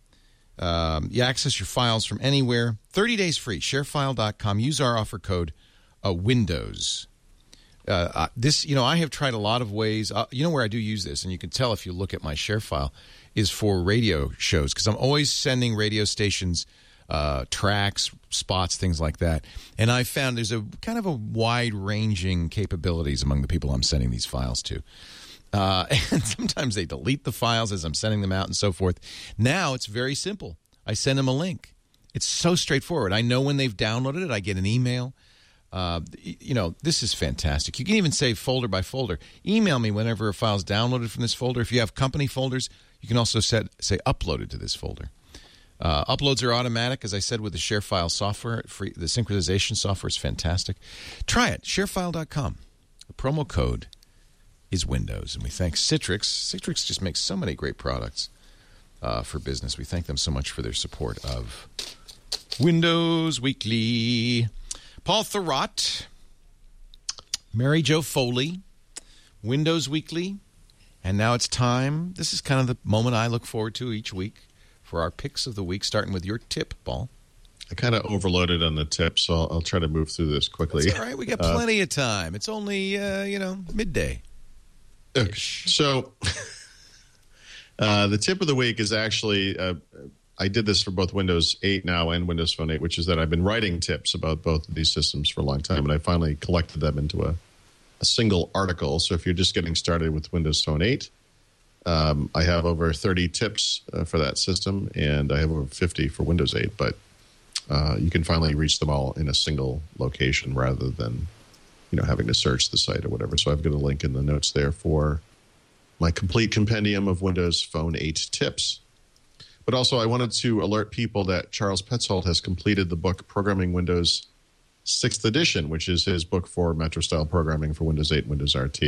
S1: You access your files from anywhere. 30 days free. ShareFile.com. Use our offer code Windows. I have tried a lot of ways. Where I do use this, and you can tell if you look at my ShareFile, is for radio shows because I'm always sending radio stations tracks, spots, things like that. And I found there's a kind of a wide-ranging capabilities among the people I'm sending these files to. And sometimes they delete the files as I'm sending them out and so forth. Now it's very simple. I send them a link. It's so straightforward. I know when they've downloaded it. I get an email. This is fantastic. You can even say folder by folder. Email me whenever a file is downloaded from this folder. If you have company folders, you can also say uploaded to this folder. Uploads are automatic, as I said, with the ShareFile software. The synchronization software is fantastic. Try it. ShareFile.com. The promo code is Windows. And we thank Citrix. Citrix just makes so many great products for business. We thank them so much for their support of Windows Weekly. Paul Thurrott, Mary Jo Foley, Windows Weekly. And now it's time. This is kind of the moment I look forward to each week for our picks of the week, starting with your tip, Paul.
S4: I kind of overloaded on the tip, so I'll try to move through this quickly.
S1: That's all right. We got plenty of time. It's only, midday.
S4: Okay. So the tip of the week is actually, I did this for both Windows 8 now and Windows Phone 8, which is that I've been writing tips about both of these systems for a long time, and I finally collected them into a single article. So if you're just getting started with Windows Phone 8, I have over 30 tips for that system, and I have over 50 for Windows 8, but you can finally reach them all in a single location rather than, having to search the site or whatever. So I've got a link in the notes there for my complete compendium of Windows Phone 8 tips. But also I wanted to alert people that Charles Petzold has completed the book Programming Windows 6th edition, which is his book for Metro-style programming for Windows 8 and Windows RT.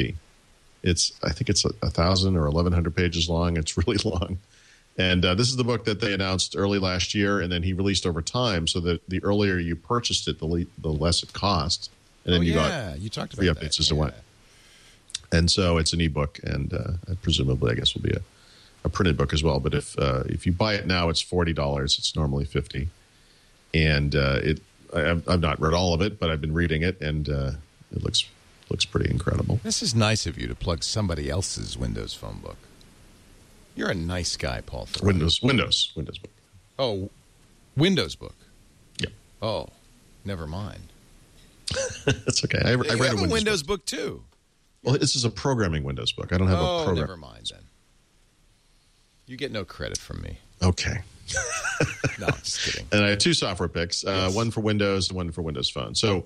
S4: I think it's 1,000 or 1,100 pages long. It's really long. And this is the book that they announced early last year, and then he released over time, so that the earlier you purchased it, the less it cost. And then
S1: you talked about
S4: the updates as it went. And so it's an ebook, and presumably, I guess, will be a printed book as well. But if you buy it now, it's $40. It's normally $50. And I've not read all of it, but I've been reading it, and it looks pretty incredible.
S1: This is nice of you to plug somebody else's Windows Phone book. You're a nice guy, Paul.
S4: Windows book.
S1: Oh, Windows book.
S4: Yep.
S1: Oh, never mind.
S4: That's okay. I read
S1: a Windows book too.
S4: Well, this is a programming Windows book. I don't have a program.
S1: Never mind then. You get no credit from me.
S4: Okay.
S1: No, I'm just kidding.
S4: And I have two software picks, one for Windows and one for Windows Phone. So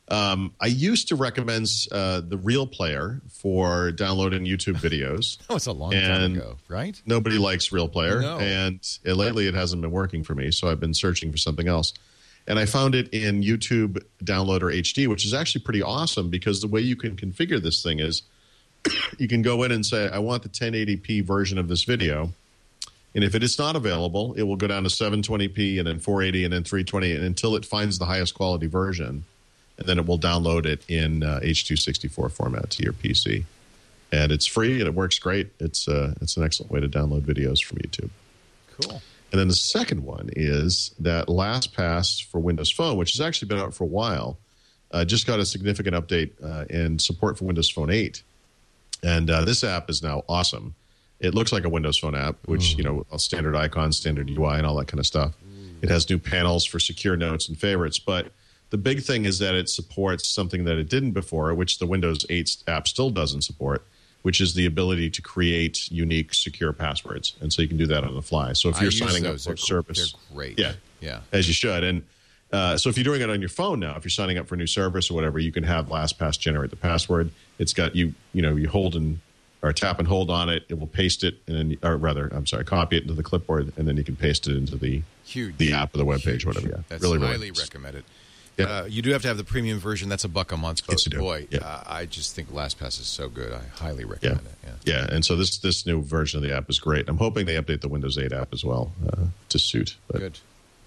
S4: I used to recommend the Real Player for downloading YouTube videos.
S1: Oh, it's a long time ago, right?
S4: Nobody likes Real Player,
S1: No.
S4: and lately it hasn't been working for me, so I've been searching for something else. And I found it in YouTube Downloader HD, which is actually pretty awesome because the way you can configure this thing is you can go in and say, I want the 1080p version of this video. And if it is not available, it will go down to 720p and then 480 and then 320 until it finds the highest quality version. And then it will download it in H.264 format to your PC. And it's free and it works great. It's an excellent way to download videos from YouTube.
S1: Cool.
S4: And then the second one is that LastPass for Windows Phone, which has actually been out for a while, just got a significant update and support for Windows Phone 8. And this app is now awesome. It looks like a Windows Phone app, which, a standard icon, standard UI, and all that kind of stuff. It has new panels for secure notes and favorites. But the big thing is that it supports something that it didn't before, which the Windows 8 app still doesn't support, which is the ability to create unique, secure passwords. And so you can do that on the fly. So if you're signing up for a service,
S1: they're great.
S4: Yeah, as you should. And so if you're doing it on your phone now, if you're signing up for a new service or whatever, you can have LastPass generate the password. It's got you hold or tap and hold on it. It will paste it, copy it into the clipboard, and then you can paste it into the app or the web page or whatever. Yeah,
S1: that's
S4: really
S1: highly recommended.
S4: Yeah.
S1: You do have to have the premium version. That's $1 a month. But
S4: yes, you do.
S1: Boy,
S4: yeah.
S1: I just think LastPass is so good. I highly recommend it.
S4: Yeah, and so this new version of the app is great. I'm hoping they update the Windows 8 app as well to suit. But,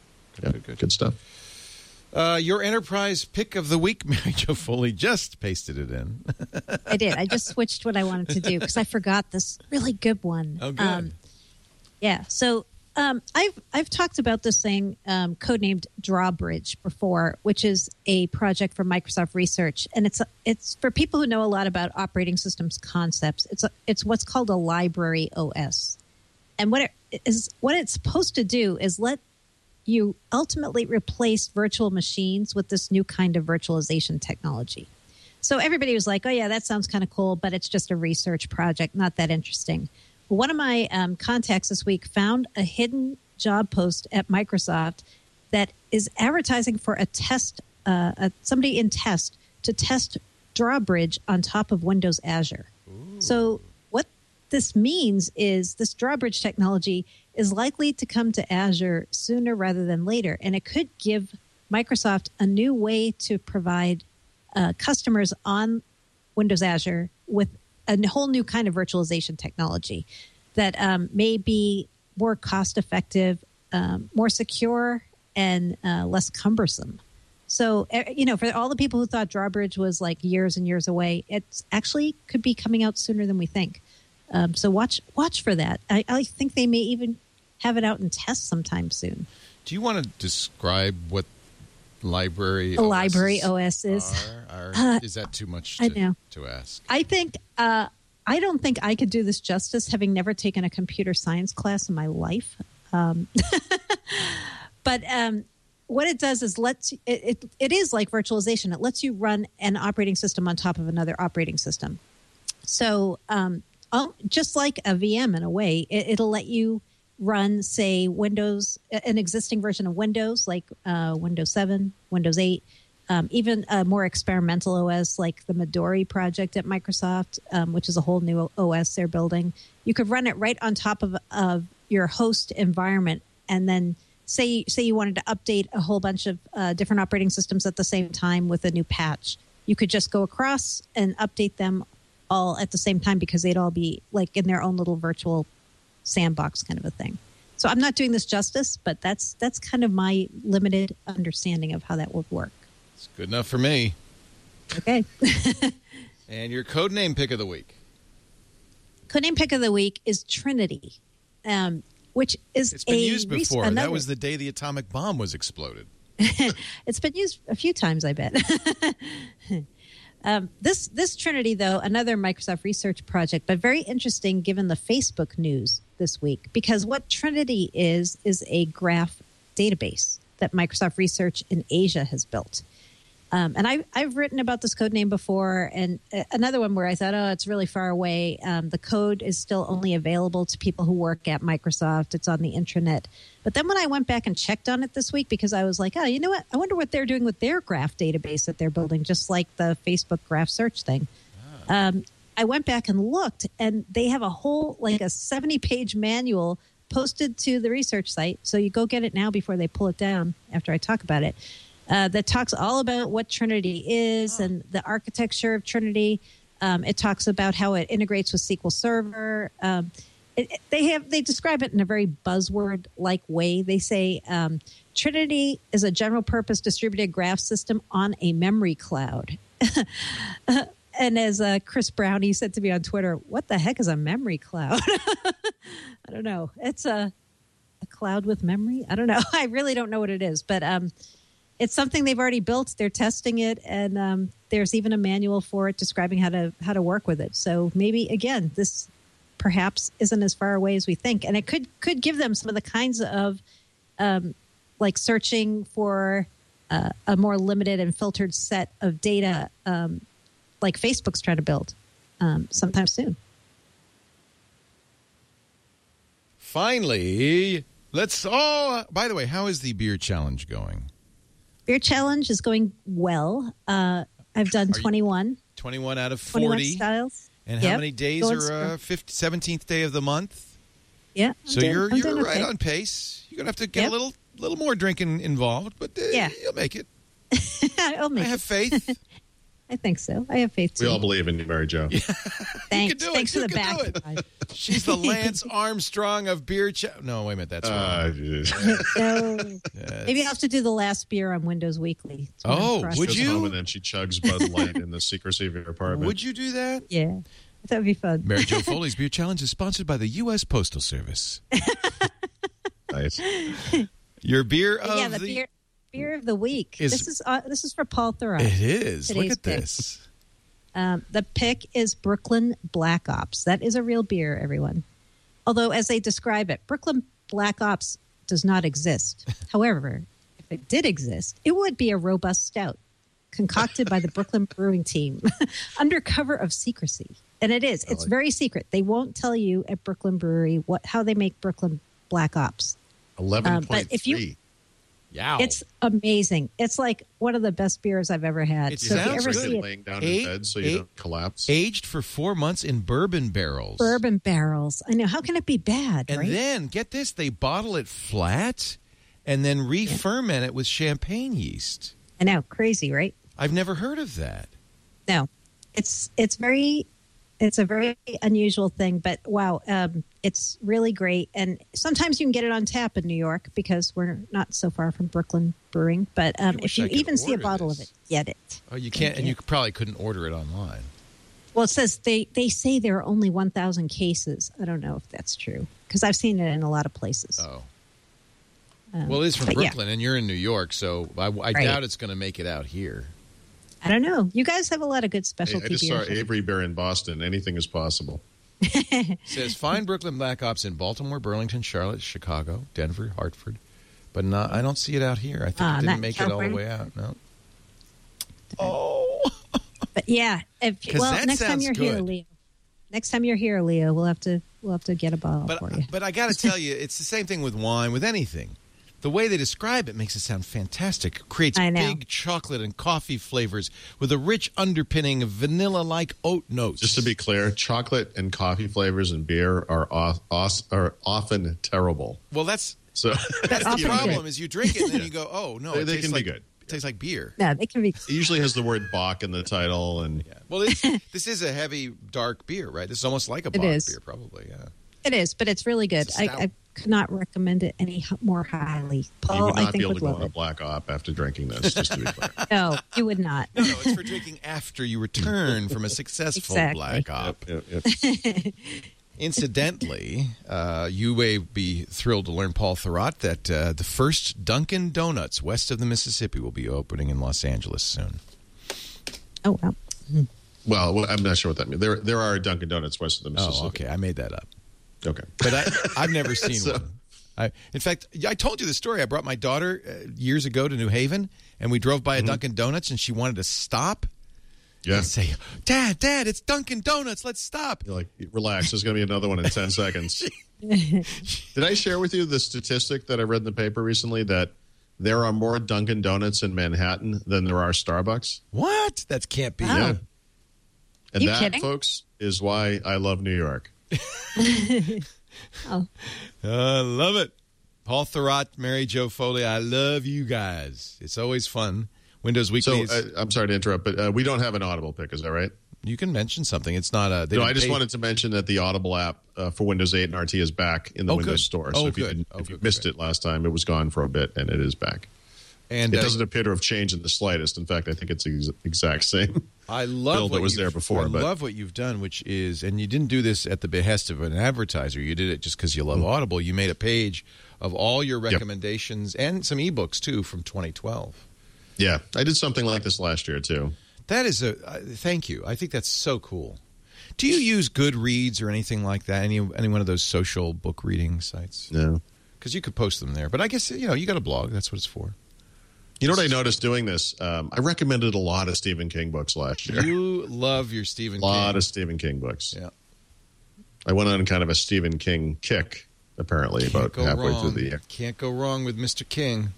S4: good stuff.
S1: Your enterprise pick of the week, Mary Jo Foley just pasted it in.
S5: I did. I just switched what I wanted to do because I forgot this really good one.
S1: Oh, good.
S5: So I've talked about this thing codenamed Drawbridge before, which is a project from Microsoft Research, and it's for people who know a lot about operating systems concepts. It's what's called a library OS, and what it's supposed to do is let you ultimately replace virtual machines with this new kind of virtualization technology. So everybody was like, oh, yeah, that sounds kind of cool, but it's just a research project, not that interesting. One of my contacts this week found a hidden job post at Microsoft that is advertising for a test, somebody in test to test Drawbridge on top of Windows Azure. Ooh. So what this means is this Drawbridge technology is likely to come to Azure sooner rather than later, and it could give Microsoft a new way to provide customers on Windows Azure with a whole new kind of virtualization technology that may be more cost effective, more secure, and less cumbersome. So, for all the people who thought Drawbridge was like years and years away, it actually could be coming out sooner than we think. So watch for that. I think they may even have it out in test sometime soon.
S1: Do you want to describe what Library
S5: OS is?
S1: Is that too much to ask?
S5: I think I don't think I could do this justice, having never taken a computer science class in my life. But what it does is it is like virtualization. It lets you run an operating system on top of another operating system. So just like a VM in a way, it'll let you run, say, Windows, an existing version of Windows, like Windows 7, Windows 8, even a more experimental OS like the Midori project at Microsoft, which is a whole new OS they're building. You could run it right on top of your host environment, and then say you wanted to update a whole bunch of different operating systems at the same time with a new patch. You could just go across and update them all at the same time because they'd all be like in their own little virtual sandbox kind of a thing. So I'm not doing this justice, but that's kind of my limited understanding of how that would work.
S1: It's good enough for me.
S5: Okay.
S1: And your codename pick of the week?
S5: Codename pick of the week is Trinity, which is
S1: it's been used before. That was the day the atomic bomb was exploded.
S5: It's been used a few times, I bet. This Trinity, though, another Microsoft research project, but very interesting given the Facebook news this week, because what Trinity is a graph database that Microsoft Research in Asia has built. And I've written about this code name before, and another one where I thought, it's really far away. The code is still only available to people who work at Microsoft. It's on the intranet. But then when I went back and checked on it this week, because I was like, you know what? I wonder what they're doing with their graph database that they're building, just like the Facebook graph search thing. I went back and looked, and they have a whole, like a 70-page manual posted to the research site. So you go get it now before they pull it down after I talk about it. That talks all about what Trinity is and the architecture of Trinity. It talks about how it integrates with SQL Server. They describe it in a very buzzword-like way. They say Trinity is a general-purpose distributed graph system on a memory cloud. And as Chris Brownie said to me on Twitter, what the heck is a memory cloud? I don't know. It's a cloud with memory? I don't know. I really don't know what it is. But it's something they've already built. They're testing it, and there's even a manual for it describing how to work with it. So maybe, again, this perhaps isn't as far away as we think. And it could give them some of the kinds of like searching for a more limited and filtered set of data like Facebook's trying to build sometime soon.
S1: Finally, by the way, how is the beer challenge going?
S5: Beer challenge is going well. I've done 21.
S1: 21 out of
S5: 21
S1: 40.
S5: styles.
S1: And how many days are 17th day of the month?
S5: Yeah.
S1: So you're right on pace. You're going to have to get a little more drinking involved, but you'll make it.
S5: I'll make it.
S1: I have faith.
S5: I think so. I have faith, too.
S4: We all believe in you, Mary Jo.
S5: Thanks. Thanks for the back.
S1: She's the Lance Armstrong of beer. No, wait a minute. That's wrong.
S5: No. Maybe I'll have to do the last beer on Windows Weekly.
S1: Would you?
S4: Home and then she chugs Bud Light in the secrecy of your apartment.
S1: Would you do that?
S5: Yeah. That would be fun.
S1: Mary Jo Foley's Beer Challenge is sponsored by the U.S. Postal Service.
S4: Nice.
S1: Your beer of the...
S5: Beer of the week. This is for Paul Thurrott.
S1: It is. Look at
S5: pick.
S1: this.
S5: The pick is Brooklyn Black Ops. That is a real beer, everyone. Although, as they describe it, Brooklyn Black Ops does not exist. However, if it did exist, it would be a robust stout concocted by the Brooklyn Brewing Team under cover of secrecy. And it is. It's very secret. They won't tell you at Brooklyn Brewery how they make Brooklyn Black Ops.
S4: 11.3.
S5: But if you...
S1: Yeah,
S5: it's amazing. It's like one of the best beers I've ever had.
S1: It sounds
S4: good. Laying down in bed so you don't collapse.
S1: Aged for 4 months in bourbon barrels.
S5: Bourbon barrels. I know. How can it be bad?
S1: And then, get this, they bottle it flat and then re-ferment it with champagne yeast.
S5: I know. Crazy, right?
S1: I've never heard of that.
S5: No. It's very It's a very unusual thing, but wow, it's really great. And sometimes you can get it on tap in New York because we're not so far from Brooklyn Brewing. But if you even see a bottle of it, get it.
S1: Oh, you can't, and you probably couldn't order it online.
S5: Well, it says they say there are only 1,000 cases. I don't know if that's true because I've seen it in a lot of places.
S1: Oh. Well, it is from Brooklyn, and you're in New York, so I
S5: Right.
S1: doubt it's going to make it out here.
S5: I don't know. You guys have a lot of good specialty
S4: I just
S5: beers.
S4: saw Avery Beer in Boston. Anything is possible.
S1: It says, find Brooklyn Black Ops in Baltimore, Burlington, Charlotte, Chicago, Denver, Hartford. But not, I don't see it out here. I think it didn't make it all the way out. No. Oh.
S5: But yeah,
S1: that
S5: next time
S1: sounds
S5: you're here,
S1: good.
S5: Leo. Next time you're here, Leo, we'll have to get a bottle for you.
S1: But I got to tell you, it's the same thing with wine, with anything. The way they describe it makes it sound fantastic. It creates
S5: I know.
S1: big chocolate and coffee flavors with a rich underpinning of vanilla-like oat notes.
S4: Just to be clear, chocolate and coffee flavors in beer are often terrible.
S1: Well, that's
S4: So
S1: the
S5: often
S1: problem
S5: good.
S1: is you drink it and then you go, oh, no,
S4: They
S1: it tastes
S4: can be
S1: like,
S4: good.
S1: It tastes like beer.
S5: No, they can be.
S4: it usually has the word Bach in the title, and
S1: Well, this is a heavy, dark beer, right? This is almost like a Bock
S5: is.
S1: beer, probably, yeah.
S5: It is, but it's really good.
S1: It's a stout.
S5: I could not recommend it any more highly.
S4: you
S5: Paul,
S4: would
S5: I
S4: not be
S5: think,
S4: able
S5: would
S4: to go
S5: love
S4: on a
S5: it.
S4: black op after drinking this. Just to be clear.
S5: No, you would not.
S1: No, it's for drinking after you return from a successful
S5: Exactly.
S1: black op.
S4: Yep.
S1: Incidentally, you may be thrilled to learn, Paul Thurrott, that the first Dunkin' Donuts west of the Mississippi will be opening in Los Angeles soon.
S5: Oh, wow.
S4: Well, I'm not sure what that means. There are Dunkin' Donuts west of the Mississippi.
S1: Oh, okay. I made that up.
S4: Okay.
S1: But I've never seen
S4: So-
S1: one. In fact, I told you the story. I brought my daughter years ago to New Haven, and we drove by a Dunkin' Donuts, and she wanted to stop
S4: Yeah.
S1: and say, Dad, it's Dunkin' Donuts. Let's stop.
S4: You're like, relax. There's going to be another one in 10 seconds. Did I share with you the statistic that I read in the paper recently that there are more Dunkin' Donuts in Manhattan than there are Starbucks?
S1: What? That can't be.
S5: Oh.
S4: Yeah. And
S5: You
S4: that,
S5: kidding?
S4: folks, is why I love New York.
S5: Oh,
S1: I love it. Paul Thurrott, Mary Jo Foley, I love you guys. It's always fun. Windows
S4: So
S1: Weekly.
S4: I'm sorry to interrupt, but we don't have an Audible pick. Is that right?
S1: You can mention something. It's not a.
S4: No, I just wanted to mention that the Audible app for Windows 8 and RT is back in the
S1: Oh,
S4: Windows
S1: good.
S4: Store.
S1: Oh,
S4: So if you,
S1: good.
S4: if you missed it last time, it was gone for a bit, and it is back.
S1: And
S4: It doesn't appear to have changed in the slightest. In fact, I think it's the exact same.
S1: I love
S4: bill
S1: what
S4: that was
S1: you've-
S4: there before,
S1: I
S4: but-
S1: love what you've done, which is, and you didn't do this at the behest of an advertiser. You did it just because you love Audible. You made a page of all your recommendations and some ebooks too from 2012.
S4: Yeah, I did something like this last year too.
S1: That is thank you. I think that's so cool. Do you use Goodreads or anything like that? Any one of those social book reading sites?
S4: No.
S1: Because you could post them there. But I guess you got a blog. That's what it's for.
S4: You know what I noticed doing this? I recommended a lot of Stephen King books last year.
S1: You love your Stephen
S4: A
S1: King.
S4: lot of Stephen King books.
S1: Yeah.
S4: I went on kind of a Stephen King kick, apparently, about halfway through the year.
S1: Can't go wrong with Mr. King.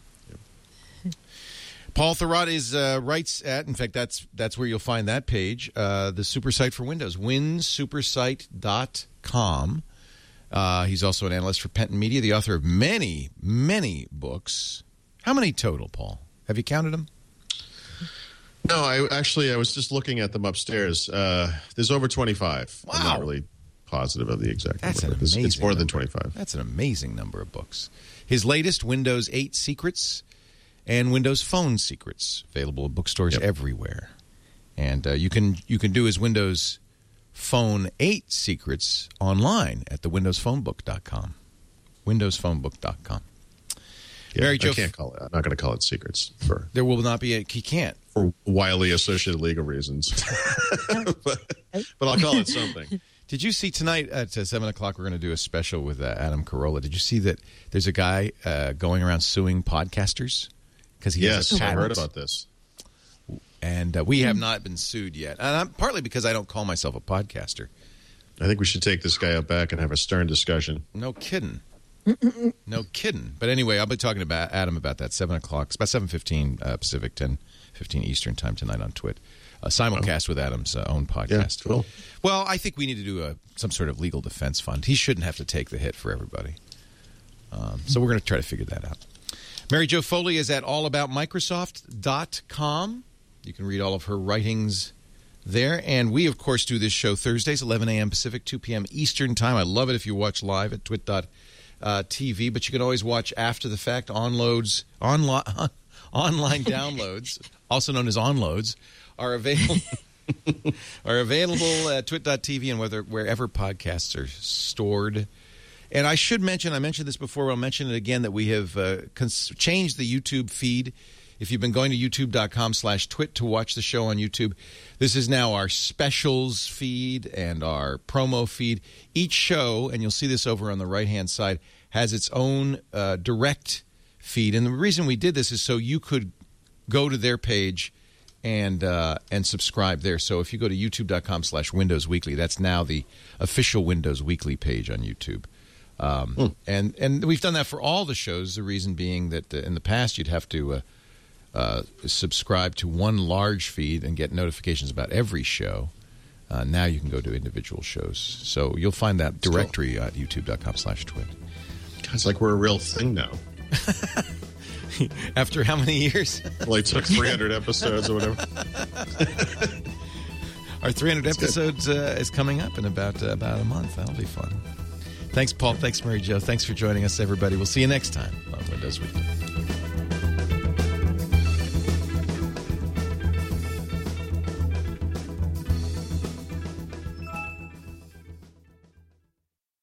S1: Paul Thurrott is writes at, in fact, that's where you'll find that page, the super site for Windows, winsupersite.com. He's also an analyst for Penton Media, the author of many, many books. How many total, Paul? Have you counted them?
S4: No, I was just looking at them upstairs. There's over 25.
S1: Wow.
S4: I'm not really positive of the exact
S1: That's
S4: number.
S1: an
S4: but
S1: amazing
S4: it's more than
S1: number.
S4: 25.
S1: That's an amazing number of books. His latest, Windows 8 Secrets and Windows Phone Secrets, available in bookstores everywhere. And you can do his Windows Phone 8 Secrets online at the windowsphonebook.com. windowsphonebook.com.
S4: Yeah,
S1: Mary
S4: I
S1: Jo,
S4: can't call it. I'm not going to call it secrets
S1: there will not be he can't.
S4: for wildly associated legal reasons. but I'll call it something.
S1: Did you see tonight at 7 o'clock, we're going to do a special with Adam Carolla. Did you see that there's a guy going around suing podcasters? Because he has
S4: Yes,
S1: a
S4: I
S1: patent.
S4: heard about this.
S1: And we have not been sued yet. And partly because I don't call myself a podcaster.
S4: I think we should take this guy up back and have a stern discussion.
S1: No kidding. No kidding. But anyway, I'll be talking about Adam about that 7 o'clock. It's about 7:15 Pacific, 10:15 Eastern time tonight on Twit. A simulcast with Adam's own podcast.
S4: Yeah, cool.
S1: Well, I think we need to do some sort of legal defense fund. He shouldn't have to take the hit for everybody. So we're going to try to figure that out. Mary Jo Foley is at allaboutmicrosoft.com. You can read all of her writings there. And we, of course, do this show Thursdays, 11 a.m. Pacific, 2 p.m. Eastern Time. I love it if you watch live at twit.tv, but you can always watch after the fact. Online downloads, also known as onloads, are available at twit.tv and wherever podcasts are stored. And I should mention, I mentioned this before, but I'll mention it again, that we have changed the YouTube feed. If you've been going to youtube.com/twit to watch the show on YouTube, this is now our specials feed and our promo feed. Each show, and you'll see this over on the right-hand side, has its own direct feed. And the reason we did this is so you could go to their page and subscribe there. So if you go to youtube.com/Windows Weekly, that's now the official Windows Weekly page on YouTube. And we've done that for all the shows, the reason being that in the past you'd have to subscribe to one large feed and get notifications about every show. Now you can go to individual shows. So you'll find that directory at youtube.com/twit.
S4: It's like we're a real thing now.
S1: After how many years?
S4: Well, it took 300 episodes or whatever.
S1: Our 300 episodes is coming up in about a month. That'll be fun. Thanks, Paul. Thanks, Mary Jo. Thanks for joining us, everybody. We'll see you next time on Windows Weekly.